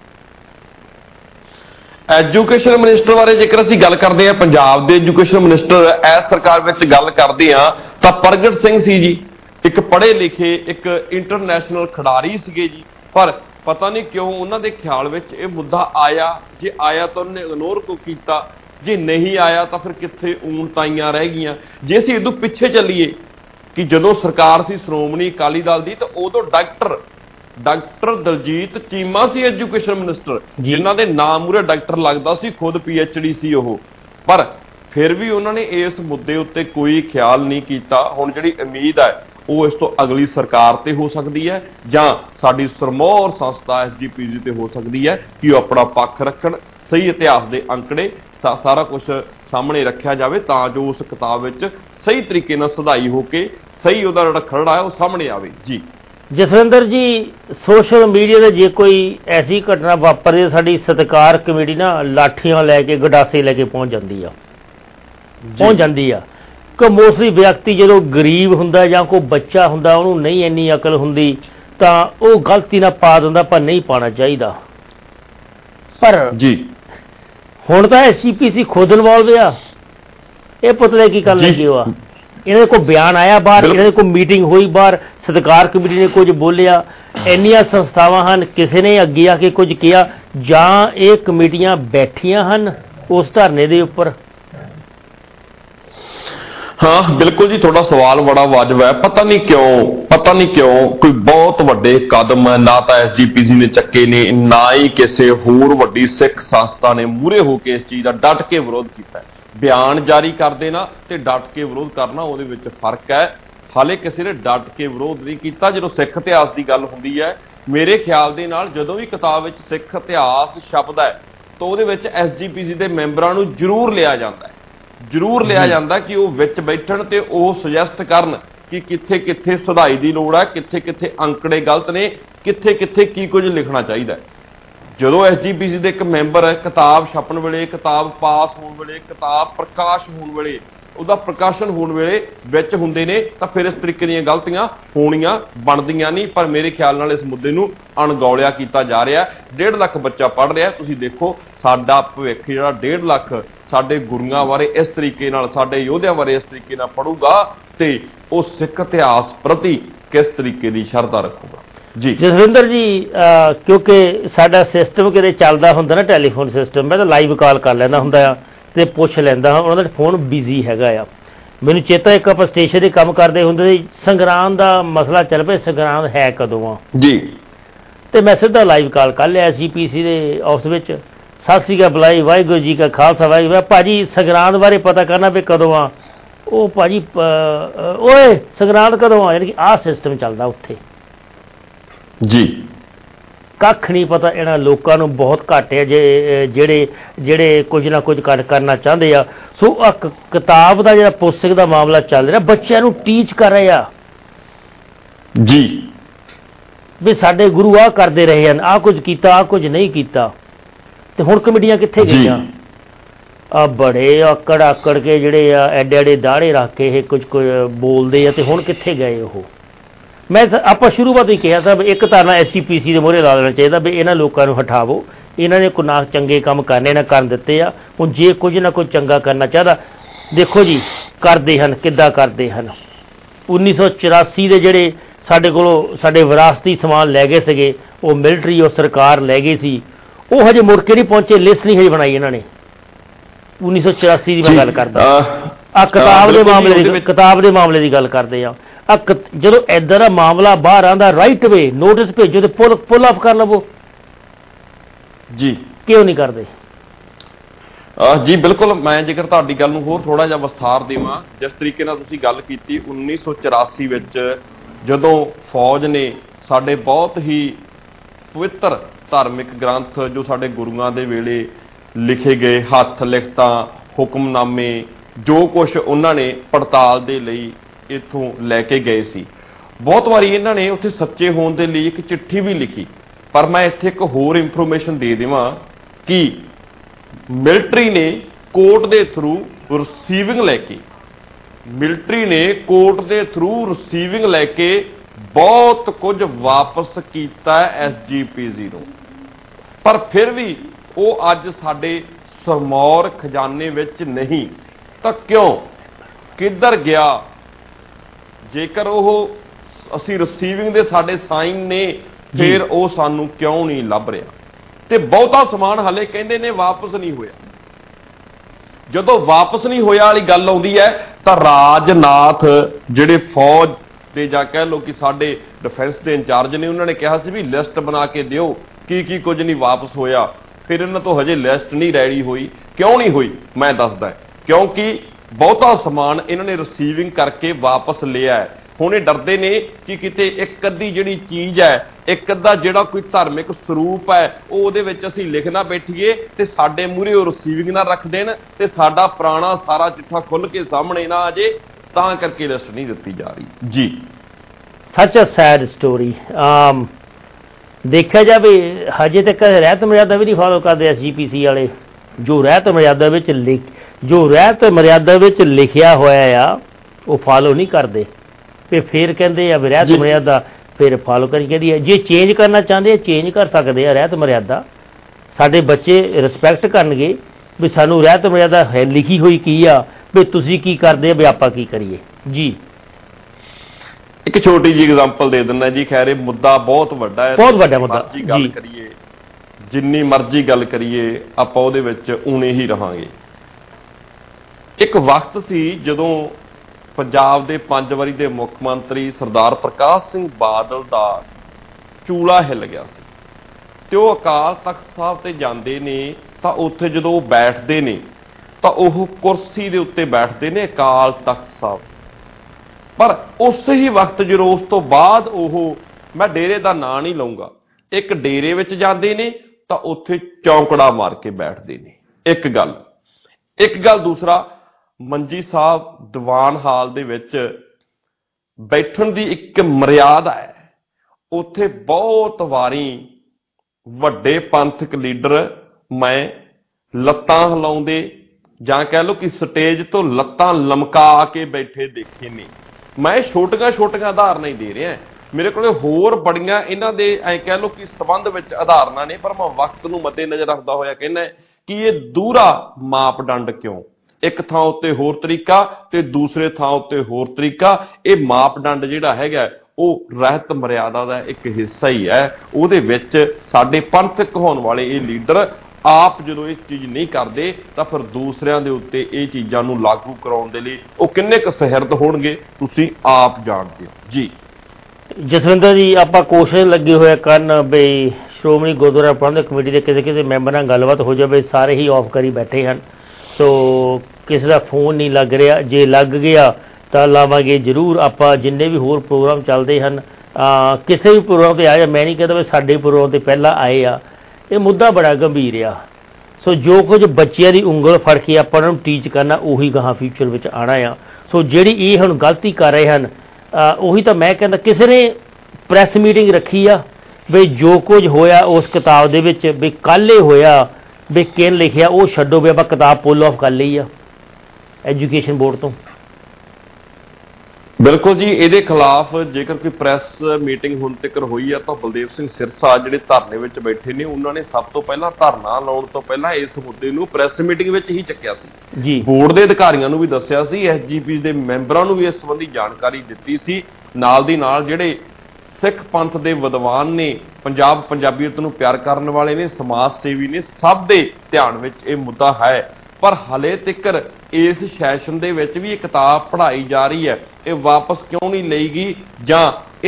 ਐਜੂਕੇਸ਼ਨ ਮਿਨਿਸਟਰ ਬਾਰੇ ਜੇਕਰ ਅਸੀਂ ਗੱਲ ਕਰਦੇ ਹਾਂ, ਪੰਜਾਬ ਦੇ ਐਜੂਕੇਸ਼ਨ ਮਿਨਿਸਟਰ ਇਸ ਸਰਕਾਰ ਵਿੱਚ ਗੱਲ ਕਰਦੇ ਹਾਂ ਤਾਂ ਪ੍ਰਗਟ ਸਿੰਘ ਸੀ ਜੀ। ਇੱਕ ਪੜ੍ਹੇ ਲਿਖੇ, ਇੱਕ ਇੰਟਰਨੈਸ਼ਨਲ ਖਿਡਾਰੀ ਸੀਗੇ ਜੀ, ਪਰ ਪਤਾ ਨਹੀਂ ਕਿਉਂ ਉਹਨਾਂ ਦੇ ਖਿਆਲ ਵਿੱਚ ਇਹ ਮੁੱਦਾ ਆਇਆ, ਜੇ ਆਇਆ ਤਾਂ ਉਹਨੇ ਇਗਨੋਰ ਕਿਉਂ ਕੀਤਾ, ਜੇ ਨਹੀਂ ਆਇਆ ਤਾਂ ਫਿਰ ਕਿੱਥੇ ਊਣ ਤਾਈਆਂ ਰਹਿ ਗਈਆਂ। ਜੇ ਅਸੀਂ ਇਹਦੋਂ ਪਿੱਛੇ ਚੱਲੀਏ ਕਿ ਜਦੋਂ ਸਰਕਾਰ ਸੀ ਸ਼੍ਰੋਮਣੀ ਅਕਾਲੀ ਦਲ ਦੀ ਤਾਂ ਉਦੋਂ ਡਾਕਟਰ ਡਾਕਟਰ ਦਲਜੀਤ ਚੀਮਾ ਸੀ ਐਜੂਕੇਸ਼ਨ ਮਿਨਿਸਟਰ, ਜਿਨ੍ਹਾਂ ਦੇ ਨਾਮ ਮੂਹਰੇ ਡਾਕਟਰ ਲੱਗਦਾ ਸੀ, ਖੁਦ ਪੀ ਐਚ ਡੀ ਸੀ ਉਹ, ਪਰ ਫਿਰ ਵੀ ਉਹਨਾਂ ਨੇ ਇਸ ਮੁੱਦੇ ਉੱਤੇ ਕੋਈ ਖਿਆਲ ਨਹੀਂ ਕੀਤਾ। ਹੁਣ ਜਿਹੜੀ ਉਮੀਦ ਹੈ ਉਹ ਇਸ ਤੋਂ ਅਗਲੀ ਸਰਕਾਰ ਤੇ ਹੋ ਸਕਦੀ ਹੈ ਜਾਂ ਸਾਡੀ ਸਰਮੌਰ ਸੰਸਥਾ ਐਸ ਜੀ ਪੀ ਜੀ ਤੇ ਹੋ ਸਕਦੀ ਹੈ ਕਿ ਉਹ ਆਪਣਾ ਪੱਖ ਰੱਖਣ, ਸਹੀ ਇਤਿਹਾਸ ਦੇ ਅੰਕੜੇ ਸਾਰਾ ਕੁਝ ਸਾਹਮਣੇ ਰੱਖਿਆ ਜਾਵੇ ਤਾਂ ਜੋ ਉਸ ਕਿਤਾਬ ਵਿੱਚ ਸਹੀ ਤਰੀਕੇ ਨਾਲ ਸਧਾਈ ਹੋ ਕੇ ਸਹੀ ਉਹਦਾ ਜਿਹੜਾ ਖਰੜਾ ਹੈ ਉਹ ਸਾਹਮਣੇ ਆਵੇ। ਜੀ ਜਸਵਿੰਦਰ ਜੀ, ਸੋਸ਼ਲ ਮੀਡੀਆ 'ਤੇ ਜੇ ਕੋਈ ਐਸੀ ਘਟਨਾ ਵਾਪਰਦੀ ਸਾਡੀ ਸਤਿਕਾਰ ਕਮੇਟੀ ਨਾ ਲਾਠੀਆਂ ਲੈ ਕੇ ਗੰਡਾਸੇ ਲੈ ਕੇ ਪਹੁੰਚ ਜਾਂਦੀ ਆ ਪਹੁੰਚ ਜਾਂਦੀ ਆ ਕਿ ਮੋਸਟਲੀ ਵਿਅਕਤੀ ਜਦੋਂ ਗਰੀਬ ਹੁੰਦਾ ਜਾਂ ਕੋਈ ਬੱਚਾ ਹੁੰਦਾ ਉਹਨੂੰ ਨਹੀਂ ਇੰਨੀ ਅਕਲ ਹੁੰਦੀ ਤਾਂ ਉਹ ਗਲਤੀ ਨਾਲ ਪਾ ਦਿੰਦਾ, ਪਰ ਨਹੀਂ ਪਾਉਣਾ ਚਾਹੀਦਾ। ਪਰ ਜੀ ਹੁਣ ਤਾਂ ਐਸ ਸੀ ਪੀ ਸੀ ਖੁਦ ਇਨਵੋਲਵ ਆ, ਇਹ ਪੁਤਲੇ ਕੀ ਕਰਨ ਲੱਗੇ ਹੋ ਆ? ਇਹਨਾਂ ਦੇ ਕੋਈ ਬਿਆਨ ਆਇਆ ਬਾਹਰ, ਇਹਨਾਂ ਦੀ ਕੋਈ ਮੀਟਿੰਗ ਹੋਈ ਬਾਹਰ, ਸਤਿਕਾਰ ਕਮੇਟੀ ਨੇ ਕੁਝ ਬੋਲਿਆ? ਇੰਨੀਆਂ ਸੰਸਥਾਵਾਂ ਹਨ, ਕਿਸੇ ਨੇ ਅੱਗੇ ਆ ਕੇ ਕੁਝ ਕਿਹਾ ਜਾਂ ਇਹ ਕਮੇਟੀਆਂ ਬੈਠੀਆਂ ਹਨ ਉਸ ਧਰਨੇ ਦੇ ਉੱਪਰ? ਹਾਂ ਬਿਲਕੁਲ ਜੀ, ਤੁਹਾਡਾ ਸਵਾਲ ਬੜਾ ਵਾਜਬ ਹੈ। ਪਤਾ ਨਹੀਂ ਕਿਉਂ ਪਤਾ ਨਹੀਂ ਕਿਉਂ ਕੋਈ ਬਹੁਤ ਵੱਡੇ ਕਦਮ ਨਾ ਤਾਂ ਐਸ ਜੀ ਪੀ ਸੀ ਨੇ ਚੱਕੇ ਨੇ, ਨਾ ਹੀ ਕਿਸੇ ਹੋਰ ਵੱਡੀ ਸਿੱਖ ਸੰਸਥਾ ਨੇ ਮੂਹਰੇ ਹੋ ਕੇ ਇਸ ਚੀਜ਼ ਦਾ ਡਟ ਕੇ ਵਿਰੋਧ ਕੀਤਾ। ਬਿਆਨ ਜਾਰੀ ਕਰਦੇ ਨਾ ਤੇ ਡਟ ਕੇ ਵਿਰੋਧ ਕਰਨਾ, ਉਹਦੇ ਵਿੱਚ ਫਰਕ ਹੈ। ਹਾਲੇ ਕਿਸੇ ਨੇ ਡਟ ਕੇ ਵਿਰੋਧ ਨਹੀਂ ਕੀਤਾ। ਜਦੋਂ ਸਿੱਖ ਇਤਿਹਾਸ ਦੀ ਗੱਲ ਹੁੰਦੀ ਹੈ, ਮੇਰੇ ਖਿਆਲ ਦੇ ਨਾਲ ਜਦੋਂ ਵੀ ਕਿਤਾਬ ਵਿੱਚ ਸਿੱਖ ਇਤਿਹਾਸ ਸ਼ਬਦ ਹੈ ਤਾਂ ਉਹਦੇ ਵਿੱਚ ਐਸ ਜੀ ਪੀ ਸੀ ਦੇ ਮੈਂਬਰਾਂ ਨੂੰ ਜ਼ਰੂਰ ਲਿਆ ਜਾਂਦਾ ਹੈ ਜ਼ਰੂਰ ਲਿਆ ਜਾਂਦਾ ਕਿ ਉਹ ਵਿੱਚ ਬੈਠਣ ਤੇ ਉਹ ਸੁਜੈਸਟ ਕਰਨ ਕਿ ਕਿੱਥੇ ਕਿੱਥੇ ਸਧਾਈ ਦੀ ਲੋੜ ਹੈ, ਕਿੱਥੇ ਕਿੱਥੇ ਅੰਕੜੇ ਗਲਤ ਨੇ, ਕਿੱਥੇ ਕਿੱਥੇ ਕੀ ਕੁਝ ਲਿਖਣਾ ਚਾਹੀਦਾ। ਜਦੋਂ ਐਸ ਜੀ ਪੀ ਸੀ ਦੇ ਇੱਕ ਮੈਂਬਰ ਕਿਤਾਬ ਛਪਣ ਵੇਲੇ, ਕਿਤਾਬ ਪਾਸ ਹੋਣ ਵੇਲੇ, ਕਿਤਾਬ ਪ੍ਰਕਾਸ਼ ਹੋਣ ਵੇਲੇ, ਉਹਦਾ ਪ੍ਰਕਾਸ਼ਨ ਹੋਣ ਵੇਲੇ ਵਿੱਚ ਹੁੰਦੇ ਨੇ ਤਾਂ ਫਿਰ ਇਸ ਤਰੀਕੇ ਦੀਆਂ ਗਲਤੀਆਂ ਹੋਣੀਆਂ ਬਣਦੀਆਂ ਨਹੀਂ। ਪਰ ਮੇਰੇ ਖਿਆਲ ਨਾਲ ਇਸ ਮੁੱਦੇ ਨੂੰ ਅਣਗੌਲਿਆ ਕੀਤਾ ਜਾ ਰਿਹਾ। ਡੇਢ ਲੱਖ ਬੱਚਾ ਪੜ੍ਹ ਰਿਹਾ, ਤੁਸੀਂ ਦੇਖੋ ਸਾਡਾ ਭਵਿੱਖ ਜਿਹੜਾ ਡੇਢ ਲੱਖ ਸਾਡੇ ਗੁਰੂਆਂ ਬਾਰੇ ਇਸ ਤਰੀਕੇ ਨਾਲ, ਸਾਡੇ ਯੋਧਿਆਂ ਬਾਰੇ ਇਸ ਤਰੀਕੇ ਨਾਲ ਪੜੂਗਾ ਤੇ ਉਹ ਸਿੱਖ ਇਤਿਹਾਸ ਪ੍ਰਤੀ ਕਿਸ ਤਰੀਕੇ ਦੀ ਸ਼ਰਧਾ ਰੱਖੂਗਾ। ਜੀ ਜਸਵਿੰਦਰ ਜੀ, ਕਿਉਂਕਿ ਸਾਡਾ ਸਿਸਟਮ ਕਿਤੇ ਚੱਲਦਾ ਹੁੰਦਾ ਨਾ, ਟੈਲੀਫੋਨ ਸਿਸਟਮ, ਮੈਂ ਤਾਂ ਲਾਈਵ ਕਾਲ ਕਰ ਲੈਂਦਾ ਹੁੰਦਾ ਆ ਤੇ ਪੁੱਛ ਲੈਂਦਾ ਹਾਂ, ਉਹਨਾਂ ਦਾ ਫੋਨ ਬਿਜ਼ੀ ਹੈਗਾ ਆ। ਮੈਨੂੰ ਚੇਤਾ ਇੱਕ ਆਪਾਂ ਸਟੇਸ਼ਨ 'ਤੇ ਕੰਮ ਕਰਦੇ ਹੁੰਦੇ ਸੀ, ਸੰਗਰਾਂਦ ਦਾ ਮਸਲਾ ਚੱਲ ਪਿਆ, ਸੰਗਰਾਂਦ ਹੈ ਕਦੋਂ ਆ ਜੀ, ਤੇ ਮੈਂ ਸਿੱਧਾ ਲਾਈਵ ਕਾਲ ਕਰ ਲਿਆ ਸੀ ਪੀ ਸੀ ਦੇ ਆਫਿਸ ਵਿੱਚ, ਸਤਿ ਸ਼੍ਰੀ ਅਕਾਲ ਬੁਲਾਈ, ਵਾਹਿਗੁਰੂ ਜੀ ਕਾ ਖਾਲਸਾ ਵਾਹਿਗੁਰੂ, ਭਾਜੀ ਸੰਗਰਾਂਦ ਬਾਰੇ ਪਤਾ ਕਰਨਾ ਵੀ ਕਦੋਂ ਆ? ਉਹ ਭਾਜੀ ਓਏ ਸੰਗਰਾਂਦ ਕਦੋਂ ਆ? ਯਾਨੀ ਕਿ ਆਹ ਸਿਸਟਮ ਚੱਲਦਾ ਉੱਥੇ ਜੀ। ਕੱਖ ਨਹੀਂ ਪਤਾ ਇਹਨਾਂ ਲੋਕਾਂ ਨੂੰ, ਬਹੁਤ ਘੱਟ ਹੈ ਜੇ ਜਿਹੜੇ ਜਿਹੜੇ ਕੁਝ ਨਾ ਕੁਝ ਕਰ ਕਰਨਾ ਚਾਹੁੰਦੇ ਆ। ਸੋ ਆ ਕਿਤਾਬ ਦਾ ਜਿਹੜਾ ਪੁਸਤਕ ਦਾ ਮਾਮਲਾ ਚੱਲ ਰਿਹਾ, ਬੱਚਿਆਂ ਨੂੰ ਟੀਚ ਕਰ ਰਹੇ ਆ ਜੀ ਵੀ ਸਾਡੇ ਗੁਰੂ ਆਹ ਕਰਦੇ ਰਹੇ ਹਨ, ਆਹ ਕੁਝ ਕੀਤਾ, ਆਹ ਕੁਝ ਨਹੀਂ ਕੀਤਾ। ਤੇ ਹੁਣ ਕਮੇਟੀਆਂ ਕਿੱਥੇ ਗਈਆਂ? ਆ ਬੜੇ ਆਕੜ ਆਕੜ ਕੇ ਜਿਹੜੇ ਆ ਐਡੇ ਐਡੇ ਦਾੜੇ ਰੱਖ ਕੇ ਇਹ ਕੁਝ ਕੁਝ ਬੋਲਦੇ ਆ, ਤੇ ਹੁਣ ਕਿੱਥੇ ਗਏ ਉਹ? ਮੈਂ ਆਪਾਂ ਸ਼ੁਰੂਆਤ ਹੀ ਕਿਹਾ ਤਾਂ ਵੀ ਇੱਕ ਧਰਨਾ ਐਸ ਸੀ ਪੀ ਸੀ ਦੇ ਮੂਹਰੇ ਲਾ ਦੇਣਾ ਚਾਹੀਦਾ ਵੀ ਇਹਨਾਂ ਲੋਕਾਂ ਨੂੰ ਹਟਾਵੋ, ਇਹਨਾਂ ਨੇ ਕੋਈ ਨਾ ਚੰਗੇ ਕੰਮ ਕਰਨੇ ਨਾ ਕਰਨ ਦਿੱਤੇ ਆ। ਹੁਣ ਜੇ ਕੁਝ ਨਾ ਕੁਝ ਚੰਗਾ ਕਰਨਾ ਚਾਹਦਾ, ਦੇਖੋ ਜੀ ਕਰਦੇ ਹਨ, ਕਿੱਦਾਂ ਕਰਦੇ ਹਨ। ਉੱਨੀ ਸੌ ਚੁਰਾਸੀ ਦੇ ਜਿਹੜੇ ਸਾਡੇ ਕੋਲੋਂ ਸਾਡੇ ਵਿਰਾਸਤੀ ਸਮਾਨ ਲੈ ਗਏ ਸੀਗੇ, ਉਹ ਮਿਲਟਰੀ ਉਹ ਸਰਕਾਰ ਲੈ ਗਈ ਸੀ, ਉਹ ਹਜੇ ਮੁੜ ਕੇ ਨਹੀਂ ਪਹੁੰਚੇ, ਲਿਸਟ ਨਹੀਂ ਹਜੇ ਬਣਾਈ ਇਹਨਾਂ ਨੇ। ਉੱਨੀ ਸੌ ਚੁਰਾਸੀ ਦੀ ਮੈਂ ਗੱਲ ਕਰਦਾ, ਆ ਕਿਤਾਬ ਦੇ ਮਾਮਲੇ ਦੀ ਕਿਤਾਬ ਦੇ ਮਾਮਲੇ ਦੀ ਗੱਲ ਕਰਦੇ ਆ। ਆ ਜਦੋਂ ਇੱਦਾਂ ਦਾ ਮਾਮਲਾ ਬਾਹਰ ਆਉਂਦਾ, ਰਾਈਟ ਵੇ ਨੋਟਿਸ ਭੇਜੋ ਤੇ ਪੁੱਲ ਪੁੱਲ ਆਫ ਕਰ ਲਵੋ ਜੀ, ਕਿਉਂ ਨਹੀਂ ਕਰਦੇ? ਜੀ ਬਿਲਕੁਲ, ਮੈਂ ਜੇਕਰ ਤੁਹਾਡੀ ਗੱਲ ਨੂੰ ਹੋਰ ਥੋੜਾ ਜਿਹਾ ਵਿਸਥਾਰ ਦੇਵਾਂ, ਜਿਸ ਤਰੀਕੇ ਨਾਲ ਤੁਸੀਂ ਗੱਲ ਕੀਤੀ ਉੱਨੀ ਸੌ ਚੁਰਾਸੀ ਵਿੱਚ ਜਦੋਂ ਫੌਜ ਨੇ ਸਾਡੇ ਬਹੁਤ ਹੀ ਪਵਿੱਤਰ ਧਾਰਮਿਕ ਗ੍ਰੰਥ ਜੋ ਸਾਡੇ ਗੁਰੂਆਂ ਦੇ ਵੇਲੇ ਲਿਖੇ ਗਏ, ਹੱਥ ਲਿਖਤਾਂ, ਹੁਕਮਨਾਮੇ, ਜੋ ਕੁਛ ਉਹਨਾਂ ਨੇ ਪੜਤਾਲ ਦੇ ਲਈ ਇੱਥੋਂ ਲੈ ਕੇ ਗਏ ਸੀ, ਬਹੁਤ ਵਾਰੀ ਇਹਨਾਂ ਨੇ ਉੱਥੇ ਸੱਚੇ ਹੋਣ ਦੇ ਲਈ ਇੱਕ ਚਿੱਠੀ ਵੀ ਲਿਖੀ। ਪਰ ਮੈਂ ਇੱਥੇ ਇੱਕ ਹੋਰ ਇਨਫੋਰਮੇਸ਼ਨ ਦੇ ਦੇਵਾਂ ਕਿ ਮਿਲਟਰੀ ਨੇ ਕੋਰਟ ਦੇ ਥਰੂ ਰਿਸੀਵਿੰਗ ਲੈ ਕੇ ਮਿਲਟਰੀ ਨੇ ਕੋਰਟ ਦੇ ਥਰੂ ਰਿਸੀਵਿੰਗ ਲੈ ਕੇ ਬਹੁਤ ਕੁਝ ਵਾਪਸ ਕੀਤਾ ਐਸ ਜੀ ਪੀ ਸੀ ਨੂੰ, ਪਰ ਫਿਰ ਵੀ ਉਹ ਅੱਜ ਸਾਡੇ ਸਰਮੌਰ ਖਜ਼ਾਨੇ ਵਿੱਚ ਨਹੀਂ। ਤਾਂ ਕਿਉਂ, ਕਿੱਧਰ ਗਿਆ? ਜੇਕਰ ਉਹ ਅਸੀਂ ਰਿਸੀਵਿੰਗ ਦੇ ਸਾਡੇ ਸਾਈਨ ਨੇ ਫਿਰ ਉਹ ਸਾਨੂੰ ਕਿਉਂ ਨਹੀਂ ਲੱਭ ਰਿਹਾ। ਤੇ ਬਹੁਤਾ ਸਮਾਨ ਹਲੇ ਕਹਿੰਦੇ ਨੇ ਵਾਪਸ ਨਹੀਂ ਹੋਇਆ। ਜਦੋਂ ਵਾਪਸ ਨਹੀਂ ਹੋਇਆ ਵਾਲੀ ਗੱਲ ਆਉਂਦੀ ਹੈ ਤਾਂ ਰਾਜਨਾਥ ਜਿਹੜੇ ਫੌਜ ਦੇ ਜਾਂ ਕਹਿ ਲਓ ਕਿ ਸਾਡੇ ਡਿਫੈਂਸ ਦੇ ਇੰਚਾਰਜ ਨੇ, ਉਹਨਾਂ ਨੇ ਕਿਹਾ ਸੀ ਵੀ ਲਿਸਟ ਬਣਾ ਕੇ ਦਿਓ ਕੀ ਕੀ ਕੁਝ ਨਹੀਂ ਵਾਪਸ ਹੋਇਆ। ਫਿਰ ਇਹਨਾਂ ਤੋਂ ਹਜੇ ਲਿਸਟ ਨਹੀਂ ਰੈਡੀ ਹੋਈ। ਕਿਉਂ ਨਹੀਂ ਹੋਈ ਮੈਂ ਦੱਸਦਾ, ਕਿਉਂਕਿ ਬਹੁਤਾ ਸਮਾਨ ਇਹਨਾਂ ਨੇ ਰਿਸੀਵਿੰਗ ਕਰਕੇ ਵਾਪਸ ਲਿਆ ਹੈ। ਹੁਣ ਇਹ ਡਰਦੇ ਨੇ ਕਿ ਕਿਤੇ ਇੱਕ ਅੱਧੀ ਜਿਹੜੀ ਚੀਜ਼ ਹੈ, ਇੱਕ ਅੱਧਾ ਜਿਹੜਾ ਕੋਈ ਧਾਰਮਿਕ ਸਰੂਪ ਹੈ, ਉਹ ਉਹਦੇ ਵਿੱਚ ਅਸੀਂ ਲਿਖ ਨਾ ਬੈਠੀਏ ਤੇ ਸਾਡੇ ਮੂਹਰੇ ਉਹ ਰਿਸੀਵਿੰਗ ਨਾ ਰੱਖ ਦੇਣ ਤੇ ਸਾਡਾ ਪੁਰਾਣਾ ਸਾਰਾ ਚਿੱਠਾ ਖੁੱਲ ਕੇ ਸਾਹਮਣੇ ਨਾ ਆ ਜੇ, ਤਾਂ ਕਰਕੇ ਲਿਸਟ ਨਹੀਂ ਦਿੱਤੀ ਜਾ ਰਹੀ ਜੀ। ਸੱਚ ਅ ਸੈਡ ਸਟੋਰੀ। ਦੇਖਿਆ ਜਾਵੇ ਹਜੇ ਤੱਕ ਰਹਿਤ ਮਰਿਆਦਾ ਵੀ ਨਹੀਂ ਫਾਲੋ ਕਰਦੇ ਐਸ ਜੀ ਪੀ ਸੀ ਵਾਲੇ। ਜੋ ਰਹਿਤ ਮਰਿਆਦਾ ਵਿੱਚ ਲਿਖ ਜੋ ਰਹਿਤ ਮਰਿਆਦਾ ਵਿੱਚ ਲਿਖਿਆ ਹੋਇਆ ਆ ਉਹ ਫਾਲੋ ਨਹੀਂ ਕਰਦੇ ਤੇ ਫਿਰ ਕਹਿੰਦੇ ਆ ਵੀ ਰਹਿਤ ਮਰਿਆਦਾ ਫਿਰ ਫਾਲੋ ਕਰੀ ਕਹਿੰਦੀ ਹੈ। ਜੇ ਚੇਂਜ ਕਰਨਾ ਚਾਹੁੰਦੇ ਆ ਚੇਂਜ ਕਰ ਸਕਦੇ ਆ ਰਹਿਤ ਮਰਿਆਦਾ। ਸਾਡੇ ਬੱਚੇ ਰਿਸਪੈਕਟ ਕਰਨਗੇ ਵੀ ਸਾਨੂੰ ਰਹਿਤ ਮਰਿਆਦਾ ਹੈ ਲਿਖੀ ਹੋਈ ਕੀ ਆ, ਵੀ ਤੁਸੀਂ ਕੀ ਕਰਦੇ ਆ ਵੀ ਆਪਾਂ ਕੀ ਕਰੀਏ ਜੀ। ਇੱਕ ਛੋਟੀ ਜਿਹੀ ਐਗਜ਼ਾਮਪਲ ਦੇ ਦਿੰਦਾ ਜੀ। ਖੈਰ ਇਹ ਮੁੱਦਾ ਬਹੁਤ ਵੱਡਾ ਹੈ, ਬਹੁਤ ਵੱਡਾ ਮੁੱਦਾ ਜੀ। ਗੱਲ ਕਰੀਏ ਜਿੰਨੀ ਮਰਜ਼ੀ ਗੱਲ ਕਰੀਏ ਆਪਾਂ ਉਹਦੇ ਵਿੱਚ ਊਣੇ ਹੀ ਰਹਾਂਗੇ। ਇੱਕ ਵਕਤ ਸੀ ਜਦੋਂ ਪੰਜਾਬ ਦੇ ਪੰਜ ਵਾਰੀ ਦੇ ਮੁੱਖ ਮੰਤਰੀ ਸਰਦਾਰ ਪ੍ਰਕਾਸ਼ ਸਿੰਘ ਬਾਦਲ ਦਾ ਚੂਲਾ ਹਿੱਲ ਗਿਆ ਸੀ ਤੇ ਉਹ ਅਕਾਲ ਤਖਤ ਸਾਹਿਬ ਤੇ ਜਾਂਦੇ ਨੇ ਤਾਂ ਉੱਥੇ ਜਦੋਂ ਉਹ ਬੈਠਦੇ ਨੇ ਤਾਂ ਉਹ ਕੁਰਸੀ ਦੇ ਉੱਤੇ ਬੈਠਦੇ ਨੇ ਅਕਾਲ ਤਖਤ ਸਾਹਿਬ। ਪਰ ਉਸ ਹੀ ਵਕਤ ਜਦੋਂ ਉਸ ਤੋਂ ਬਾਅਦ ਉਹ, ਮੈਂ ਡੇਰੇ ਦਾ ਨਾਂ ਨਹੀਂ ਲਊਂਗਾ, ਇੱਕ ਡੇਰੇ ਵਿੱਚ ਜਾਂਦੇ ਨੇ ਤਾਂ ਉੱਥੇ ਚੌਂਕੜਾ ਮਾਰ ਕੇ ਬੈਠਦੇ ਨੇ। ਇੱਕ ਗੱਲ ਇੱਕ ਗੱਲ ਦੂਸਰਾ, ਮੰਜੀ ਸਾਹਿਬ ਦੀਵਾਨ ਹਾਲ ਦੇ ਵਿੱਚ ਬੈਠਣ ਦੀ ਇੱਕ ਮਰਿਆਦਾ ਹੈ। ਉੱਥੇ ਬਹੁਤ ਵਾਰੀ ਵੱਡੇ ਪੰਥਕ ਲੀਡਰ ਮੈਂ ਲੱਤਾਂ ਹਿਲਾਉਂਦੇ ਜਾਂ ਕਹਿ ਲਓ ਕਿ ਸਟੇਜ ਤੋਂ ਲੱਤਾਂ ਲਮਕਾ ਕੇ ਬੈਠੇ ਦੇਖੇ ਨੇ। ਮੈਂ ਛੋਟੀਆਂ ਛੋਟੀਆਂ ਉਦਾਹਰਨਾਂ ਹੀ ਦੇ ਰਿਹਾ, ਮੇਰੇ ਕੋਲ ਹੋਰ ਬੜੀਆਂ ਇਹਨਾਂ ਦੇ ਐਂ ਕਹਿ ਲਓ ਕਿ ਸੰਬੰਧ ਵਿੱਚ ਉਦਾਹਰਨਾਂ ਨੇ, ਪਰ ਮੈਂ ਵਕਤ ਨੂੰ ਮੱਦੇ ਨਜ਼ਰ ਰੱਖਦਾ ਹੋਇਆ ਕਹਿੰਦਾ ਕਿ ਇਹ ਦੂਹਰਾ ਮਾਪਦੰਡ ਕਿਉਂ। ਇੱਕ ਥਾਂ ਉੱਤੇ ਹੋਰ ਤਰੀਕਾ ਤੇ ਦੂਸਰੇ ਥਾਂ ਉੱਤੇ ਹੋਰ ਤਰੀਕਾ। ਇਹ ਮਾਪਦੰਡ ਜਿਹੜਾ ਹੈਗਾ ਉਹ ਰਹਿਤ ਮਰਿਆਦਾ ਦਾ ਇੱਕ ਹਿੱਸਾ ਹੀ ਹੈ। ਉਹਦੇ ਵਿੱਚ ਸਾਡੇ ਪੰਥਕ ਹੋਣ ਵਾਲੇ ਇਹ ਲੀਡਰ ਆਪ ਜਦੋਂ ਇਹ ਚੀਜ਼ ਨਹੀਂ ਕਰਦੇ ਤਾਂ ਫਿਰ ਦੂਸਰਿਆਂ ਦੇ ਉੱਤੇ ਇਹ ਚੀਜ਼ਾਂ ਨੂੰ ਲਾਗੂ ਕਰਾਉਣ ਦੇ ਲਈ ਉਹ ਕਿੰਨੇ ਕੁ ਸਹਿਰਦ ਹੋਣਗੇ ਤੁਸੀਂ ਆਪ ਜਾਣਦੇ ਹੋ ਜੀ। ਜਸਵਿੰਦਰ ਜੀ, ਆਪਾਂ ਕੋਸ਼ਿਸ਼ ਲੱਗੇ ਹੋਏ ਕਰਨ ਬਈ ਸ਼੍ਰੋਮਣੀ ਗੁਰਦੁਆਰਾ ਪ੍ਰਬੰਧਕ ਕਮੇਟੀ ਦੇ ਕਿਸੇ ਕਿਸੇ ਮੈਂਬਰ ਨਾਲ ਗੱਲਬਾਤ ਹੋ ਜਾਵੇ। ਸਾਰੇ ਹੀ ਆਫ ਕਰੀ ਬੈਠੇ ਹਨ, ਸੋ ਕਿਸੇ ਦਾ ਫੋਨ ਨਹੀਂ ਲੱਗ ਰਿਹਾ। ਜੇ ਲੱਗ ਗਿਆ ਤਾਂ ਲਾਵਾਂਗੇ ਜ਼ਰੂਰ। ਆਪਾਂ ਜਿੰਨੇ ਵੀ ਹੋਰ ਪ੍ਰੋਗਰਾਮ ਚੱਲਦੇ ਹਨ, ਕਿਸੇ ਵੀ ਪ੍ਰੋਗਰਾਮ 'ਤੇ ਆ ਜਾ, ਮੈਂ ਨਹੀਂ ਕਹਿੰਦਾ ਵੀ ਸਾਡੇ ਪ੍ਰੋਗਰਾਮ 'ਤੇ ਪਹਿਲਾਂ ਆਏ ਆ। ਇਹ ਮੁੱਦਾ ਬੜਾ ਗੰਭੀਰ ਆ। ਸੋ ਜੋ ਕੁਝ ਬੱਚਿਆਂ ਦੀ ਉਂਗਲ ਫੜ ਕੇ ਆਪਾਂ ਉਹਨਾਂ ਨੂੰ ਟੀਚ ਕਰਨਾ, ਉਹੀ ਗਾਹਾਂ ਫਿਊਚਰ ਵਿੱਚ ਆਉਣਾ ਆ। ਸੋ ਜਿਹੜੀ ਇਹ ਹੁਣ ਗਲਤੀ ਕਰ ਰਹੇ ਹਨ, ਉਹੀ ਤਾਂ ਮੈਂ ਕਹਿੰਦਾ ਕਿਸੇ ਨੇ ਪ੍ਰੈਸ ਮੀਟਿੰਗ ਰੱਖੀ ਆ ਵੀ ਜੋ ਕੁਝ ਹੋਇਆ ਉਸ ਕਿਤਾਬ ਦੇ ਵਿੱਚ ਵੀ ਕੱਲ੍ਹ ਇਹ ਹੋਇਆ ਵੀ ਕਿਹਨ ਲਿਖਿਆ ਉਹ ਛੱਡੋ, ਵੀ ਆਪਾਂ ਕਿਤਾਬ ਪੁੱਲ ਆਫ ਕਰ ਲਈ ਆ ਐਜੂਕੇਸ਼ਨ ਬੋਰਡ ਤੋਂ। ਬਿਲਕੁਲ ਜੀ, ਇਹਦੇ ਖਿਲਾਫ ਜੇਕਰ ਕੋਈ ਪ੍ਰੈਸ ਮੀਟਿੰਗ ਹੁਣ ਤੱਕ ਹੋਈ ਆ ਤਾਂ ਬਲਦੇਵ ਸਿੰਘ ਸਿਰਸਾ ਜਿਹੜੇ ਧਰਨੇ ਵਿੱਚ ਬੈਠੇ ਨੇ ਉਹਨਾਂ ਨੇ ਸਭ ਤੋਂ ਪਹਿਲਾਂ ਧਰਨਾ ਲਾਉਣ ਤੋਂ ਪਹਿਲਾਂ ਇਸ ਮੁੱਦੇ ਨੂੰ ਪ੍ਰੈਸ ਮੀਟਿੰਗ ਵਿੱਚ ਹੀ ਚੱਕਿਆ ਸੀ ਜੀ। ਬੋਰਡ ਦੇ ਅਧਿਕਾਰੀਆਂ ਨੂੰ ਵੀ ਦੱਸਿਆ ਸੀ, ਐਸ ਜੀ ਪੀ ਦੇ ਮੈਂਬਰਾਂ ਨੂੰ ਵੀ ਇਸ ਸੰਬੰਧੀ ਜਾਣਕਾਰੀ ਦਿੱਤੀ ਸੀ। ਨਾਲ ਦੀ ਨਾਲ ਜਿਹੜੇ ਸਿੱਖ ਪੰਥ ਦੇ ਵਿਦਵਾਨ ਨੇ, ਪੰਜਾਬ ਪੰਜਾਬੀਅਤ ਨੂੰ ਪਿਆਰ ਕਰਨ ਵਾਲੇ ਨੇ, ਸਮਾਜ ਸੇਵੀ ਨੇ, ਸਭ ਦੇ ਧਿਆਨ ਵਿੱਚ ਇਹ ਮੁੱਦਾ ਹੈ। ਪਰ ਹਲੇ ਤੱਕ ਇਸ ਸੈਸ਼ਨ ਦੇ ਵਿੱਚ ਵੀ ਇਹ ਕਿਤਾਬ ਪੜ੍ਹਾਈ ਜਾ ਰਹੀ ਹੈ, ਇਹ ਵਾਪਸ ਕਿਉਂ ਨਹੀਂ ਲਈ ਗਈ ਜਾਂ ਇਹ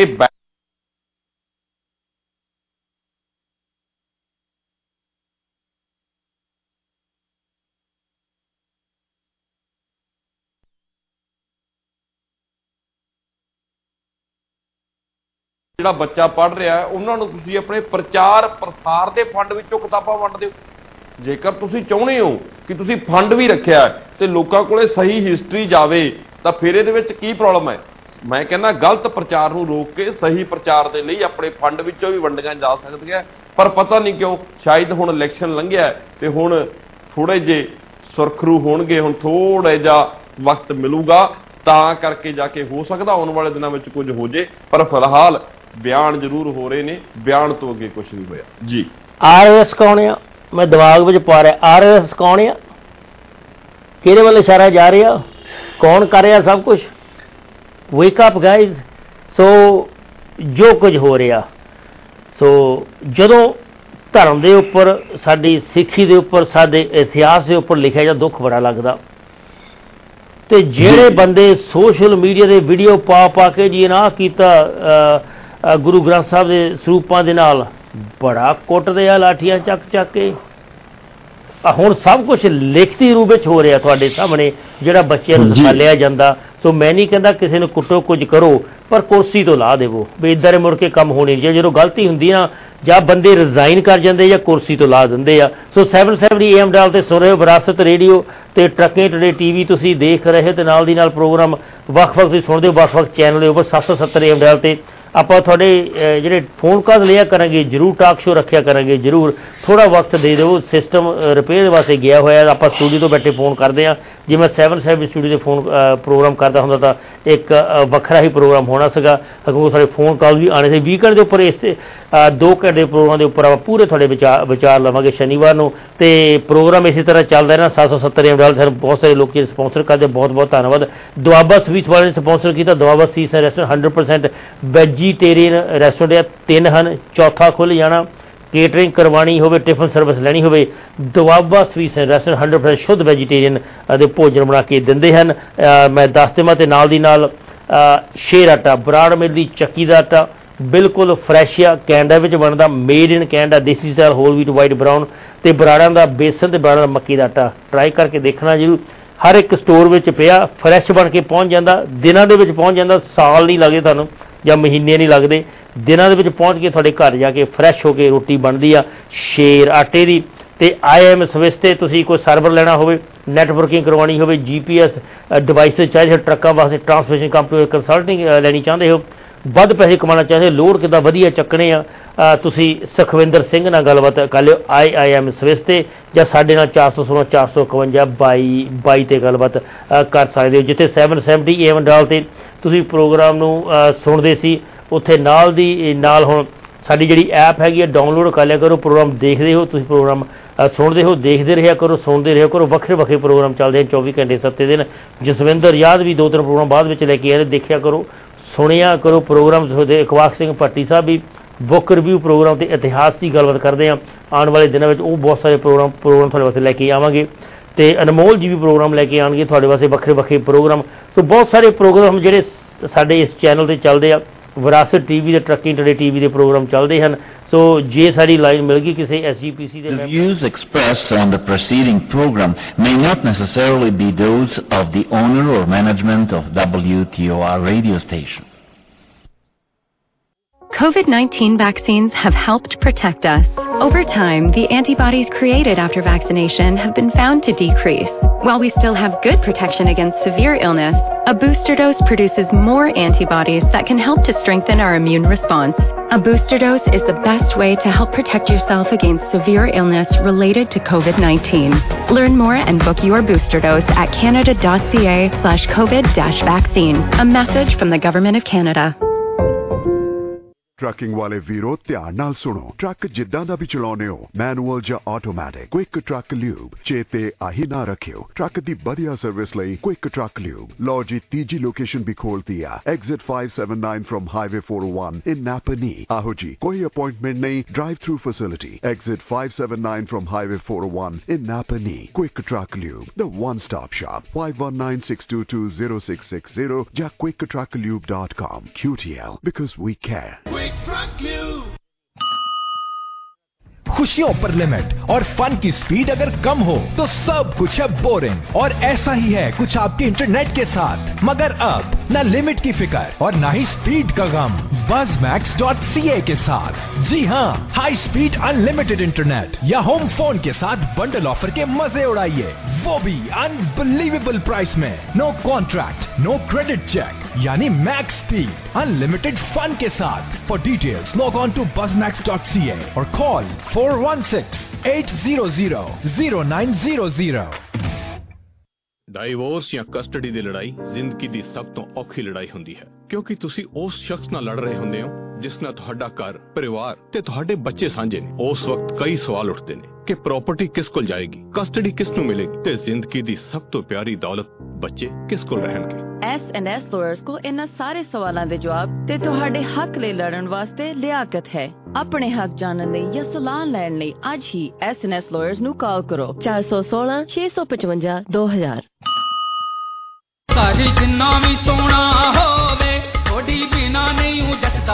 ਜਿਹੜਾ ਬੱਚਾ ਪੜ੍ਹ ਰਿਹਾ ਉਹਨਾਂ ਨੂੰ ਤੁਸੀਂ ਆਪਣੇ ਪ੍ਰਚਾਰ ਪ੍ਰਸਾਰ ਦੇ ਫੰਡ ਵਿੱਚੋਂ ਕਿਤਾਬਾਂ ਵੰਡ ਦਿਓ। ਜੇਕਰ ਤੁਸੀਂ ਚਾਹੁੰਦੇ ਹੋ ਕਿ ਤੁਸੀਂ ਫੰਡ ਵੀ ਰੱਖਿਆ ਤੇ ਲੋਕਾਂ ਕੋਲੇ ਸਹੀ ਹਿਸਟਰੀ ਜਾਵੇ ਤਾਂ ਫਿਰ ਇਹਦੇ ਵਿੱਚ ਕੀ ਪ੍ਰੋਬਲਮ ਹੈ। ਮੈਂ ਕਹਿੰਦਾ ਗਲਤ ਪ੍ਰਚਾਰ ਨੂੰ ਰੋਕ ਕੇ ਸਹੀ ਪ੍ਰਚਾਰ ਦੇ ਲਈ ਆਪਣੇ ਫੰਡ ਵਿੱਚੋਂ ਵੀ ਵੰਡੀਆਂ ਜਾ ਸਕਦੀਆਂ। ਪਰ ਪਤਾ ਨਹੀਂ ਕਿਉਂ ਸ਼ਾਇਦ ਹੁਣ ਇਲੈਕਸ਼ਨ ਲੰਘਿਆ ਤੇ ਹੁਣ ਥੋੜੇ ਜਿਹੇ ਸੁਰਖਰੂ ਹੋਣਗੇ, ਹੁਣ ਥੋੜਾ ਜਿਹਾ ਵਕਤ ਮਿਲੂਗਾ ਤਾਂ ਕਰਕੇ ਜਾ ਕੇ ਹੋ ਸਕਦਾ ਆਉਣ ਵਾਲੇ ਦਿਨਾਂ ਵਿੱਚ ਕੁਝ ਹੋ ਜੇ। ਪਰ ਫਿਲਹਾਲ ਬਿਆਨ ਜ਼ਰੂਰ ਹੋ ਰਹੇ ਨੇ, ਬਿਆਨ ਤੋਂ ਅੱਗੇ ਕੁਝ ਨਹੀਂ ਹੋਇਆ ਜੀ। ਆਰ ਐਸ ਕੌਣ ਆ? ਮੈਂ ਦਿਮਾਗ ਵਿੱਚ ਪਾ ਰਿਹਾ, ਆਰ ਐਸ ਕੌਣ ਆ? ਕਿਹਦੇ ਵੱਲ ਇਸ਼ਾਰਾ ਜਾ ਰਿਹਾ? ਕੌਣ ਕਰ ਰਿਹਾ ਸਭ ਕੁਝ? ਵੇਕ ਅਪ ਗਾਈਜ਼। ਸੋ ਜੋ ਕੁਝ ਹੋ ਰਿਹਾ ਸੋ ਜਦੋਂ ਧਰਮ ਦੇ ਉੱਪਰ, ਸਾਡੀ ਸਿੱਖੀ ਦੇ ਉੱਪਰ, ਸਾਡੇ ਇਤਿਹਾਸ ਦੇ ਉੱਪਰ ਲਿਖਿਆ ਜਾਂ ਦੁੱਖ ਬੜਾ ਲੱਗਦਾ। ਤੇ ਜਿਹੜੇ ਬੰਦੇ ਸੋਸ਼ਲ ਮੀਡੀਆ ਦੇ ਵੀਡੀਓ ਪਾ ਪਾ ਕੇ ਜੀ ਨਾ ਕੀਤਾ ਗੁਰੂ ਗ੍ਰੰਥ ਸਾਹਿਬ ਦੇ ਸਰੂਪਾਂ ਦੇ ਨਾਲ, ਬੜਾ ਕੁੱਟਦੇ ਆ ਲਾਠੀਆਂ ਚੱਕ ਚੱਕ ਕੇ। ਹੁਣ ਸਭ ਕੁਝ ਲਿਖਤੀ ਰੂਪ ਵਿੱਚ ਹੋ ਰਿਹਾ ਤੁਹਾਡੇ ਸਾਹਮਣੇ, ਜਿਹੜਾ ਬੱਚਿਆਂ ਨੂੰ ਸਿਖਾਇਆ ਜਾਂਦਾ। ਸੋ ਮੈਂ ਨਹੀਂ ਕਹਿੰਦਾ ਕਿਸੇ ਨੂੰ ਕੁੱਟੋ, ਕੁਝ ਕਰੋ, ਪਰ ਕੁਰਸੀ ਤੋਂ ਲਾ ਦੇਵੋ ਵੀ ਇੱਦਾਂ ਦੇ ਮੁੜ ਕੇ ਕੰਮ ਹੋਣੇ ਨਹੀਂ। ਜਦੋਂ ਗਲਤੀ ਹੁੰਦੀ ਨਾ, ਜਾਂ ਬੰਦੇ ਰਿਜ਼ਾਈਨ ਕਰ ਜਾਂਦੇ ਜਾਂ ਕੁਰਸੀ ਤੋਂ ਲਾ ਦਿੰਦੇ ਆ। So seven seventy A M dial ਤੇ ਸੁਣ ਰਹੇ ਹੋ ਵਿਰਾਸਤ ਰੇਡੀਓ ਤੇ ਟਰੱਕਿੰਗ ਟੁਡੇ ਟੀ ਵੀ ਤੁਸੀਂ ਦੇਖ ਰਹੇ ਹੋ, ਤੇ ਨਾਲ ਦੀ ਨਾਲ ਪ੍ਰੋਗਰਾਮ ਵੱਖ ਵੱਖ ਤੁਸੀਂ ਸੁਣਦੇ ਹੋ ਵੱਖ ਵੱਖ ਚੈਨਲ ਦੇ ਉੱਪਰ ਸੱਤ ਸੌ ਸੱਤਰ ਏ ਐਮ ਡਾਲ ਤੇ। ਆਪਾਂ ਤੁਹਾਡੇ ਜਿਹੜੇ ਫੋਨ ਕਾਲ ਲਿਆ ਕਰਾਂਗੇ, ਜ਼ਰੂਰ ਟਾਕ ਸ਼ੋ ਰੱਖਿਆ ਕਰਾਂਗੇ, ਜ਼ਰੂਰ ਥੋੜ੍ਹਾ ਵਕਤ ਦੇ ਦਿਓ। ਸਿਸਟਮ ਰਿਪੇਅਰ ਵਾਸਤੇ ਗਿਆ ਹੋਇਆ, ਆਪਾਂ ਸਟੂਡੀਓ ਤੋਂ ਬੈਠੇ ਫੋਨ ਕਰਦੇ ਹਾਂ। ਜੇ ਮੈਂ ਸੈਵਨ ਸੈਵਨ ਸਟੂਡੀਓ ਦੇ ਫੋਨ ਪ੍ਰੋਗਰਾਮ ਕਰਦਾ ਹੁੰਦਾ ਤਾਂ ਇੱਕ ਵੱਖਰਾ ਹੀ ਪ੍ਰੋਗਰਾਮ ਹੋਣਾ ਸੀਗਾ, ਕਿਉਂਕਿ ਸਾਡੇ ਫੋਨ ਕਾਲ ਵੀ ਆਉਣੇ ਸੀ। ਵੀਕਐਂਡ ਦੇ ਉੱਪਰ ਇਸ ਦੋ ਘੰਟੇ ਪ੍ਰੋਗਰਾਮ ਦੇ ਉੱਪਰ ਆਪਾਂ ਪੂਰੇ ਤੁਹਾਡੇ ਵਿਚਾਰ ਵਿਚਾਰ ਲਵਾਂਗੇ ਸ਼ਨੀਵਾਰ ਨੂੰ। ਤੇ ਪ੍ਰੋਗਰਾਮ ਇਸੇ ਤਰ੍ਹਾਂ ਚੱਲਦਾ ਰਹਿਣਾ। ਸੱਤ ਸੌ ਸੱਤਰ ਏਮ ਡਾਲ ਸਾਨੂੰ ਬਹੁਤ ਸਾਰੇ ਲੋਕ ਸਪਾਂਸਰ ਕਰਦੇ, ਬਹੁਤ ਬਹੁਤ ਧੰਨਵਾਦ। ਦੁਆਬਾ ਸਵੀਟਸ ਵਾਲੇ ਨੇ ਸਪਾਂਸਰ ਕੀਤਾ। Doaba sweets restaurant hundred percent vegetarian restaurant ਆ, ਤਿੰਨ ਹਨ, ਚੌਥਾ ਖੁੱਲ੍ਹ ਜਾਣਾ। ਕੇਟਰਿੰਗ ਕਰਵਾਉਣੀ ਹੋਵੇ, ਟਿਫਨ ਸਰਵਿਸ ਲੈਣੀ ਹੋਵੇ, Doaba sweets restaurant hundred percent ਸ਼ੁੱਧ ਵੈਜੀਟੇਰੀਅਨ ਦੇ ਭੋਜਨ ਬਣਾ ਕੇ ਦਿੰਦੇ ਹਨ। ਮੈਂ ਦੱਸ ਦੇਵਾਂ ਤੇ ਨਾਲ ਦੀ ਨਾਲ ਸ਼ੇਰ ਆਟਾ, ਬਰਾੜ ਮਿਲ ਦੀ ਚੱਕੀ ਦਾ ਆਟਾ, ਬਿਲਕੁਲ ਫਰੈਸ਼ ਆ, ਕੈਨੇਡਾ ਵਿੱਚ ਬਣਦਾ, made in Canada, desi style, whole wheat, white brown, ਤੇ ਬਰਾੜਾਂ ਦਾ ਬੇਸਨ ਤੇ ਬਰਾੜਾਂ ਦਾ ਮੱਕੀ ਦਾ ਆਟਾ। ਟਰਾਈ ਕਰਕੇ ਦੇਖਣਾ ਜ਼ਰੂਰ। ਹਰ ਇੱਕ ਸਟੋਰ ਵਿੱਚ ਪਿਆ, ਫਰੈਸ਼ ਬਣ ਕੇ ਪਹੁੰਚ ਜਾਂਦਾ, ਦਿਨਾਂ ਦੇ ਵਿੱਚ ਪਹੁੰਚ ਜਾਂਦਾ, ਸਾਲ ਨਹੀਂ ਲੱਗਦੇ ਤੁਹਾਨੂੰ ਜਾਂ ਮਹੀਨੇ ਨਹੀਂ ਲੱਗਦੇ, ਦਿਨਾਂ ਦੇ ਵਿੱਚ ਪਹੁੰਚ ਕੇ ਤੁਹਾਡੇ ਘਰ ਜਾ ਕੇ ਫਰੈਸ਼ ਹੋ ਕੇ ਰੋਟੀ ਬਣਦੀ ਆ ਸ਼ੇਰ ਆਟੇ ਦੀ। ਤੇ ਆਈ ਐਮ ਸਵਿਸ ਤੇ ਤੁਸੀਂ ਕੋਈ ਸਰਵਰ ਲੈਣਾ ਹੋਵੇ, ਨੈਟਵਰਕਿੰਗ ਕਰਵਾਉਣੀ ਹੋਵੇ, ਜੀ ਪੀ ਐਸ ਡਿਵਾਈਸਿਸ ਚਾਹੀਦੇ, ਟਰੱਕਾਂ ਵਾਸਤੇ ਟਰਾਂਸਮਿਸ਼ਨ ਕੰਪਨੀ ਕੰਸਲਟਿੰਗ ਲੈਣੀ ਚਾਹੁੰਦੇ ਹੋ, ਵੱਧ ਪੈਸੇ ਕਮਾਉਣਾ ਚਾਹੁੰਦੇ, ਲੋਡ ਕਿੱਦਾਂ ਵਧੀਆ ਚੱਕਣੇ ਆ, ਤੁਸੀਂ ਸੁਖਵਿੰਦਰ ਸਿੰਘ ਨਾਲ ਗੱਲਬਾਤ ਕਰ ਲਿਓ ਆਈ ਆਈ ਐਮ ਸਵਿਸ ਤੇ, ਜਾਂ ਸਾਡੇ ਨਾਲ ਚਾਰ ਸੌ ਸੋਲਾਂ ਚਾਰ ਸੌ ਇਕਵੰਜਾ ਬਾਈ ਬਾਈ ਤੇ ਗੱਲਬਾਤ ਕਰ ਸਕਦੇ ਹੋ। ਜਿੱਥੇ seven seventy A M dial ਤੇ ਤੁਸੀਂ ਪ੍ਰੋਗਰਾਮ ਨੂੰ ਸੁਣਦੇ ਸੀ, ਉੱਥੇ ਨਾਲ ਦੀ ਨਾਲ ਹੁਣ ਸਾਡੀ ਜਿਹੜੀ ਐਪ ਹੈਗੀ ਹੈ ਡਾਊਨਲੋਡ ਕਰ ਲਿਆ ਕਰੋ। ਪ੍ਰੋਗਰਾਮ ਦੇਖਦੇ ਹੋ ਤੁਸੀਂ, ਪ੍ਰੋਗਰਾਮ ਸੁਣਦੇ ਹੋ, ਦੇਖਦੇ ਰਿਹਾ ਕਰੋ, ਸੁਣਦੇ ਰਿਹਾ ਕਰੋ। ਵੱਖਰੇ ਵੱਖਰੇ ਪ੍ਰੋਗਰਾਮ ਚੱਲਦੇ ਹਨ ਚੌਵੀ ਘੰਟੇ ਸੱਤੇ ਦਿਨ। ਜਸਵਿੰਦਰ ਯਾਦ ਵੀ ਦੋ ਤਿੰਨ ਪ੍ਰੋਗਰਾਮ ਬਾਅਦ ਵਿੱਚ ਲੈ ਕੇ ਆਏ, ਦੇਖਿਆ ਕਰੋ, ਸੁਣਿਆ ਕਰੋ ਪ੍ਰੋਗਰਾਮ। ਇਕਬਾਲ ਸਿੰਘ ਭੱਟੀ ਸਾਹਿਬ ਵੀ ਬੁੱਕ ਰਿਵਿਊ ਪ੍ਰੋਗਰਾਮ ਤੇ ਇਤਿਹਾਸ ਦੀ ਗੱਲਬਾਤ ਕਰਦੇ ਹਾਂ। ਆਉਣ ਵਾਲੇ ਦਿਨਾਂ ਵਿੱਚ ਉਹ ਬਹੁਤ ਸਾਰੇ ਪ੍ਰੋਗਰਾਮ ਪ੍ਰੋਗਰਾਮ ਤੁਹਾਡੇ ਵਾਸਤੇ ਲੈ ਕੇ ਆਵਾਂਗੇ, ਤੇ ਅਨਮੋਲ ਜੀ ਵੀ ਪ੍ਰੋਗਰਾਮ ਲੈ ਕੇ ਆਉਣਗੇ ਤੁਹਾਡੇ ਵਾਸਤੇ, ਵੱਖਰੇ ਵੱਖਰੇ ਪ੍ਰੋਗਰਾਮ। ਸੋ ਬਹੁਤ ਸਾਰੇ ਪ੍ਰੋਗਰਾਮ ਜਿਹੜੇ ਸਾਡੇ ਇਸ ਚੈਨਲ ਤੇ ਚੱਲਦੇ ਆ। ਵਿਰਾਸਤ ਟੀ ਵੀ ਦੇ, ਟਰੱਕਿੰਗ ਟੁਡੇ ਟੀ ਵੀ ਦੇ ਪ੍ਰੋਗਰਾਮ ਚੱਲਦੇ ਹਨ। ਸੋ ਜੇ ਸਾਡੀ ਲਾਈਨ ਮਿਲ ਗਈ ਕਿਸੇ ਐਸ ਜੀ ਪੀ ਸੀ ਦੇ, The views expressed on the preceding program may not necessarily be those of the owner or management of W T O R radio station. COVID nineteen vaccines have helped protect us. Over time, the antibodies created after vaccination have been found to decrease. While we still have good protection against severe illness, a booster dose produces more antibodies that can help to strengthen our immune response. A booster dose is the best way to help protect yourself against severe illness related to COVID nineteen. Learn more and book your booster dose at canada.ca slash COVID dash vaccine. A message from the Government of Canada. Trucking ਵਾਲੇ ਵੀਰੋ ਧਿਆਨ ਨਾਲ ਸੁਣੋ। Truck ਜਿੱਦਾਂ ਦਾ ਵੀ ਚਲਾਉਨੇ ਹੋ, manual ਜਾਂ automatic, quick truck lube ਚੇਤੇ ਆਹੀ ਨਾ ਰੱਖਿਓ। ਟਰੱਕ ਦੀ ਵਧੀਆ ਸਰਵਿਸ ਲਈ ਕੁਇਕ ਟਰੱਕ ਲਿਊਬ। ਲਓ ਜੀ ਤੀਜੀ ਲੋਕੇਸ਼ਨ ਵੀ ਖੋਲਤੀ ਆ, exit five seventy-nine from highway four oh one in Napanee. ਆਹੋ ਜੀ, ਕੋਈ ਅਪਾਇੰਟਮੈਂਟ ਨਹੀਂ, drive through facility. Exit five seventy-nine from highway four oh one in Napanee. Quick truck lube, the one stop shop. five one nine six two two zero six six zero ਜਾਂ quick truck lube dot com। Q T L, because we care. खुशियों पर limit और fun की speed अगर कम हो तो सब कुछ है बोरिंग, और ऐसा ही है कुछ आपके इंटरनेट के साथ। मगर अब न लिमिट की फिक्र और न ही स्पीड का गम Buzz Max dot C A के साथ। जी हाँ, हाई स्पीड अनलिमिटेड इंटरनेट या होम फोन के साथ बंडल ऑफर के मजे उड़ाइए, वो भी अनबिलीवेबल प्राइस में। No contract, no credit check, यानी मैक्स स्पीड अनलिमिटेड फन के साथ। For details log on to Buzz Max dot C A और call four one six eight zero zero zero nine zero zero। Divorce ਜਾਂ custody ਦੀ ਲੜਾਈ ਜ਼ਿੰਦਗੀ ਦੀ ਸਭ ਤੋਂ ਔਖੀ ਲੜਾਈ ਹੁੰਦੀ ਹੈ, ਕਿਉਂਕਿ ਤੁਸੀਂ ਉਸ ਸ਼ਖਸ ਨਾਲ ਲੜ ਰਹੇ ਹੁੰਦੇ ਹੋ ਜਿਸ ਨਾਲ ਤੁਹਾਡਾ ਘਰ, ਪਰਿਵਾਰ ਤੇ ਤੁਹਾਡੇ ਬੱਚੇ ਸਾਂਝੇ ਨੇ। ਉਸ ਵਕਤ ਕਈ ਸਵਾਲ ਉੱਠਦੇ ਨੇ ਕਿ ਪ੍ਰਾਪਰਟੀ ਕਿਸ ਕੋਲ ਜਾਏਗੀ, ਕਸਟਡੀ ਕਿਸ ਨੂੰ ਮਿਲੇਗੀ ਤੇ ਜ਼ਿੰਦਗੀ ਦੀ ਸਭ ਤੋਂ ਪਿਆਰੀ ਦੌਲਤ ਬੱਚੇ ਕਿਸ ਕੋਲ ਰਹਿਣਗੇ। ਐਸ ਐਂਡ ਐਸ ਲਾਇਰਸ ਕੋਲ ਇਹਨਾਂ ਸਾਰੇ ਸਵਾਲਾਂ ਦੇ ਜਵਾਬ ਤੇ ਤੁਹਾਡੇ ਹੱਕ ਲਈ ਲੜਨ ਵਾਸਤੇ ਲਿਆਕਤ ਹੈ। ਆਪਣੇ ਹੱਕ ਜਾਣਨ ਲਈ ਜਾਂ ਸਲਾਹ ਲੈਣ ਲਈ ਅੱਜ ਹੀ ਐਸ ਐਂਡ ਐਸ ਲਾਇਰਸ ਨੂੰ ਕਾਲ ਕਰੋ ਚਾਰ ਸੌ ਸੋਲਾਂ ਛੇ ਸੌ ਪਚਵੰਜਾ ਦੋ ਹਜ਼ਾਰ। ਸਾਰੀ ਜਿੰਨਾ ਵੀ